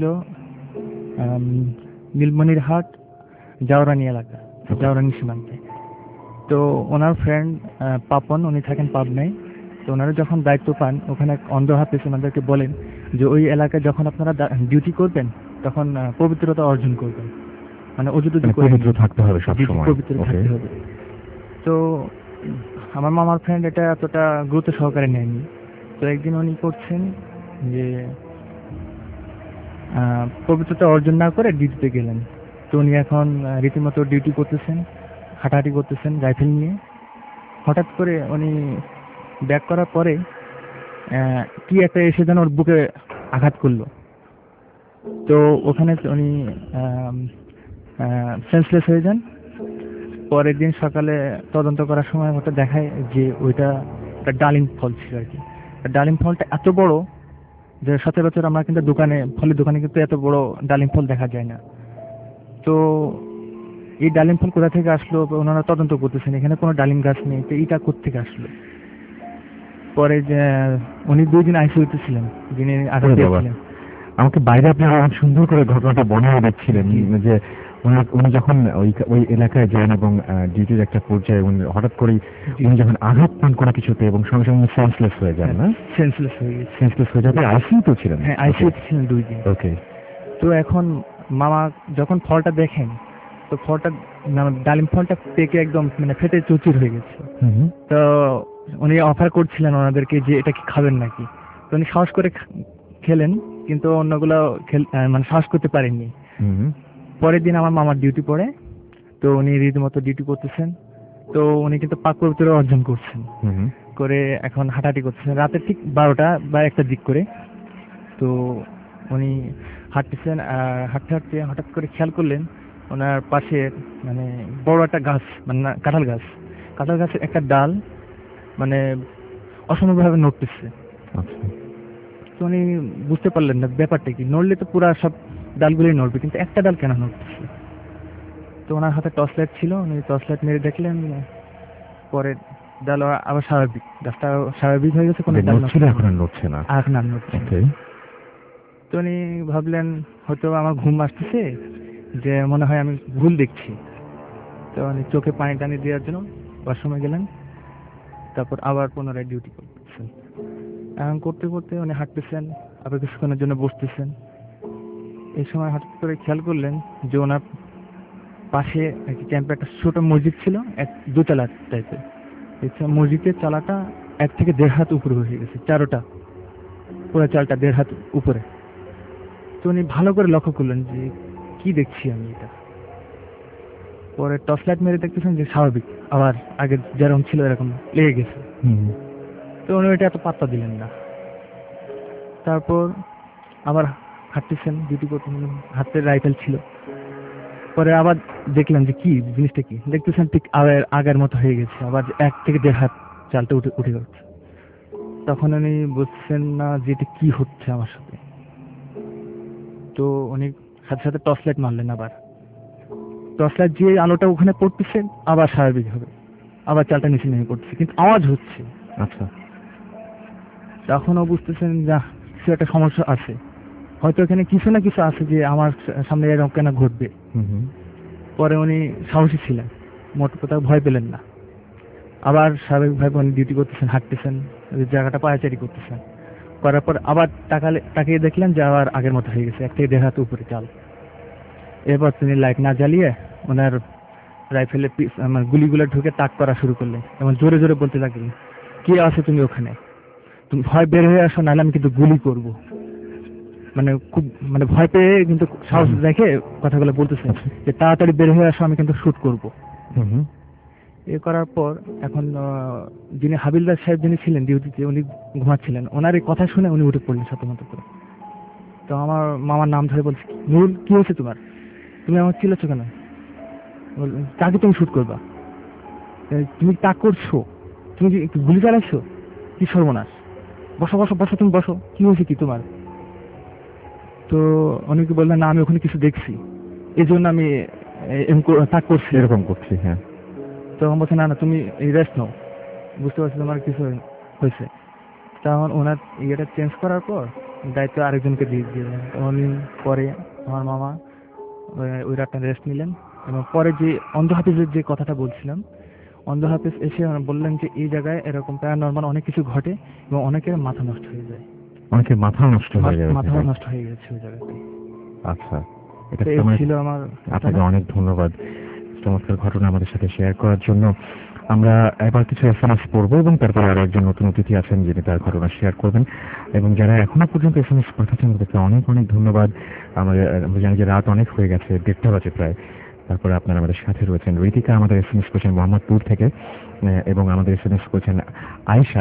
নীলমণিরহাট জাওরানি এলাকা, জাওরানি সীমান্তে। তো ওনার ফ্রেন্ড পাপন, উনি থাকেন পাবনায়। তো ওনারা যখন দায়িত্ব পান, ওখানে এক অন্ধ হাফেজ ওনাদেরকে বলেন যে ওই এলাকায় যখন আপনারা ডিউটি করবেন তখন পবিত্রতা অর্জন করবেন, মানে অযুত পবিত্র থাকতে হবে সবসময়, পবিত্র থাকতে হবে। তো আমার মামার ফ্রেন্ড এটা এতটা গুরুত্ব সহকারে নেয়নি। তো একদিন উনি করছেন যে পবিত্রতা অর্জন না করে ডিউটিতে গেলেন। তো উনি এখন রীতিমতো ডিউটি করতেছেন, হাঁটাহাঁটি করতেছেন রাইফেল নিয়ে। হঠাৎ করে উনি ব্যাক করার পরে কি একটা এসে যেন ওর বুকে আঘাত করলো। তো ওখানে উনি সেন্সলেস হয়ে যান। পরের দিন সকালে তদন্ত করার সময় ওটা দেখায় যে ওইটা একটা ডালিম ফল ছিল আর কি। ডালিম ফলটা এত বড় যে সচরাচর আমরা কিন্তু ফলের দোকানে কিন্তু এত বড় ডালিম ফল দেখা যায় না। তো এই ডালিম ফল কোথা থেকে আসলো ওনারা তদন্ত করতেছেন, এখানে কোনো ডালিম গাছ নেই, তো এটা কোত্থেকে আসলো। পরে যে উনি 2 দিন আইসিইউতে ছিলেন, যিনি আঘাত পেয়েছিলেন। আমাকে বাইরে আপনি অনেক সুন্দর করে ঘটনাটা বর্ণনা দিচ্ছিলেন যে উনি যখন ওই এলাকায় যান এবং ডিউটির একটা পর্যায়ে হঠাৎ করেই উনি যখন আঘাত পান কোনো কিছুতে এবং সঙ্গে সঙ্গে সেন্সলেস হয়ে যান। না, সেন্সলেস হয়ে যাবে। আইসিইউতে ছিলেন? হ্যাঁ, আইসিইউতে ছিলেন 2 দিন। ওকে। তো এখন মামা যখন ফলটা দেখেন, তো ফলটা ডালিম ফলটা পেকে একদম মানে ফেটে চুরচুর হয়ে গেছে। তো উনি অফার করছিলেন ওনাদেরকে যে এটা কি খাবেন নাকি। তো উনি সাহস করে খেলেন, কিন্তু অন্যগুলো মানে সাহস করতে পারেননি। পরের দিন আমার মামার ডিউটি পড়ে। তো উনি রীতিমতো ডিউটি করতেছেন। তো উনি কিন্তু পাক পবিত্র অর্জন করছেন, করে এখন হাঁটাহাঁটি করছেন রাতে ঠিক 12টা বা 1টার দিক করে। তো উনি হাঁটতেছেন, হাঁটতে হাঁটতে হঠাৎ করে খেয়াল করলেন ওনার পাশে মানে বড় একটা গাছ, মানে কাঁঠাল গাছের একটা ডাল মানে অসম্ভবভাবে নড়তেছে। আচ্ছা। তো উনি বুঝতে পারলেন না ব্যাপারটা কি, নড়লে তো পুরা সব ডালগুলোই নড়বে, কিন্তু একটা ডাল কেন নড়তেছে। তো ওনার হাতে টর্চ লাইট ছিল, উনি টর্চ লাইট মেরে দেখলেন পরে ডাল আবার স্বাভাবিক, গাছটা স্বাভাবিক হয়ে গেছে, কোনো ডাল নড়ছিল, এখন আর নড়ছে না। এখন আর নড়ছে না। তো উনি ভাবলেন হয়তো আমার ঘুম আসতেছে, যে মনে হয় আমি ভুল দেখছি। তো উনি চোখে পানি টানি দেওয়ার জন্য ওয়াশরুমে গেলেন, তারপর আবার পুনরায় ডিউটি করতেছেন। এখন করতে করতে উনি হাঁটতেছেন, আবার কিছুক্ষণের জন্য বসতেছেন। এই সময় হঠাৎ করে খেয়াল করলেন যে ওনার পাশে ক্যাম্পে একটা ছোট মসজিদ ছিল, দোতলা টাইপের। মসজিদের চালাটা 1 থেকে 1.5 হাত উপরে হয়ে গেছে, চারোটা পুরো চালটা 1.5 হাত উপরে। তো উনি ভালো করে লক্ষ্য করলেন যে কি দেখছি আমি এটা। পরে টর্চ লাইট মেরে দেখতেছেন যে স্বাভাবিক, আবার আগে যেরকম ছিল এরকম লেগে গেছে। তো উনি ওইটা এত পাত্তা দিলেন না। তারপর আবার হাঁটতেছেন, ডিউটি করতে, হাতে রাইফেল ছিল। পরে আবার দেখলেন যে কি জিনিসটা কি, দেখতেছেন ঠিক আগের মতো হয়ে গেছে, আবার 1 থেকে 1.5 হাত চালটা উঠে যাচ্ছে। তখন উনি বুঝছেন না যে এটা কি হচ্ছে আমার সাথে। তো উনি সাথে সাথে টর্চ লাইট মারলেন, আবার টর্চ লাইট যে আলোটা ওখানে পড়তেছে আবার স্বাভাবিক হবে, আবার চালটা নিচে নেমে পড়তেছে, কিন্তু আওয়াজ হচ্ছে। আচ্ছা। তখনও বুঝতেছেন যা কিছু একটা সমস্যা আছে, হয়তো এখানে কিছু না কিছু আছে যে আমার সামনে এরকম কেন ঘটবে। পরে উনি সাহসী ছিলেন, মোট কথা ভয় পেলেন না। আবার স্বাভাবিকভাবে উনি ডিউটি করতেছেন, হাঁটতেছেন, জায়গাটা পায়চারি করতেছেন। করার পর আবার তাকিয়ে দেখলেন যে আবার আগের মতো হয়ে গেছে, 1 থেকে 1.5 হাত উপরে চাল। এরপর তিনি লাইট না জ্বালিয়ে ওনার রাইফেলের গুলিগুলো ঢুকে তাক করা শুরু করলেন এবং জোরে জোরে বলতে লাগলেন, কে আছে তুমি ওখানে, তুমি ভয় বের হয়ে আসো, নাহলে আমি কিন্তু গুলি করব। মানে খুব ভয় পেয়ে কিন্তু সাহস দেখে কথাগুলো বলতেছেন যে তাড়াতাড়ি বের হয়ে আসো, আমি কিন্তু শুট করব। এ করার পর এখন যিনি হাবিলদার সাহেব যিনি ছিলেন ডিউটিতে, উনি ঘুমাচ্ছিলেন, ওনার এই কথা শুনে উনি উঠে পড়লেন সাথে মতো করে। তো আমার মামার নাম ধরে বলছে, নুরুল কি হয়েছে তোমার, তুমি আমার চিল্লাচ্ছ কেন, কাকে তুমি শুট করবা, তুমি তাক করছো, তুমি গুলি চালাচ্ছো, কি সর্বনাশ, বসো বসো বসো, তুমি বসো, কি হয়েছে কি তোমার। তো অনেকে বললেন না আমি ওখানে কিছু দেখছি, এই জন্য আমি তাক করছি, এরকম করছি। হ্যাঁ। তখন বলছে না না তুমি এই রেস্ট নাও, বুঝতে পারছি তোমার কিছু হয়েছে। তখন ওনার ইয়েটা চেঞ্জ করার পর দায়িত্ব আরেকজনকে দিয়ে দিলেন। উনি পরে আমার মামা ওই রাতটা রেস্ট নিলেন এবং পরে যে অন্ধ হাফিজের যে কথাটা বলছিলাম, অন্ধ হাফিজ এসে বললেন যে এই জায়গায় এরকম প্যারানরমাল অনেক কিছু ঘটে এবং অনেকের মাথা নষ্ট হয়ে যায়, অনেকের মাথা নষ্ট হয়ে যায়, মাথা নষ্ট হয়ে গেছে ওই জায়গাতে। আচ্ছা, এটা ছিল আমার। আপনাকে অনেক ধন্যবাদ চমৎকার ঘটনা আমাদের সাথে শেয়ার করার জন্য। আমরা এবার কিছু এসএমএস পড়বো এবং তারপরে আরো একজন নতুন অতিথি আছেন যিনি তার ঘটনা শেয়ার করবেন। এবং যারা এখনো পর্যন্ত এসএমএস পাঠাচ্ছেন তাদেরকে অনেক অনেক ধন্যবাদ। আমরা জানি যে রাত অনেক হয়ে গেছে, 1:30 বাজে প্রায়। তারপরে আপনারা আমাদের সাথে রয়েছেন। ঋতিকা আমাদের এসএমএস করছেন মোহাম্মদপুর থেকে, এবং আমাদের এসএমএস করছেন আয়েশা,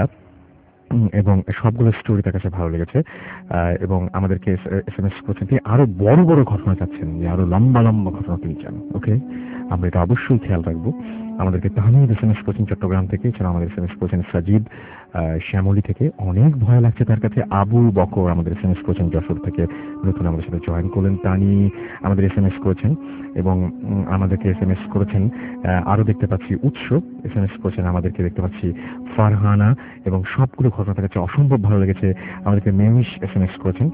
এবং সবগুলো স্টোরি তার কাছে ভালো লেগেছে। এবং আমাদেরকে এসএমএস করছেন তিনি আরো বড় বড় ঘটনা চাচ্ছেন, যে আরো লম্বা লম্বা ঘটনা তিনি চান। ওকে, আমরা এটা অবশ্যই খেয়াল রাখবো। আমাদেরকে তাহমিদ এসএমএস করছেন চট্টগ্রাম থেকে, এছাড়া আমাদের এসএমএস করছেন সাজিদ শ্যামলী থেকে, অনেক ভয় লাগছে তার কাছে। আবু বকর আমাদের এসএমএস করছেন যশোর থেকে, নতুন আমাদের সাথে জয়েন করলেন। তানি আমাদের এসএমএস করেছেন এবং আমাদেরকে এসএমএস করেছেন। আরো দেখতে পাচ্ছি উৎস এসএমএস করছেন, আমাদেরকে দেখতে পাচ্ছি ফারহানা, এবং সবগুলো ঘটনা তার কাছে অসম্ভব ভালো লেগেছে। আমাদেরকে মেমিশ এসএমএস করেছেন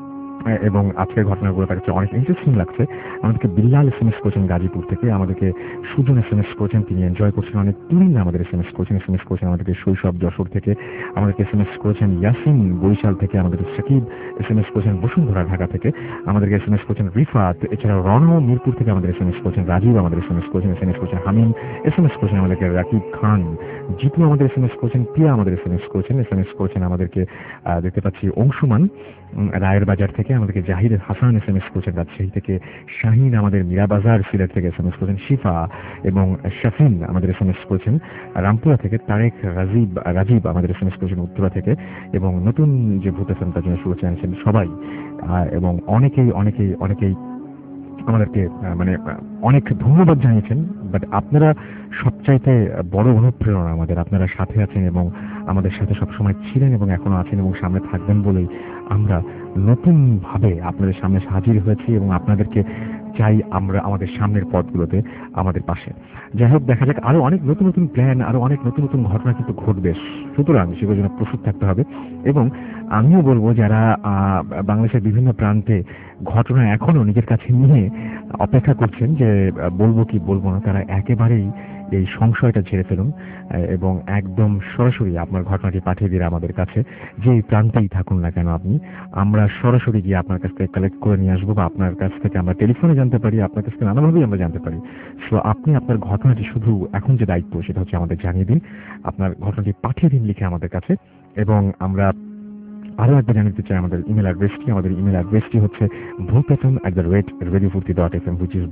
এবং আজকের ঘটনাগুলো তার কাছে অনেক ইন্টারেস্টিং লাগছে। আমাদেরকে বিল্লাল এসএমএস করেছেন গাজীপুর থেকে, আমাদেরকে সুজন এসএমএস করেছেন, তিনি এনজয় করছেন অনেক। তুরিন আমাদের এসএমএস করেছেন আমাদেরকে শৈশব যশোর থেকে, আমাদেরকে এসএমএস করেছেন ইয়াসিন বরিশাল থেকে, আমাদের সাকিব এসএমএস করেছেন বসুন্ধরা ঢাকা থেকে, আমাদেরকে এসএমএস করেছেন রিফাত, এছাড়া রনও মিরপুর থেকে আমাদের এসএমএস করেছেন, রাজীব আমাদের এসএমএস করেছেন হামিম এসএমএস করেছেন আমাদেরকে, রাকিব খান, জিতু আমাদের এসএমএস করেছেন, পিয়া আমাদের এসএমএস করেছেন আমাদেরকে দেখতে পাচ্ছি অংশুমান রায়ের বাজার থেকে, থেকে আমাদেরকে জাহিদ হাসান SMS করেছেন রাজশাহী থেকে, শাহিন আমাদের মিরাবাজার সিলেট থেকে SMS করেছেন, শিফা এবং শাফিন আমাদের SMS করেছেন রামপুরা থেকে, তারেক রাজীব আমাদের SMS করেছেন উত্তরা থেকে, এবং নতুন যে ভূত FM তার জন্য শুভেচ্ছা জানিয়েছেন সবাই, এবং অনেকেই আমাদেরকে মানে অনেক ধন্যবাদ জানিয়েছেন। বাট আপনারা সবচাইতে বড় অনুপ্রেরণা আমাদের, আপনারা সাথে আছেন এবং আমাদের সাথে সবসময় ছিলেন এবং এখনো আছেন এবং সামনে থাকবেন বলেই আমরা নতুন ভাবে আপনাদের সামনে হাজির হয়েছি এবং আপনাদেরকে চাই আমরা আমাদের সামনের পথগুলোতে আমাদের পাশে। যাই হোক, দেখা যাক আরো অনেক নতুন নতুন প্ল্যান, আরো অনেক নতুন নতুন ঘটনা কিন্তু ঘটবে, সুতরাং সেগুলোর জন্য প্রস্তুত থাকতে হবে। এবং আমিও বলবো যারা বাংলাদেশের বিভিন্ন প্রান্তে ঘটনা এখনো নিজের কাছে নিয়ে অপেক্ষা করছেন যে বলবো কি বলবো না, তারা একেবারেই এই সংশয়টা ছেড়ে ফেলুন এবং একদম সরাসরি আপনার ঘটনাটি পাঠিয়ে দিন আমাদের কাছে, যে প্রান্তেই থাকুন না কেন আপনি, আমরা সরাসরি গিয়ে আপনার কাছ থেকে কালেক্ট করে নিয়ে আসবো, বা আপনার কাছ থেকে আমরা টেলিফোনে জানতে পারি, আপনার কাছ থেকে নানাভাবেই আমরা জানতে পারি। সো আপনি আপনার ঘটনাটি শুধু এখন যে দায়িত্ব সেটা হচ্ছে আমাদের জানিয়ে দিন, আপনার ঘটনাটি পাঠিয়ে দিন লিখে আমাদের কাছে। এবং আমরা আরো একবার জানিয়ে চাই আমাদের ইমেল অ্যাড্রেসটি হচ্ছে bhutfm@radiofurti.fm, which is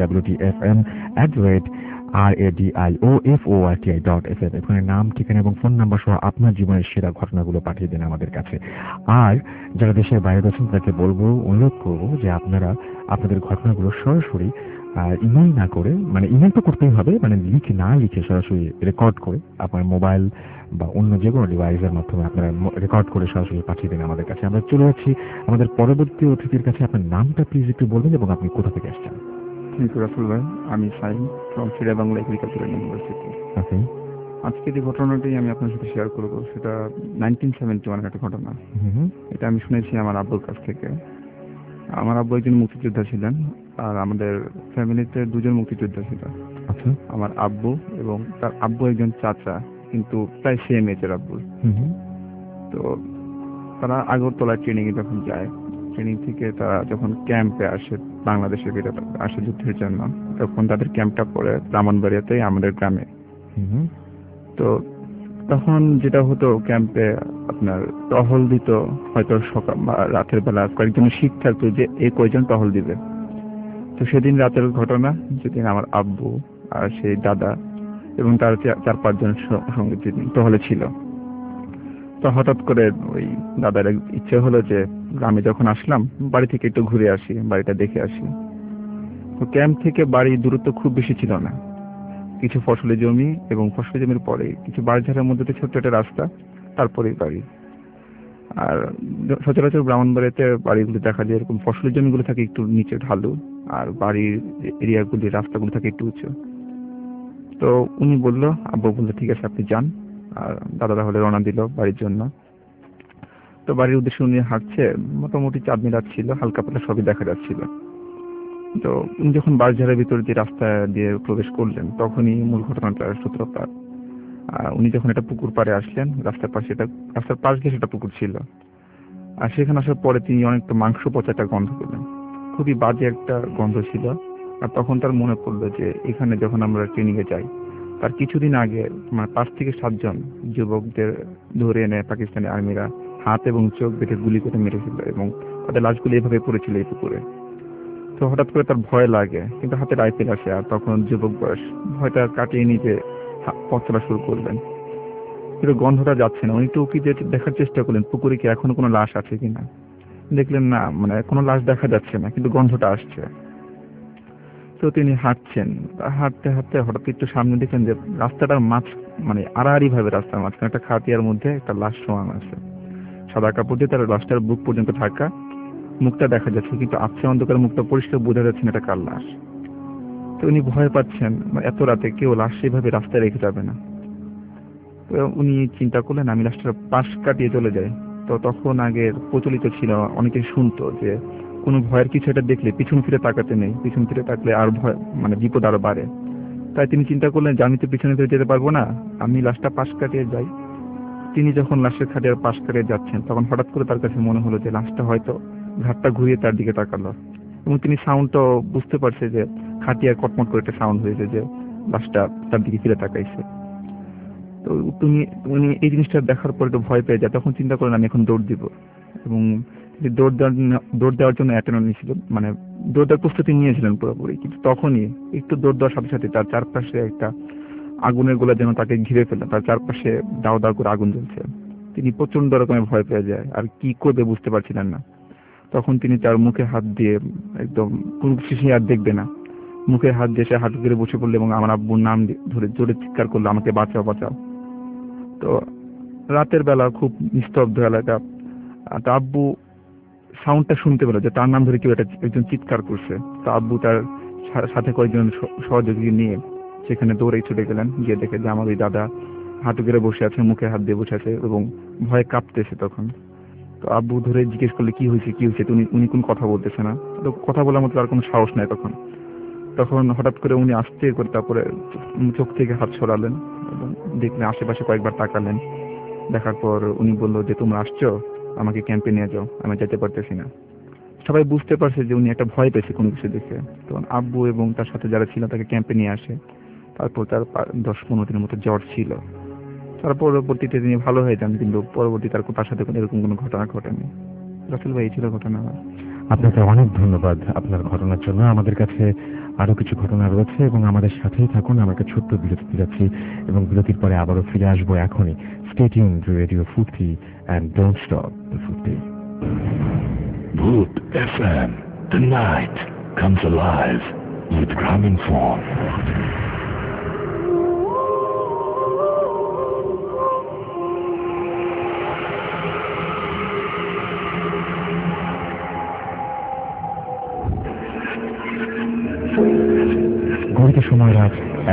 bhwtfm@radiofurti.fm। এখানে নাম, ঠিকানা এবং ফোন নাম্বার সহ আপনার জীবনের সেরা ঘটনাগুলো পাঠিয়ে দিন আমাদের কাছে। আর যারা দেশের বাইরে আছেন তাদেরকে বলবো, অনুরোধ করবো যে আপনারা আপনাদের ঘটনাগুলো সরাসরি ইমেল না করে, মানে ইমেল তো করতেই হবে, মানে লিখে সরাসরি রেকর্ড করে আপনার মোবাইল বা অন্য যে কোনো ডিভাইসের মাধ্যমে আপনারা রেকর্ড করে সরাসরি পাঠিয়ে দিন আমাদের কাছে। আমরা চলে যাচ্ছি আমাদের পরবর্তী অতিথির কাছে। আপনার নামটা প্লিজ একটু বলবেন এবং আপনি কোথা থেকে আসছেন? রাসুল ভাই, আমি sign from Sher-e-Bangla agricultural university. Okay, আজকে যে ঘটনাটি আমি আপনার সাথে শেয়ার করবো সেটা 1971 একটা ঘটনা। এটা আমি শুনেছি আমার আব্বুর কাছ থেকে। আমার আব্বু একজন মুক্তিযোদ্ধা ছিলেন, আর আমাদের ফ্যামিলিতে দুজন মুক্তিযোদ্ধা ছিল। আচ্ছা, আমার আব্বু এবং তার আব্বু একজন চাচা, কিন্তু প্রায় সেম এজের আব্বু। তো তারা আগরতলায় ট্রেনিং এ যখন যায়, ট্রেনিং থেকে তারা যখন ক্যাম্পে আসে, বাংলাদেশের ভিতরে আসে যুদ্ধের জন্য, তখন তাদের ক্যাম্পটা পড়ে ব্রাহ্মণবাড়িয়াতে আমাদের গ্রামে। তো তখন যেটা হতো, ক্যাম্পে আপনার টহল দিত, হয়তো সকাল বা রাতের বেলা কয়েকজন শিখ থাকতো যে এই কয়জন টহল দিবে। তো সেদিন রাতের ঘটনা, যেদিন আমার আব্বু আর সেই দাদা এবং তার 4-5 জন সঙ্গে যেদিন টহলে ছিল, তো হঠাৎ করে ওই দাদার ইচ্ছে হলো যে গ্রামে যখন আসলাম বাড়ি থেকে একটু ঘুরে আসি, বাড়িটা দেখে আসি। তো ক্যাম্প থেকে বাড়ির দূরত্ব খুব বেশি ছিল না, কিছু ফসলি জমি এবং ফসলি জমির পরে কিছু বাড়িঝাড়ের মধ্যে ছোট্ট একটা রাস্তা, তারপরেই বাড়ি। আর সচরাচর ব্রাহ্মণবাড়িতে বাড়িগুলো দেখা যায় এরকম ফসলি জমিগুলো থাকে একটু নিচে ঢালু, আর বাড়ির এরিয়াগুলি রাস্তাগুলো থাকে একটু উঁচু। তো উনি বললো, আব্বু বললো ঠিক আছে আপনি যান, আর দাদা তাহলে রওনা দিল বাড়ির জন্য। তো বাড়ির উদ্দেশ্যে উনি হাঁটছে, মোটামুটি চাঁদনি রাত ছিল, হালকা পাতলা সবই দেখা যাচ্ছিল। তো উনি যখন বাড়িঝাড়ের ভিতর যে রাস্তা দিয়ে প্রবেশ করলেন, তখনই মূল ঘটনাটার সূত্রপাত। উনি যখন একটা পুকুর পাড়ে আসলেন, রাস্তার পাশ দিয়ে সেটা পুকুর ছিল, আর সেখানে আসার পরে তিনি অনেকটা মাংস পচা একটা গন্ধ পেলেন, খুবই বাজে একটা গন্ধ ছিল। আর তখন তার মনে পড়লো যে এখানে যখন আমরা ট্রেনিং এ যাই, তার কিছুদিন আগে 5 থেকে 7 জন যুবকদের ধরে এনে পাকিস্তানি আর্মিরা হাত এবং চোখ বেঁধে গুলি করে মেরেছিল এবং তাদের লাশগুলি এভাবে পড়েছিল এই পুকুরে। তো হঠাৎ করে তার ভয় লাগে, কিন্তু হাতে রাইফেল আসে, আর তখন যুবক বয়স, ভয়টা কাটিয়ে নিতে পথ চলা শুরু করলেন। কিন্তু গন্ধটা যাচ্ছে না। উনি টুকি দিয়ে দেখার চেষ্টা করলেন পুকুরে কি এখনো কোনো লাশ আছে কিনা। দেখলেন না, কোনো লাশ দেখা যাচ্ছে না, কিন্তু গন্ধটা আসছে। তো তিনি হাঁটছেন, হাঁটতে হাঁটতে হঠাৎ একটু সামনে দেখলেন যে রাস্তাটার আড়াআড়ি ভাবে রাস্তার মাঝখানে একটা খাটিয়ার মধ্যে একটা লাশ শোয়ানো আছে। সাদা কাপড় দিয়ে তার লাশটার বুক পর্যন্ত ঢাকা, মুখটা দেখা যাচ্ছে, কিন্তু আবছা অন্ধকার মুখটা পরিষ্কার বোঝা যাচ্ছে না এটা কার লাশ। তো উনি ভয় পাচ্ছেন, এত রাতে কেউ লাশ সেভাবে রাস্তায় রেখে যাবে না। তো উনি চিন্তা করলেন আমি লাশটার পাশ কাটিয়ে চলে যাই। তো তখন আগের প্রচলিত ছিল, অনেকে শুনতো যে কোনো ভয়ের কিছু একটা দেখলে পিছন ফিরে তাকাতে নেই, পিছন ফিরে তাকলে আর ভয় বিপদ আরো বাড়ে। তাই তিনি চিন্তা করলেন যে আমি তো পিছনে ফিরে যেতে পারবো না, আমি লাশটা পাশ কাটিয়ে যাই। তিনি যখন লাশের খাটিয়ার পাশ কাটিয়ে যাচ্ছেন, তখন হঠাৎ করে তার কাছে মনে হলো যে লাশটা হয়তো ঘাটটা ঘুরিয়ে তার দিকে তাকালো, এবং তিনি সাউন্ডটাও বুঝতে পারছে যে খাটিয়ার কটমট করে একটা সাউন্ড হয়েছে, যে লাশটা তার দিকে ফিরে তাকাইছে। তো উনি এই জিনিসটা দেখার পর একটু ভয় পেয়ে যায়। তখন চিন্তা করেন আমি এখন দৌড় দিব, এবং যে দৌড় দেওয়ার জন্য অ্যাটেন্ড নিয়েছিল, মানে দৌড় দেওয়ার প্রস্তুতি নিয়েছিলেন পুরোপুরি, কিন্তু তখনই একটু দৌড় দেওয়ার সাথে সাথে তার চারপাশে একটা আগুনের গোলা যেন তাকে ঘিরে ফেলে, তার চারপাশে দাও দাও করে আগুন জ্বলছে। তিনি প্রচন্ড রকমের ভয় পেয়ে যায়, আর কি করবে বুঝতে পারছিলেন না। তখন তিনি তার মুখে হাত দিয়ে, একদম কোনো কিছু আর দেখবে না, মুখে হাত দিয়ে সে হাঁটু করে বসে পড়লো এবং আমার আব্বুর নাম ধরে জোরে চিৎকার করলো, আমাকে বাঁচাও বাঁচাও। তো রাতের বেলা খুব নিস্তব্ধ এলাকা, তো আব্বু সাউন্ডটা শুনতে পেল যে তার নাম ধরে কেউ একজন চিৎকার করছে। তো আব্বু তার সাথে কয়েকজন সহযোগী নিয়ে সেখানে দৌড়ে ছুটে গেলেন, গিয়ে দেখে যে আমার ওই দাদা হাঁটু গেড়ে বসে আছে, মুখে হাত দিয়ে বসে আছে এবং ভয়ে কাঁপতেছে তখন। তো আব্বু ধরে জিজ্ঞেস করলে কি হয়েছে কি হয়েছে, উনি কোন কথা বলতেছে না, তো কথা বলার মতো আর কোনো সাহস নাই তখন হঠাৎ করে উনি আস্তে করে তারপরে চোখ থেকে হাত সরালেন এবং দেখলেন আশেপাশে কয়েকবার তাকালেন। দেখার পর উনি বললো যে তোমরা আসছো, আমাকে ক্যাম্পে নিয়ে যাও, আমি যেতে পারতেছি না। সবাই বুঝতে পারছে যে উনি একটা ভয় পেয়েছে কোনো কিছু দেখে। তখন আব্বু এবং তার সাথে যারা ছিল তাকে ক্যাম্পে নিয়ে আসে। তারপর তার 10-15 দিনের মতো জ্বর ছিল। তার পরবর্তীতে তিনি ভালো হয়ে যান, কিন্তু পরবর্তী তার সাথে এরকম কোনো ঘটনা ঘটেনি। রাসেল ভাই, এই ছিল ঘটনা। আপনাকে অনেক ধন্যবাদ আপনার ঘটনার জন্য। আমাদের কাছে আরো কিছু ঘটনা রয়েছে এবং আমাদের সাথেই থাকুন। আমরা একটা ছোট্ট বিরতি যাচ্ছি এবং বিরতির পরে আবারও ফিরে আসবো এখনই। Stay tuned to Radio Futi and don't stop the Futi. Bhoot FM, the night comes alive with Gramophone. ঘড়িতে সময় রাত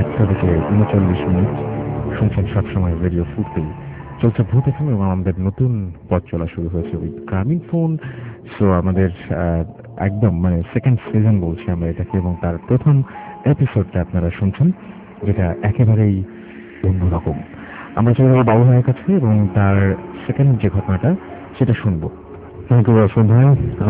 1:39। শুনছেন সবসময় রেডিও ফুটি, চলছে ভূত এফএম এবং আমাদের নতুন পথ চলা শুরু হয়েছে উইথ গ্রামীণফোন। সো আমাদের একদম মানে সেকেন্ড সিজন বলছি আমরা এটাকে, এবং তার প্রথম এপিসোডটা আপনারা শুনছেন, যেটা একেবারেই অন্যরকম। আমরা চলে যাবো বাবু ভাইয়ের কাছে এবং তার সেকেন্ড যে ঘটনাটা সেটা শুনবো। থ্যাংক ইউ রাসেল ভাই।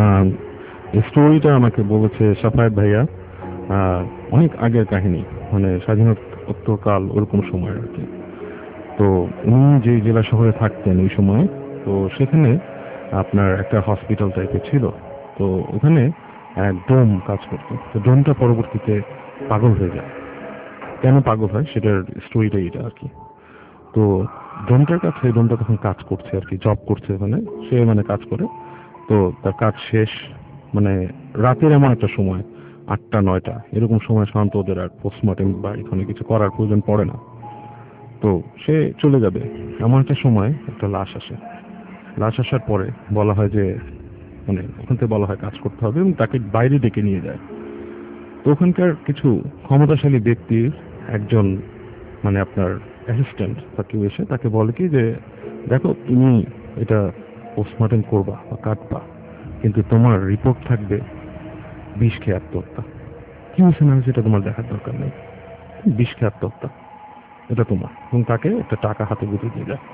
এই স্টোরিটা আমাকে বলেছে সাফায়েত ভাইয়া। অনেক আগের কাহিনী, মানে স্বাধীনোত্তরকাল ওরকম সময় আর কি। তো উনি যে জেলা শহরে থাকতেন ওই সময়, তো সেখানে আপনার একটা হসপিটাল টাইপের ছিল। তো ওখানে এক ডোম কাজ করতো। তো ডোমটা পরবর্তীতে পাগল হয়ে যায়। কেন পাগল হয় সেটার স্টোরিটাই এটা আর কি। তো ডোমটা তখন কাজ করছে আর কি, জব করছে ওখানে, সে মানে কাজ করে। তো তার কাজ শেষ, মানে রাতের এমন একটা সময় 8টা-9টা এরকম সময় সাধারণত ওদের আর পোস্টমর্টেম বা এখানে কিছু করার প্রয়োজন পড়ে না। তো সে চলে যাবে, এমন একটা সময় একটা লাশ আসে। লাশ আসার পরে বলা হয় যে, মানে ওখান থেকে বলা হয় কাজ করতে হবে এবং তাকে বাইরে ডেকে নিয়ে যায়। তো ওখানকার কিছু ক্ষমতাশালী ব্যক্তির একজন, মানে আপনার অ্যাসিস্ট্যান্ট তাকে এসে তাকে বলে কি যে, দেখো তুমি এটা পোস্টমর্টেম করবা বা কাটবা, কিন্তু তোমার রিপোর্ট থাকবে বিষ খেয়ে আত্মহত্যা। কি হয়েছে না সেটা তোমার দেখার দরকার নেই, বিষ খেয়ে আত্মহত্যা এটা তোমার। এবং তাকে একটা টাকা হাতে গুঁজে দিয়ে যায়।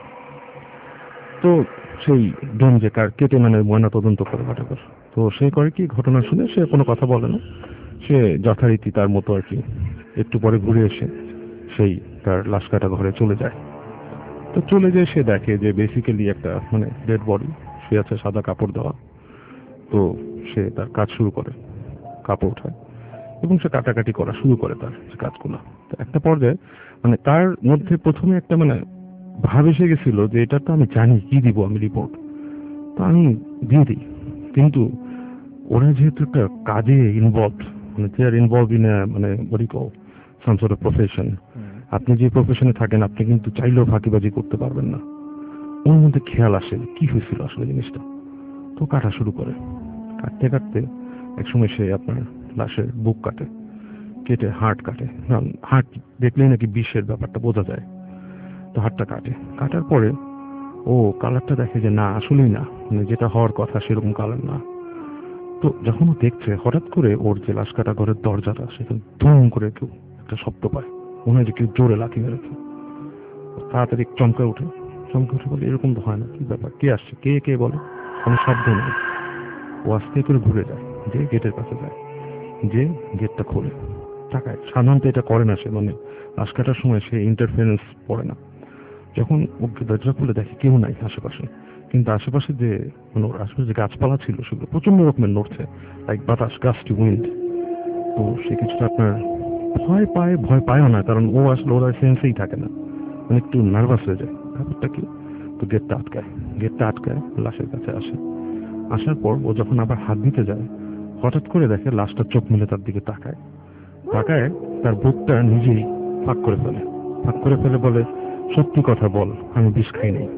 তো সেই ডোম যে কেটে মানে ময়না তদন্ত করে ঘটাবার, তো সে করে কি, ঘটনা শুনে সে কোনো কথা বলে না, সে যথারীতি তার মতো আর কি একটু পরে ঘুরে এসে সেই তার লাশ কাটা ঘরে চলে যায়। তো চলে যেয়ে সে দেখে যে বেসিক্যালি একটা মানে ডেড বডি শুয়ে আছে, সাদা কাপড় দেওয়া। তো সে তার কাজ শুরু করে, কাপড় ওঠায় এবং সে কাটাকাটি করা শুরু করে তার কাজগুলো। তো একটা পর্যায়ে মানে তার মধ্যে প্রথমে একটা মানে ভাব এসে গেছিল যে এটা তো আমি জানি কি দিব আমি রিপোর্ট, তো আমি দিয়ে দিই। কিন্তু ওরা যেহেতু একটা কাজে ইনভলভ, মানে দে আর ইনভলভ ইন মানে সাম সর্ট অফ প্রফেশন। আপনি যে প্রফেশনে থাকেন আপনি কিন্তু চাইলেও ফাঁকিবাজি করতে পারবেন না। ওর মধ্যে খেয়াল আসে কি হয়েছিল আসলে জিনিসটা। তো কাটা শুরু করে, কাটতে কাটতে একসময় সে আপনার লাশের বুক কাটে, কেটে হার্ট কাটে। হার্ট দেখলেই নাকি বিষের ব্যাপারটা বোঝা যায়। তো হার্টটা কাটে, কাটার পরে ও কালারটা দেখে যে না আসলেই না, মানে যেটা হওয়ার কথা সেরকম কালার না। তো যখন ও দেখছে, হঠাৎ করে ওর যে লাশ কাটা ঘরের দরজাটা সেখানে ধুম করে কেউ একটা শব্দ পায়, মনে হয় যে কেউ জোরে লাথি মেরেছে। তাড়াতাড়ি চমকে উঠে বলে এরকম তো হয় না, কি ব্যাপার, কে আসছে, কে কে বলে, কোনো শব্দ নেই। ও আস্তে করে ঘুরে যায়, যে গেটের কাছে যায়, যে গেটটা খোলে, তাকায়। সাধারণত এটা করে না সে, মানে লাশ কাটার সময় সে ইন্টারফারেন্স পড়ে না। যখন ও দরজা খুলে দেখে কেউ নাই আশেপাশে, কিন্তু আশেপাশে যে মানে ওর আশেপাশে যে গাছপালা ছিল সেগুলো প্রচন্ড রকমের নড়ছে, লাইক বাতাস, গাছটি উইন্ড। তো সে কিছুটা আপনার ভয় পায়ও না, কারণ ও আসলে ওরা সেন্সেই থাকে না, মানে একটু নার্ভাস হয়ে যায়। ব্যাপারটা কি, তো গেটটা আটকায় লাশের কাছে আসার পর ও যখন আবার হাত দিতে যায়, হঠাৎ করে দেখে লাশটা চোখ মিলে তার দিকে তাকায় তার বুকটা নিজেই ফাঁক করে ফেলে বলে, সত্যি কথা বল, আমি বিষ খাই নাই।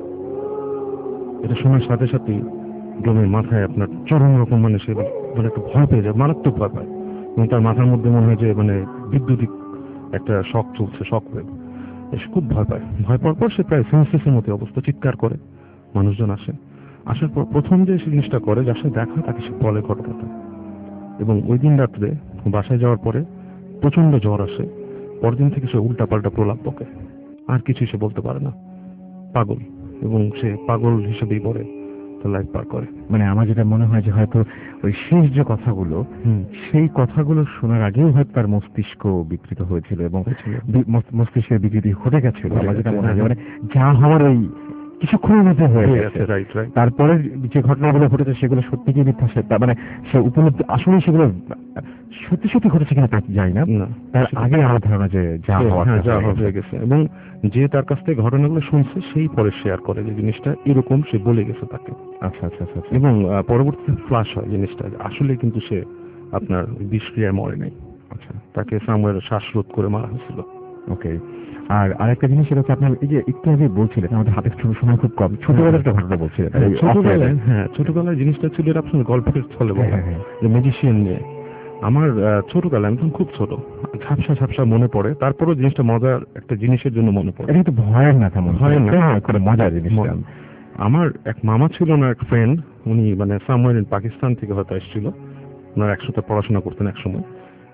এটা শোনার সাথে সাথেই ডোমের মাথায় আপনার চরম রকম মানে সে মানে একটু ভয় পেয়ে যায়, মারাত্মক ভয় পায়, এবং তার মাথার মধ্যে মনে হয় যে মানে বিদ্যুতিক একটা শক চলছে, শক ওয়েভ। সে খুব ভয় পাওয়ার পর সে প্রায় সেন্সলেসের মতো অবস্থা, চিৎকার করে। মানুষজন আসার পর প্রথম যে জিনিসটা করে, যার সাথে দেখা তাকে সে বলে ঘটনাটা। এবং ওই দিন রাত্রে বাসায় যাওয়ার পরে প্রচন্ড জ্বর আসে, পরদিন থেকে সে উল্টাপাল্টা প্রলাপ বকে, আর কিছুই সে বলতে পারে না, পাগল, এবং সে পাগল হিসেবেই পরে তার লাইফ পার করে। মানে আমার যেটা মনে হয় যে হয়তো ওই শেষ যে কথাগুলো, সেই কথাগুলো শোনার আগেও হয়তো তার মস্তিষ্ক বিকৃত হয়েছিল এবং মস্তিষ্কের বিকৃতি ঘটে গেছিল। আমার যেটা মনে হয় মানে যা হওয়ার ওই কিছুক্ষণের মধ্যে হয়ে গেছে। তারপরে যে ঘটনাগুলো ঘটেছে সেগুলো সত্যি কি মিথ্যা, মানে সে উপলব্ধি আসলে সেগুলো সত্যি ঘটেছে কিনা তা জানি না, তার আগে আমার ধারণা যে যা হয়ে গেছে। এবং যে তার কাছ থেকে ঘটনাগুলো শুনছে সেই পরে শেয়ার করে যে জিনিসটা এরকম সে বলে গেছে তাকে। আচ্ছা। এবং পরবর্তীতে ফ্লাশ হয় জিনিসটা, আসলে কিন্তু সে আপনার বিষক্রিয়ায় মরে নাই। আচ্ছা, তাকে সামনের শ্বাসরোধ করে মারা হয়েছিল। ওকে। আর আরেকটা জিনিস সেটা হচ্ছে আপনার এই যে একটু আগে বলছিলেন আমাদের হাতে সময় খুব কম, ছোটবেলার একটা ঘটনা বলছিলেন। ছোটবেলায় জিনিসটা ছিল আপনার গল্পের ছলে বলা, যে ম্যাজিশিয়ান নিয়ে। আমার ছোটবেলায় আমি খুব ছোট, ঝাপসা মনে পড়ে, তারপরও জিনিসটা মজার একটা জিনিসের জন্য মনে পড়ে। এটা কিন্তু ভয়ের না, মজার জিনিস। আমার এক মামা ছিল না, এক ফ্রেন্ড, উনি মানে সামওয়্যার ইন পাকিস্তান থেকে হয়তো এসেছিল, ওনার একসাথে পড়াশোনা করতেন এক সময়।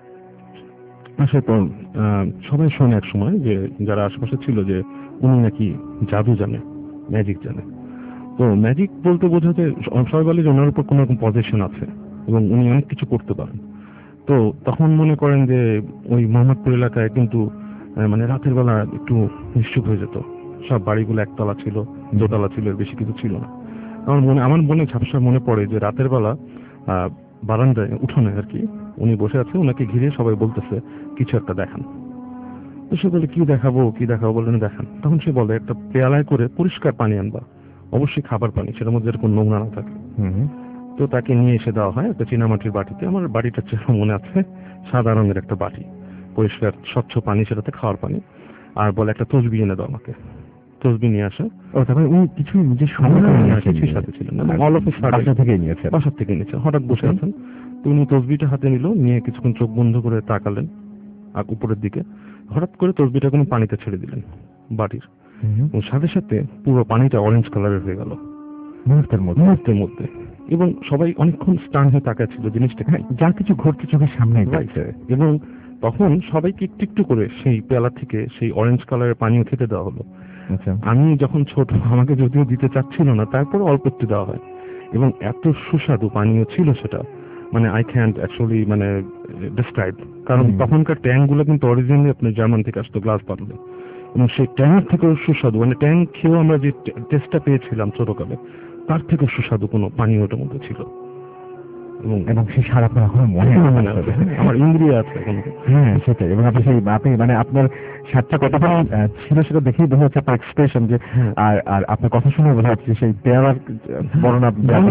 আসার পর সবাই শোনে এক সময় যে যারা আশেপাশে ছিল যে উনি নাকি জাদু জানে, ম্যাজিক জানে। তো ম্যাজিক বলতে বোঝাতে সবাই বলে যে ওনার উপর কোনো রকম পজিশন আছে এবং উনি অনেক কিছু করতে পারেন। তো তখন মনে করেন যে ওই মোহাম্মদপুর এলাকায় কিন্তু মানে রাতের বেলা একটু নিশ্চুপ হয়ে যেত, সব বাড়িগুলো একতলা ছিল, দোতলা ছিল, বেশি কিছু ছিল না। আমার মনে ঝাপসা মনে পড়ে যে রাতের বেলা বারান্দায় উঠোনে আর কি উনি বসে আছে, ওনাকে ঘিরে সবাই বলতেছে কিছু একটা দেখান। তো সে বলে কি দেখাবো বলেন দেখান। তখন সে বলে একটা পেয়ালায় করে পরিষ্কার পানি আনবা, অবশ্যই খাবার পানি, সেটার মধ্যে এরকম নোংরা না থাকে। তো তাকে নিয়ে এসে দেওয়া হয় একটা চীনামাটির বাটিতে। আমার বাড়িটা মনে আছে, সাদা রঙের একটা বাটি, পরিষ্কার স্বচ্ছ পানি, সেটাতে খাওয়ার পানি। আর বলে একটা তসবি এনে দাও আমাকে। তসবি নিয়ে আসে। কিছু নিজের কিছুর সাথে ছিলেন না, বাসার থেকে নিয়েছে। হঠাৎ বসে আছেন, তো উনি তসবিটা হাতে নিয়ে কিছুক্ষণ চোখ বন্ধ করে তাকালেন উপরের দিকে। হঠাৎ করে তসবিটা কোনো পানিতে ছেড়ে দিলেন বাটির, এবং সাথে সাথে পুরো পানিটা অরেঞ্জ কালারের হয়ে গেল মুহূর্তের মধ্যে। এবং সবাই অনেকক্ষণ স্টান হয়ে তাকাচ্ছিল জিনিসটা, যা কিছু ঘটছে চোখের সামনে। এবং তখন সবাইকে একটু একটু করে সেই পেয়ালা থেকে সেই অরেঞ্জ কালারের পানিও খেতে দেওয়া হলো। আমি যখন ছোট, আমাকে যদিও দিতে চাচ্ছিল না, তারপরে অল্প একটু দেওয়া হয়, এবং এত সুস্বাদু পানীয় ছিল সেটা, মানে আই ক্যান্ট অ্যাকচুয়ালি মানে ডিসক্রাইব। কারণ তখনকার ট্যাঙ্ক গুলো কিন্তু অরিজিনালি আপনার জার্মান থেকে আসতো, গ্লাস বাটলে, এবং সেই ট্যাঙ্ক থেকেও সুস্বাদু, মানে ট্যাঙ্ক খেয়েও আমরা যে টেস্টটা পেয়েছিলাম ছোটকালে, তার থেকে সুস্বাদু কোনো পানীয় ওটার মধ্যে ছিল। এবং সেই সার আপনার এখনো মনে আছে, আমার ইন্দ্রিয় আছে এখনো। হ্যাঁ সেটাই। এবং আপনি মানে আপনার সাতটা কতটা ছিল সেটা দেখেই বোঝা যাচ্ছে আপনার এক্সপ্রেশন, যে আর আপনার কথা শুনে বোঝা যাচ্ছে সেই পেয়ারার বর্ণনা।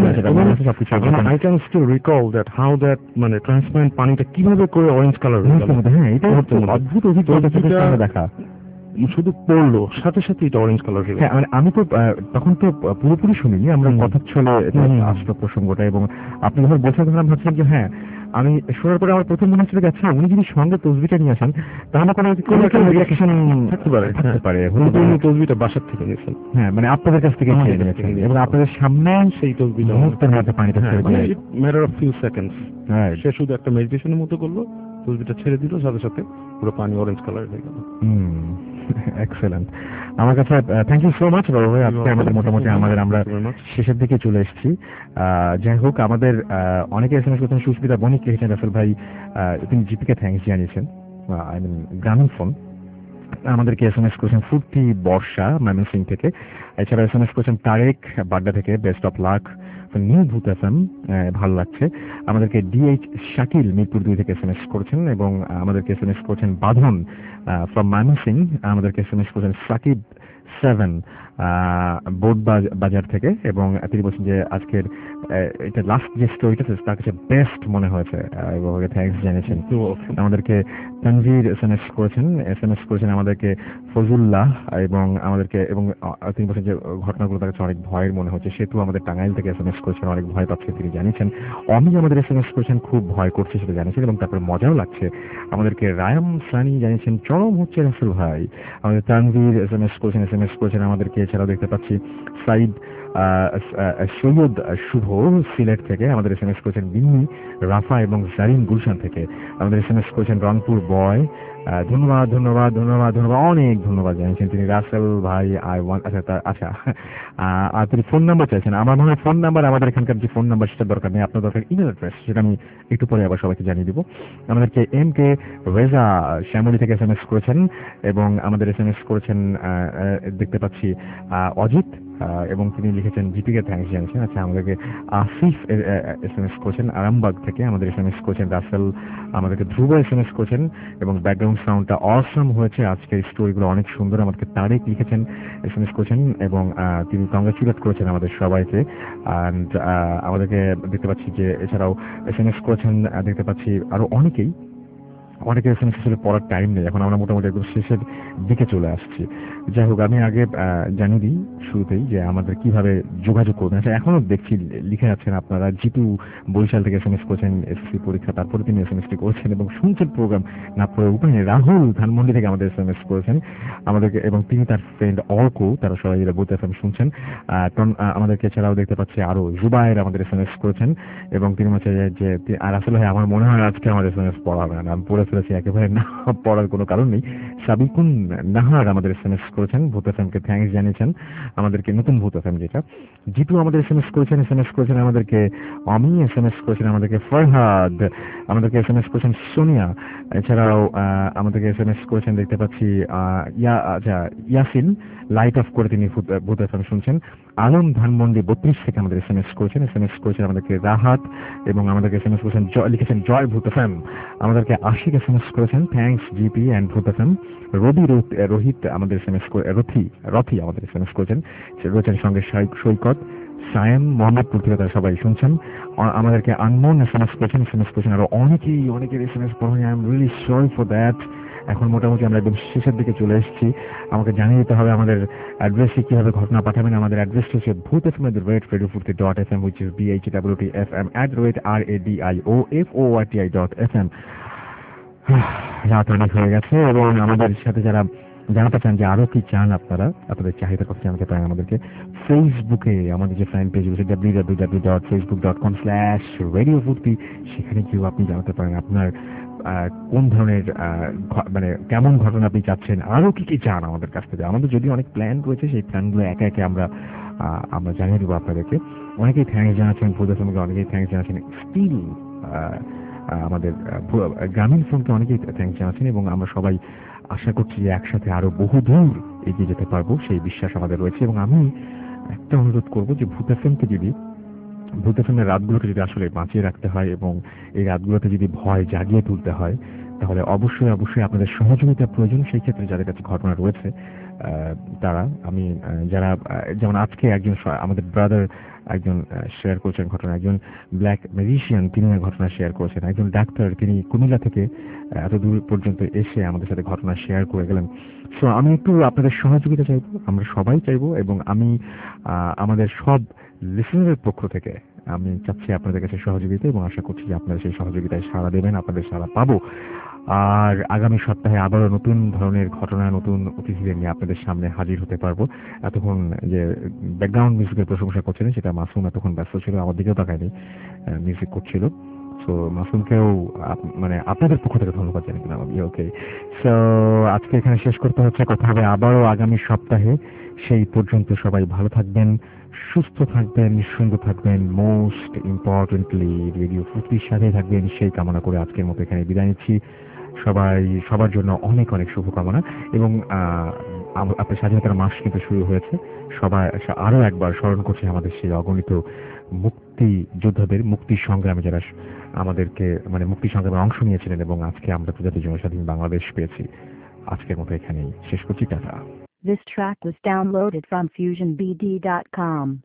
I can still recall that how that মানে ট্রান্সপারেন্ট পানিটা কিভাবে করে অরেঞ্জ কালার হয়ে গেল। হ্যাঁ, এটা অদ্ভুত অভিজ্ঞতা দেখা। শুধু পড়লো সাথে সাথে এটা অরেঞ্জ কালার হয়ে গেল। হ্যাঁ, মানে আমি তো তখন তো পুরোপুরি শুনিনি, আমরা কথা ছলে আসলো প্রসঙ্গটা। এবং আপনি যখন বলছেন তখন আমি ভাবছিলাম যে হ্যাঁ, আমি শোনার পরে আমার প্রথম মনে হচ্ছিল যে আচ্ছা উনি যদি সঙ্গে তসবিটা নিয়ে আসেন তাহলে কোনো একটা রিঅ্যাকশন থাকতে পারে। উনি তসবিটা বাসার থেকে নিয়েছেন। হ্যাঁ, মানে আপনাদের কাছ থেকে খেয়ে নিয়েছেন এবং আপনাদের সামনে সেই তসবিটা মুহূর্তের মধ্যে পানিটা ছেড়ে দিয়ে, ম্যাটার অফ ফিউ সেকেন্ডস। হ্যাঁ, সে শুধু একটা মেডিটেশনের মতো করলো, তসবিটা ছেড়ে দিল, সাথে সাথে পুরো পানি অরেঞ্জ কালার হয়ে গেল। এক্সেলেন্ট। আমার কাছে থ্যাংক ইউ সো মাচ বাবু ভাই। আজকে আমাদের মোটামুটি আমরা শেষের দিকে চলে এসেছি। যাই হোক, আমাদের অনেকে এসএমএস করছেন, সুস্মিতা বণিক লিখেছেন রাসেল ভাই তিনি জিপিকে থ্যাঙ্কস জানিয়েছেন, আই মিন গ্রামীণ ফোন। আমাদেরকে SMS করেছেন ফুর্তি বর্ষা ময়মনসিং থেকে। এছাড়া SMS করেছেন তারেক বাড্ডা থেকে, best of luck new Bhoot FM, ভালো লাগছে। আমাদেরকে DH শাকিল মিরপুর 2 থেকে SMS করেছেন এবং আমাদেরকে SMS করেছেন বাঁধন ফ্রম ময়মনসিং। আমাদেরকে SMS করেছেন সাকিব 7 বোর্ড বাজার থেকে এবং তিনি বলছেন যে আজকের এটা লাস্ট যে স্টোরিটা তার কাছে বেস্ট মনে হয়েছে এবং থ্যাঙ্কস জানিয়েছেন। তো আমাদেরকে তানভীর SMS করেছেন আমাদেরকে ফজুল্লাহ এবং আমাদেরকে এবং তিনি বলছেন যে ঘটনাগুলো তার কাছে অনেক ভয়ের মনে হচ্ছে। সেতু আমাদের টাঙ্গাইল থেকে SMS করেছেন, অনেক ভয় পাচ্ছে তিনি জানিয়েছেন। অমি আমাদের SMS করেছেন খুব ভয় করছে সেটা জানিয়েছেন এবং তারপরে মজাও লাগছে। আমাদেরকে রায়াম সানি জানিয়েছেন চরম হচ্ছে রাসেল ভাই। আমাদের তানভীর SMS করেছেন আমাদেরকে। এছাড়াও দেখতে পাচ্ছি সাইদ সৈয়দ শুভ সিলেট থেকে আমাদের SMS করেছেন বিন্নি রাফা এবং জারিন গুলশান থেকে। আমাদের SMS করেছেন রংপুর বয়। ধন্যবাদ ধন্যবাদ ধন্যবাদ ধন্যবাদ, অনেক ধন্যবাদ জানিয়েছেন তিনি রাসেল ভাই। আচ্ছা আর তিনি ফোন নাম্বার চাইছেন। আমার মনে হয় ফোন নাম্বার আমাদের এখানকার যে ফোন নাম্বার সেটা দরকার নেই, আপনার দরকার ইমেল অ্যাড্রেস, সেটা আমি একটু পরে আবার সবাইকে জানিয়ে দেবো। আমাদেরকে MK রেজা শ্যামলী থেকে SMS করেছেন এবং আমাদের SMS করেছেন দেখতে পাচ্ছি অজিত এবং তিনি লিখেছেন জিপিকে থ্যাঙ্কস জানিয়েছেন। আচ্ছা আমাদেরকে আসিফ SMS করেছেন আরামবাগ থেকে। আমাদের SMS করেছেন রাসেল। আমাদেরকে ধ্রুব SMS করেছেন এবং ব্যাকগ্রাউন্ড সাউন্ডটা অসম হয়েছে, আজকের স্টোরিগুলো অনেক সুন্দর। আমাদেরকে তারেক লিখেছেন SMS করেছেন এবং তিনি কংগ্রেচুলেট করেছেন আমাদের সবাইকে। অ্যান্ড আমাদেরকে দেখতে পাচ্ছি যে এছাড়াও SMS করেছেন দেখতে পাচ্ছি আরো অনেকেই। অনেকের SMS আসলে পড়ার টাইম নেই, এখন আমরা মোটামুটি একদম শেষের দিকে চলে আসছি। যাই হোক আমি আগে জানিয়ে দিই শুরুতেই যে আমাদের কিভাবে যোগাযোগ করবেন। আচ্ছা এখনো দেখছি লিখে যাচ্ছেন আপনারা। জিতু বরিশাল থেকে SMS করেছেন SSC পরীক্ষা, তারপরে তিনি SMS করেছেন এবং শুনছেন প্রোগ্রাম না পড়ে উপায় নেই। রাহুল ধানমন্ডি থেকে আমাদের SMS করেছেন আমাদেরকে এবং তিনি তার ফ্রেন্ড অর্কো, তারা সবাই বুথ FM শুনছেন। আমাদেরকে এছাড়াও দেখতে পাচ্ছি আরো জুবাইর আমাদের SMS করেছেন এবং তিনি বলছেন যে আর আসলে আমার মনে হয় আজকে আমাদের SMS পড়া হবে না, আমি পড়ে ফেলেছি, একেবারে না পড়ার কোনো কারণ নেই। সাবিকুন নাহার আমাদের SMS করেছেন, ভূত এফএমকে থ্যাঙ্কস জানিয়েছেন আমাদেরকে, নতুন ভূত এফএম যেটা। জিতু আমাদের SMS করেছেন আমাদেরকে। অমি SMS করেছেন আমাদেরকে। ফরহাদ আমাদেরকে SMS করেছেন। সোনিয়া এছাড়াও আমাদেরকে SMS করেছেন দেখতে পাচ্ছি ইয়াসিন লাইট অফ করে তিনি ভূত এফএম শুনছেন। আলম ধানমন্ডি 32 থেকে আমাদের SMS করেছেন আমাদেরকে রাহাত এবং আমাদেরকে SMS করেছেন লিখেছেন জয় ভূত এফএম। আমাদেরকে আশিক SMS করেছেন thanks GP and Bhoot FM. Rohit আমাদের SMS রথি আমাদের SMS করেছেন সঙ্গে সৈকত সায়েম মোহাম্মদপুর থেকে তারা সবাই শুনছেন। আমাদেরকে আনমোন SMS করেছেন আরো অনেকের SMS পড়েনি। I am really sorry for that. এখন মোটামুটি আমরা একদম শেষের দিকে চলে এসেছি। আমাকে জানিয়ে দিতে হবে আমাদের অ্যাড্রেসে কিভাবে ঘটনা পাঠাবেন। আমাদের অ্যাড্রেস হচ্ছে bhuthfm@radiofurti.fm, which is bhwtfm@radioforti.fm। রাত অনেক হয়ে গেছে এবং আমাদের সাথে যারা জানাতে চান যে আরো কি চান আপনারা, আপনাদের চাহিদার কথা জানাতে পারেন আমাদেরকে ফেসবুকে আমাদের যে ফ্যান পেজ রয়েছে www.facebook.com/radiofurti, সেখানে কেউ আপনি জানাতে পারেন আপনার কোন ধরনের মানে কেমন ঘটনা আপনি চাচ্ছেন, আরো কি কি চান আমাদের কাছ থেকে। আমাদের যদি অনেক প্ল্যান রয়েছে, সেই প্ল্যানগুলো একে একে আমরা জানিয়ে দেবো আপনাদেরকে। অনেকেই থ্যাঙ্কস জানাচ্ছেন ভূতফোনকে, অনেকেই থ্যাঙ্কস জানাচ্ছেন স্টিল আমাদের গ্রামীণ ফোনকে অনেকেই থ্যাঙ্কস জানাচ্ছেন এবং আমরা সবাই আশা করছি যে একসাথে আরো বহুদূর এগিয়ে যেতে পারবো, সেই বিশ্বাস আমাদের রয়েছে। এবং আমি একটা অনুরোধ করবো যে ভূত এফএমের রাতগুলোকে যদি আসলে বাঁচিয়ে রাখতে হয় এবং এই রাতগুলোতে যদি ভয় জাগিয়ে তুলতে হয়, তাহলে অবশ্যই আপনাদের সহযোগিতা প্রয়োজন। সেই ক্ষেত্রে যাদের কাছে ঘটনা রয়েছে তারা যারা যেমন আজকে একজন আমাদের ব্রাদার একজন শেয়ার করেছেন ঘটনা, একজন ব্ল্যাক ম্যাজিশিয়ান তিনি ঘটনা শেয়ার করেছেন, একজন ডাক্তার তিনি কুমিল্লা থেকে এত দূর পর্যন্ত এসে আমাদের সাথে ঘটনা শেয়ার করে গেলেন। সো আমি একটু আপনাদের সহযোগিতা চাইবো, আমরা সবাই চাইবো এবং আমি আমাদের সব লিসেনারের পক্ষ থেকে আমি চাচ্ছি আপনাদের কাছে সহযোগিতা এবং আশা করছি যে আপনারা সেই সহযোগিতায় সাড়া দেবেন, আপনাদের সাড়া পাবো। আর আগামী সপ্তাহে আবারও নতুন ধরনের ঘটনা, নতুন অতিথিদের নিয়ে আপনাদের সামনে হাজির হতে পারবো। এতক্ষণ যে ব্যাকগ্রাউন্ড মিউজিকের প্রশংসা করছিলেন সেটা মাসুম এতক্ষণ ব্যস্ত ছিল, আমার দিকেও তাকায়নি, মিউজিক করছিল। সো মাসুমকেও মানে আপনাদের পক্ষ থেকে ধন্যবাদ জানিয়ে ওকে। সো আজকে এখানে শেষ করতে হচ্ছে, কথা হবে আবারও আগামী সপ্তাহে। সেই পর্যন্ত সবাই ভালো থাকবেন, সুস্থ থাকবেন, সুন্দর থাকবেন, মোস্ট ইম্পর্টেন্টলি রেডিও ফুর্তির সাথে থাকবেন, সেই কামনা করে আজকের মতো এখানে বিদায় নিচ্ছি। সবার জন্য অনেক অনেক শুভকামনা এবং আপনার স্বাধীনতার মাস কিন্তু শুরু হয়েছে। সবাই আরো একবার স্মরণ করছে আমাদের সেই অগণিত মুক্তি যোদ্ধাদের, মুক্তি সংগ্রামে যারা আমাদেরকে মানে মুক্তি সংগ্রামে অংশ নিয়েছিলেন এবং আজকে আমরা প্রজাতির জন্য স্বাধীন বাংলাদেশ পেয়েছি। আজকের মতো এখানেই শেষ করছি, tata. This track was downloaded from FusionBD.com.